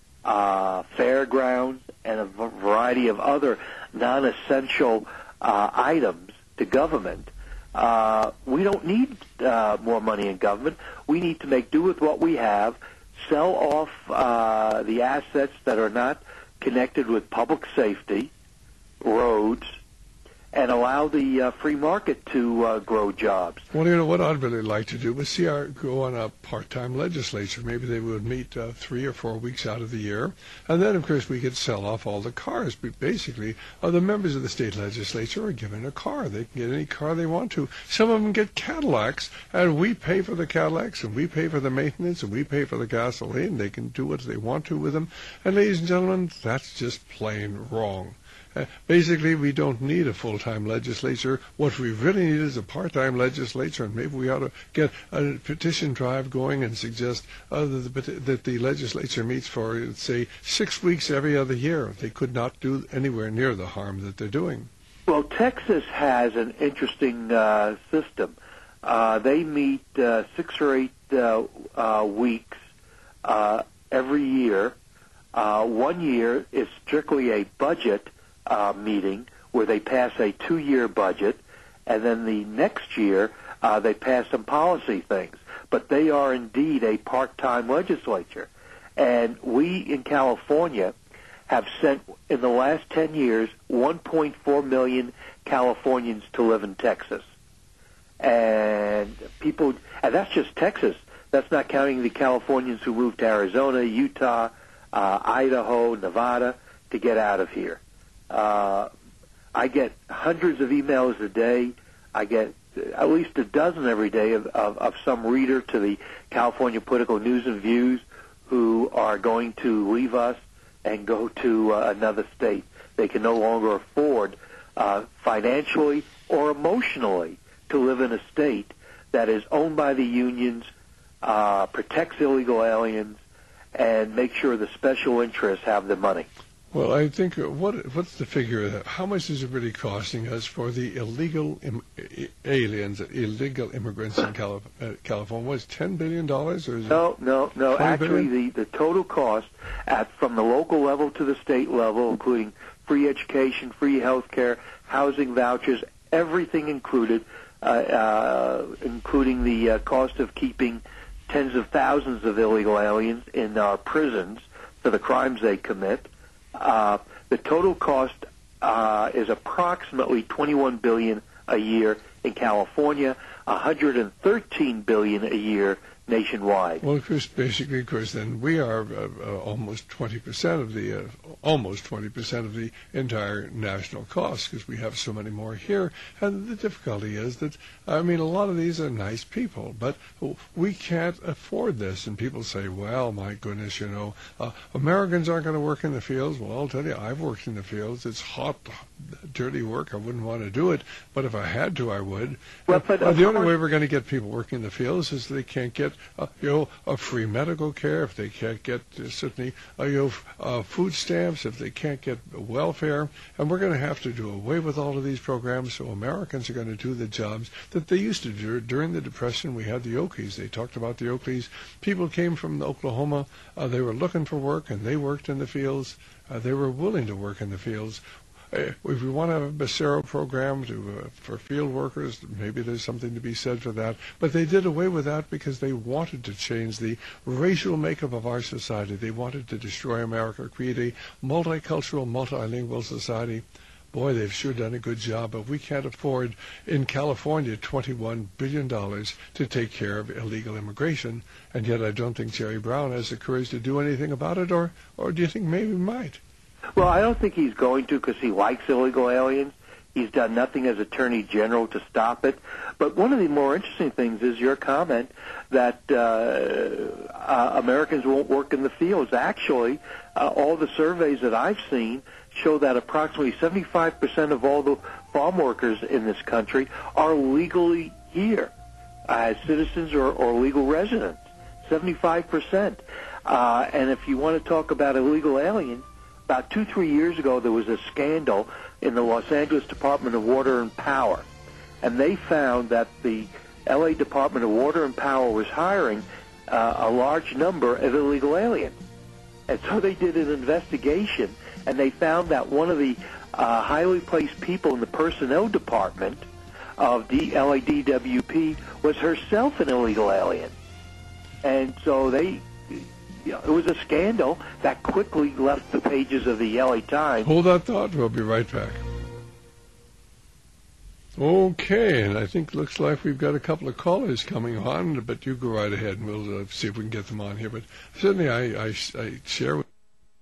uh, fairgrounds, and a v- variety of other non-essential uh, items to government, uh, we don't need uh, more money in government. We need to make do with what we have, sell off uh, the assets that are not connected with public safety, roads, and allow the uh, free market to uh, grow jobs. Well, you know, what I'd really like to do was see our go on a part-time legislature. Maybe they would meet uh, three or four weeks out of the year. And then, of course, we could sell off all the cars. But basically, uh, the members of the state legislature are given a car. They can get any car they want to. Some of them get Cadillacs, and we pay for the Cadillacs, and we pay for the maintenance, and we pay for the gasoline. They can do what they want to with them. And, ladies and gentlemen, that's just plain wrong. Uh, basically, we don't need a full-time legislature. What we really need is a part-time legislature, and maybe we ought to get a petition drive going and suggest uh, that, the, that the legislature meets for, say, six weeks every other year. They could not do anywhere near the harm that they're doing. Well, Texas has an interesting uh, system. Uh, they meet uh, six or eight uh, uh, weeks uh, every year. Uh, one year is strictly a budget Uh, meeting where they pass a two-year budget, and then the next year uh, they pass some policy things. But they are indeed a part-time legislature. And we in California have sent, in the last ten years, one point four million Californians to live in Texas. And people, and that's just Texas. That's not counting the Californians who moved to Arizona, Utah, uh, Idaho, Nevada to get out of here. Uh, I get hundreds of emails a day. I get at least a dozen every day of, of, of some reader to the California Political News and Views who are going to leave us and go to uh, another state. They can no longer afford uh, financially or emotionally to live in a state that is owned by the unions, uh, protects illegal aliens, and makes sure the special interests have the money. Well, I think, uh, what what's the figure of that? How much is it really costing us for the illegal Im- aliens, illegal immigrants in Calif- uh, California? Was ten billion dollars? Or is no, it no, no. Actually, the, the total cost at from the local level to the state level, including free education, free health care, housing vouchers, everything included, uh, uh, including the uh, cost of keeping tens of thousands of illegal aliens in our prisons for the crimes they commit. Uh, the total cost uh, is approximately twenty-one billion dollars a year in California, one hundred thirteen billion dollars a year nationwide. Well, of course, basically, of course, then we are uh, uh, almost twenty percent of the uh, almost twenty percent of the entire national cost, because we have so many more here. And the difficulty is that, I mean, a lot of these are nice people, but we can't afford this. And people say, well, my goodness, you know, uh, Americans aren't going to work in the fields. Well, I'll tell you, I've worked in the fields. It's hot, dirty work. I wouldn't want to do it, but if I had to, I would. Well, but uh, the only way we're going to get people working in the fields is they can't get Uh, you know, a free medical care, if they can't get uh, certainly uh, you know, uh, food stamps, if they can't get welfare, and we're going to have to do away with all of these programs. So Americans are going to do the jobs that they used to do. During the Depression, we had the Okies. They talked about the Okies. People came from Oklahoma. Uh, they were looking for work, and they worked in the fields. Uh, they were willing to work in the fields. If we want to have a Becerra program to, uh, for field workers, maybe there's something to be said for that. But they did away with that because they wanted to change the racial makeup of our society. They wanted to destroy America, create a multicultural, multilingual society. Boy, they've sure done a good job, but we can't afford, in California, twenty-one billion dollars to take care of illegal immigration. And yet I don't think Jerry Brown has the courage to do anything about it, or, or do you think maybe he might? Well, I don't think he's going to because he likes illegal aliens. He's done nothing as Attorney General to stop it. But one of the more interesting things is your comment that uh, uh, Americans won't work in the fields. Actually, uh, all the surveys that I've seen show that approximately seventy-five percent of all the farm workers in this country are legally here as citizens or, or legal residents. seventy-five percent. Uh, and if you want to talk about illegal aliens, about two, three years ago there was a scandal in the Los Angeles Department of Water and Power. And they found that the L A Department of Water and Power was hiring uh, a large number of illegal aliens. And so they did an investigation, and they found that one of the uh, highly placed people in the personnel department of the L A D W P was herself an illegal alien. And so they, you know, it was a scandal that quickly left the pages of the L A Times. Hold that thought. We'll be right back. Okay, and I think it looks like we've got a couple of callers coming on, but you go right ahead and we'll uh, see if we can get them on here. But certainly I, I, I share with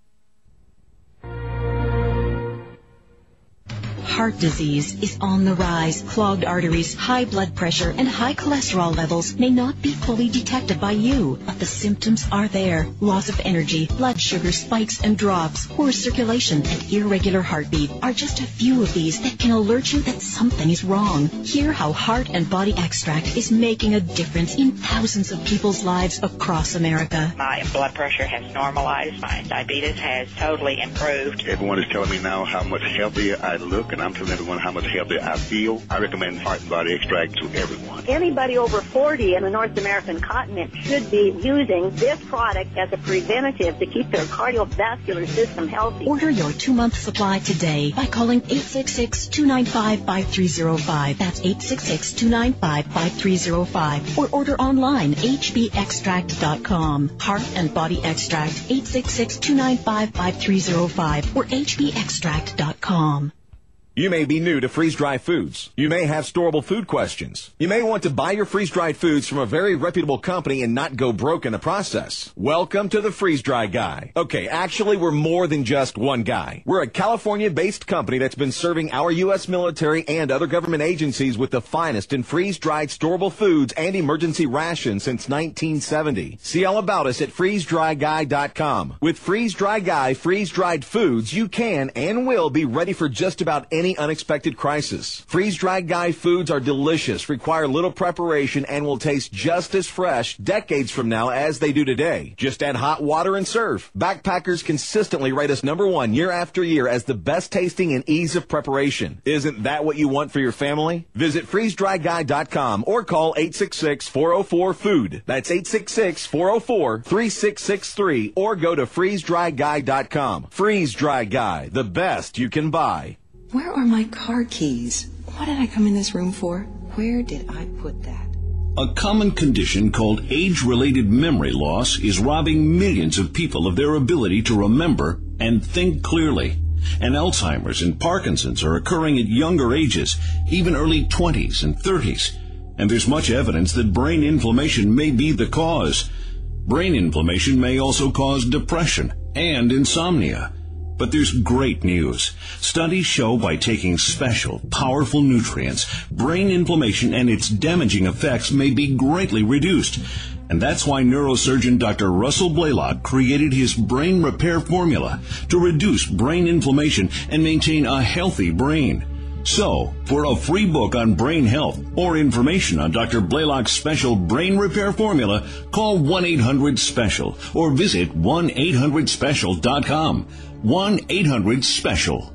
Heart disease is on the rise. Clogged arteries, high blood pressure, and high cholesterol levels may not be fully detected by you, but the symptoms are there. Loss of energy, blood sugar spikes and drops, poor circulation, and irregular heartbeat are just a few of these that can alert you that something is wrong. Hear how Heart and Body Extract is making a difference in thousands of people's lives across America. My blood pressure has normalized. My diabetes has totally improved. Everyone is telling me now how much healthier I look, and I'm telling everyone how much healthier I feel. I recommend Heart and Body Extract to everyone. Anybody over forty in the North American continent should be using this product as a preventative to keep their cardiovascular system healthy. Order your two-month supply today by calling eight six six, two nine five, five three zero five. That's eight six six, two nine five, five three zero five. Or order online, h b extract dot com. Heart and Body Extract, eight six six, two nine five, five three zero five or h b extract dot com. You may be new to freeze-dried foods. You may have storable food questions. You may want to buy your freeze-dried foods from a very reputable company and not go broke in the process. Welcome to the Freeze-Dry Guy. Okay, actually, we're more than just one guy. We're a California-based company that's been serving our U S military and other government agencies with the finest in freeze-dried storable foods and emergency rations since nineteen seventy. See all about us at freeze dry guy dot com. With Freeze-Dry Guy freeze-dried foods, you can and will be ready for just about any Any unexpected crisis. Freeze-dried Guy foods are delicious, require little preparation, and will taste just as fresh decades from now as they do today. Just add hot water and serve. Backpackers consistently rate us number one year after year as the best tasting and ease of preparation. Isn't that what you want for your family? Visit freeze dry guy dot com or call eight six six, four oh four, food. That's eight six six, four oh four, three six six three or go to freeze dry guy dot com. Freeze-Dry Guy, the best you can buy. Where are my car keys? What did I come in this room for? Where did I put that? A common condition called age-related memory loss is robbing millions of people of their ability to remember and think clearly. And Alzheimer's and Parkinson's are occurring at younger ages, even early twenties and thirties. And there's much evidence that brain inflammation may be the cause. Brain inflammation may also cause depression and insomnia. But there's great news. Studies show by taking special, powerful nutrients, brain inflammation and its damaging effects may be greatly reduced. And that's why neurosurgeon Doctor Russell Blaylock created his brain repair formula to reduce brain inflammation and maintain a healthy brain. So, for a free book on brain health or information on Doctor Blaylock's special brain repair formula, call one eight hundred special or visit one eight hundred special dot com. one eight hundred special.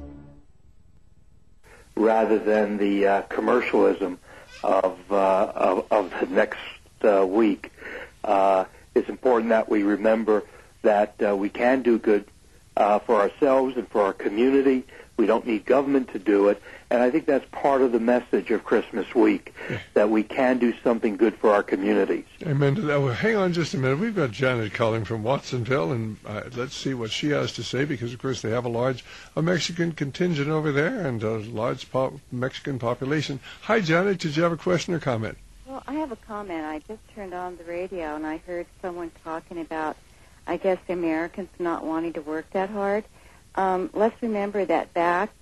Rather than the uh, commercialism of, uh, of of the next uh, week, uh, it's important that we remember that uh, we can do good uh, for ourselves and for our community. We don't need government to do it. And I think that's part of the message of Christmas week, that we can do something good for our communities. Amen to that. Well, hang on just a minute. We've got Janet calling from Watsonville, and uh, let's see what she has to say, because, of course, they have a large a Mexican contingent over there and a large pop Mexican population. Hi, Janet. Did you have a question or comment? Well, I have a comment. I just turned on the radio, and I heard someone talking about, I guess, the Americans not wanting to work that hard. Um, let's remember that back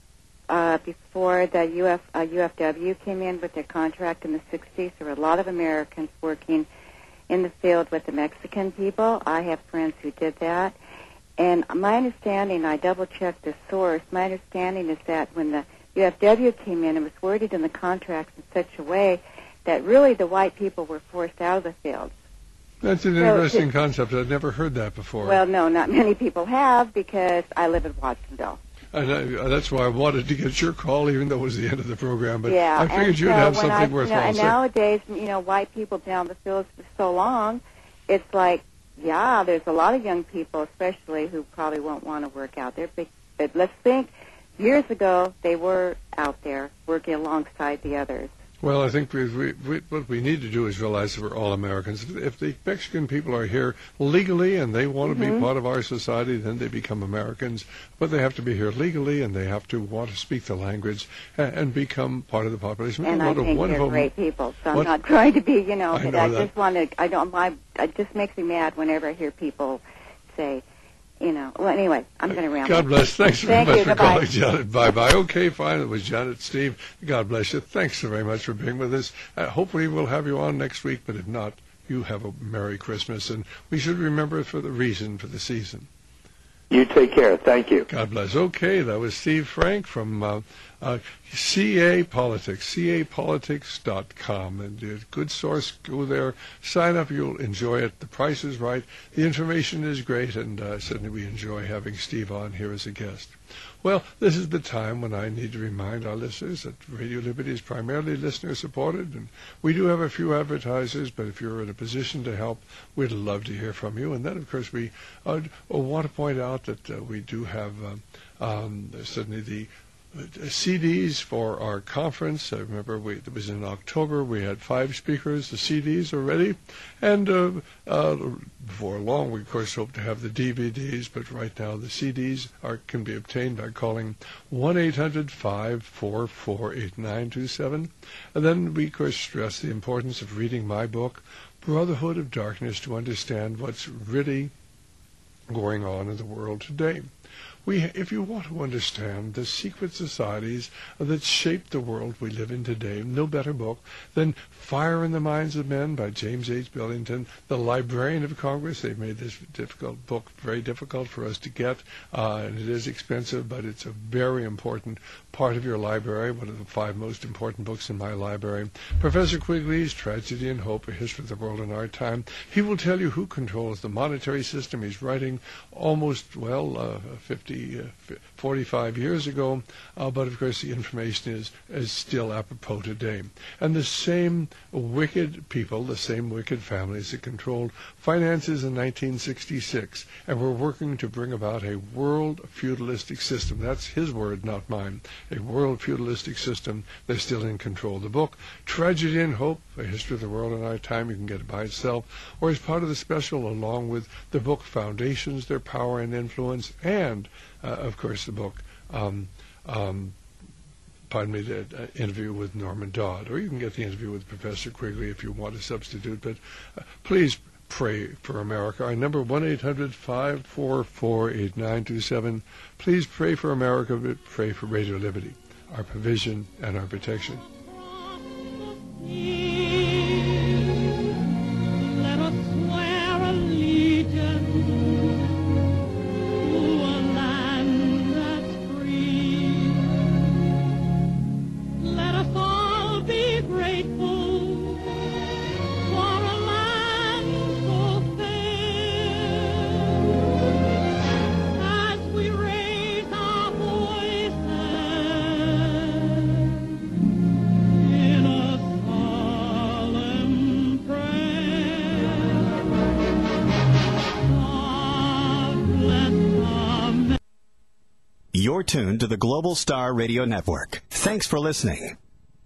uh, before the U F, uh, U F W came in with their contract in the sixties, there were a lot of Americans working in the field with the Mexican people. I have friends who did that. And my understanding, I double-checked the source, my understanding is that when the U F W came in, it was worded in the contracts in such a way that really the white people were forced out of the fields. That's an So interesting it- concept. I've never heard that before. Well, no, not many people have, because I live in Watsonville. And I, that's why I wanted to get your call, even though it was the end of the program. But yeah, I figured and you'd so have when I, something you know, worthwhile and saying. nowadays, you know, white people down the fields for so long, it's like, yeah, there's a lot of young people, especially, who probably won't want to work out there. But, but let's think, years ago, they were out there working alongside the others. Well, I think we, we, we, what we need to do is realize that we're all Americans. If the Mexican people are here legally and they want to Mhm. be part of our society, then they become Americans. But they have to be here legally, and they have to want to speak the language and, and become part of the population. And What I a think they're wonderful- great people. So I'm what- not trying to be, you know, I but know I that. just want to, I don't, I, it just makes me mad whenever I hear people say, you know, well, anyway, I'm going to ramble. God bless. Thanks very Thank much you. for Goodbye. calling, Janet. Bye-bye. Okay, fine. It was Janet, Steve. God bless you. Thanks so very much for being with us. Uh, hopefully we'll have you on next week, but if not, you have a Merry Christmas. And we should remember it for the reason, for the season. You take care. Thank you. God bless. Okay, that was Steve Frank from uh, uh, C A Politics, C A politics dot com. And uh, good source. Go there, sign up. You'll enjoy it. The price is right. The information is great, and uh, certainly we enjoy having Steve on here as a guest. Well, this is the time when I need to remind our listeners that Radio Liberty is primarily listener-supported, and we do have a few advertisers, but if you're in a position to help, we'd love to hear from you. And then, of course, we uh, want to point out that uh, we do have um, um, certainly the uh, C Ds for our conference. I remember we, it was in October. We had five speakers. The C Ds are ready. And uh, uh, before long, we, of course, hope to have the D V Ds. But right now, the C Ds are, can be obtained by calling one eight hundred five four four eight nine two seven. And then we, of course, stress the importance of reading my book, Brotherhood of Darkness, to understand what's really going on in the world today. We, if you want to understand the secret societies that shape the world we live in today, no better book than Fire in the Minds of Men by James H. Billington, the Librarian of Congress. They've made this difficult book very difficult for us to get, uh, and it is expensive, but it's a very important part of your library, one of the five most important books in my library. Professor Quigley's Tragedy and Hope, A History of the World in Our Time. He will tell you who controls the monetary system. He's writing almost, well, uh, fifty, uh, forty-five years ago, uh, but of course the information is, is still apropos today. And the same wicked people, the same wicked families that controlled finances in nineteen sixty-six and were working to bring about a world feudalistic system. That's his word, not mine. A world feudalistic system. They're still in control. The book, Tragedy and Hope, A History of the World in Our Time, you can get it by itself, or as part of the special, along with the book Foundations, Their Power and Influence, and, uh, of course, the book, um, um, pardon me, the uh, interview with Norman Dodd. Or you can get the interview with Professor Quigley if you want to substitute. But uh, please pray for America. Our number, one eight hundred five four four eight nine two seven. Please pray for America, but pray for Radio Liberty, our provision and our protection. Let us swear allegiance to a land that's free. Let us all be grateful for a land so fair. As we raise our voices in a solemn prayer. God bless America. You're tuned to the Global Star Radio Network. Thanks for listening.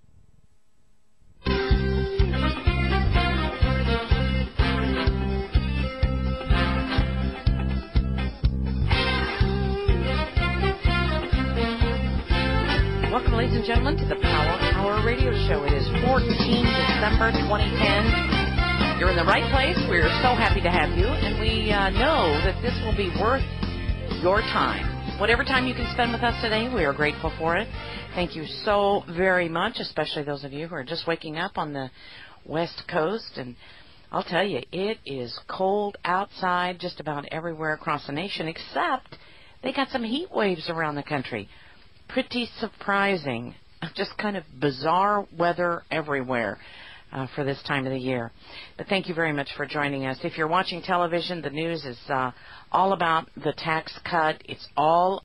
Welcome, ladies and gentlemen, to the Power Hour Radio Show. It is fourteen December twenty ten. You're in the right place. We're so happy to have you, and we uh, know that this will be worth your time. Whatever time you can spend with us today, we are grateful for it. Thank you so very much, especially those of you who are just waking up on the West Coast. And I'll tell you, it is cold outside just about everywhere across the nation, except they got some heat waves around the country. Pretty surprising. Just kind of bizarre weather everywhere uh, for this time of the year. But thank you very much for joining us. If you're watching television, the news is uh, all about the tax cut. It's all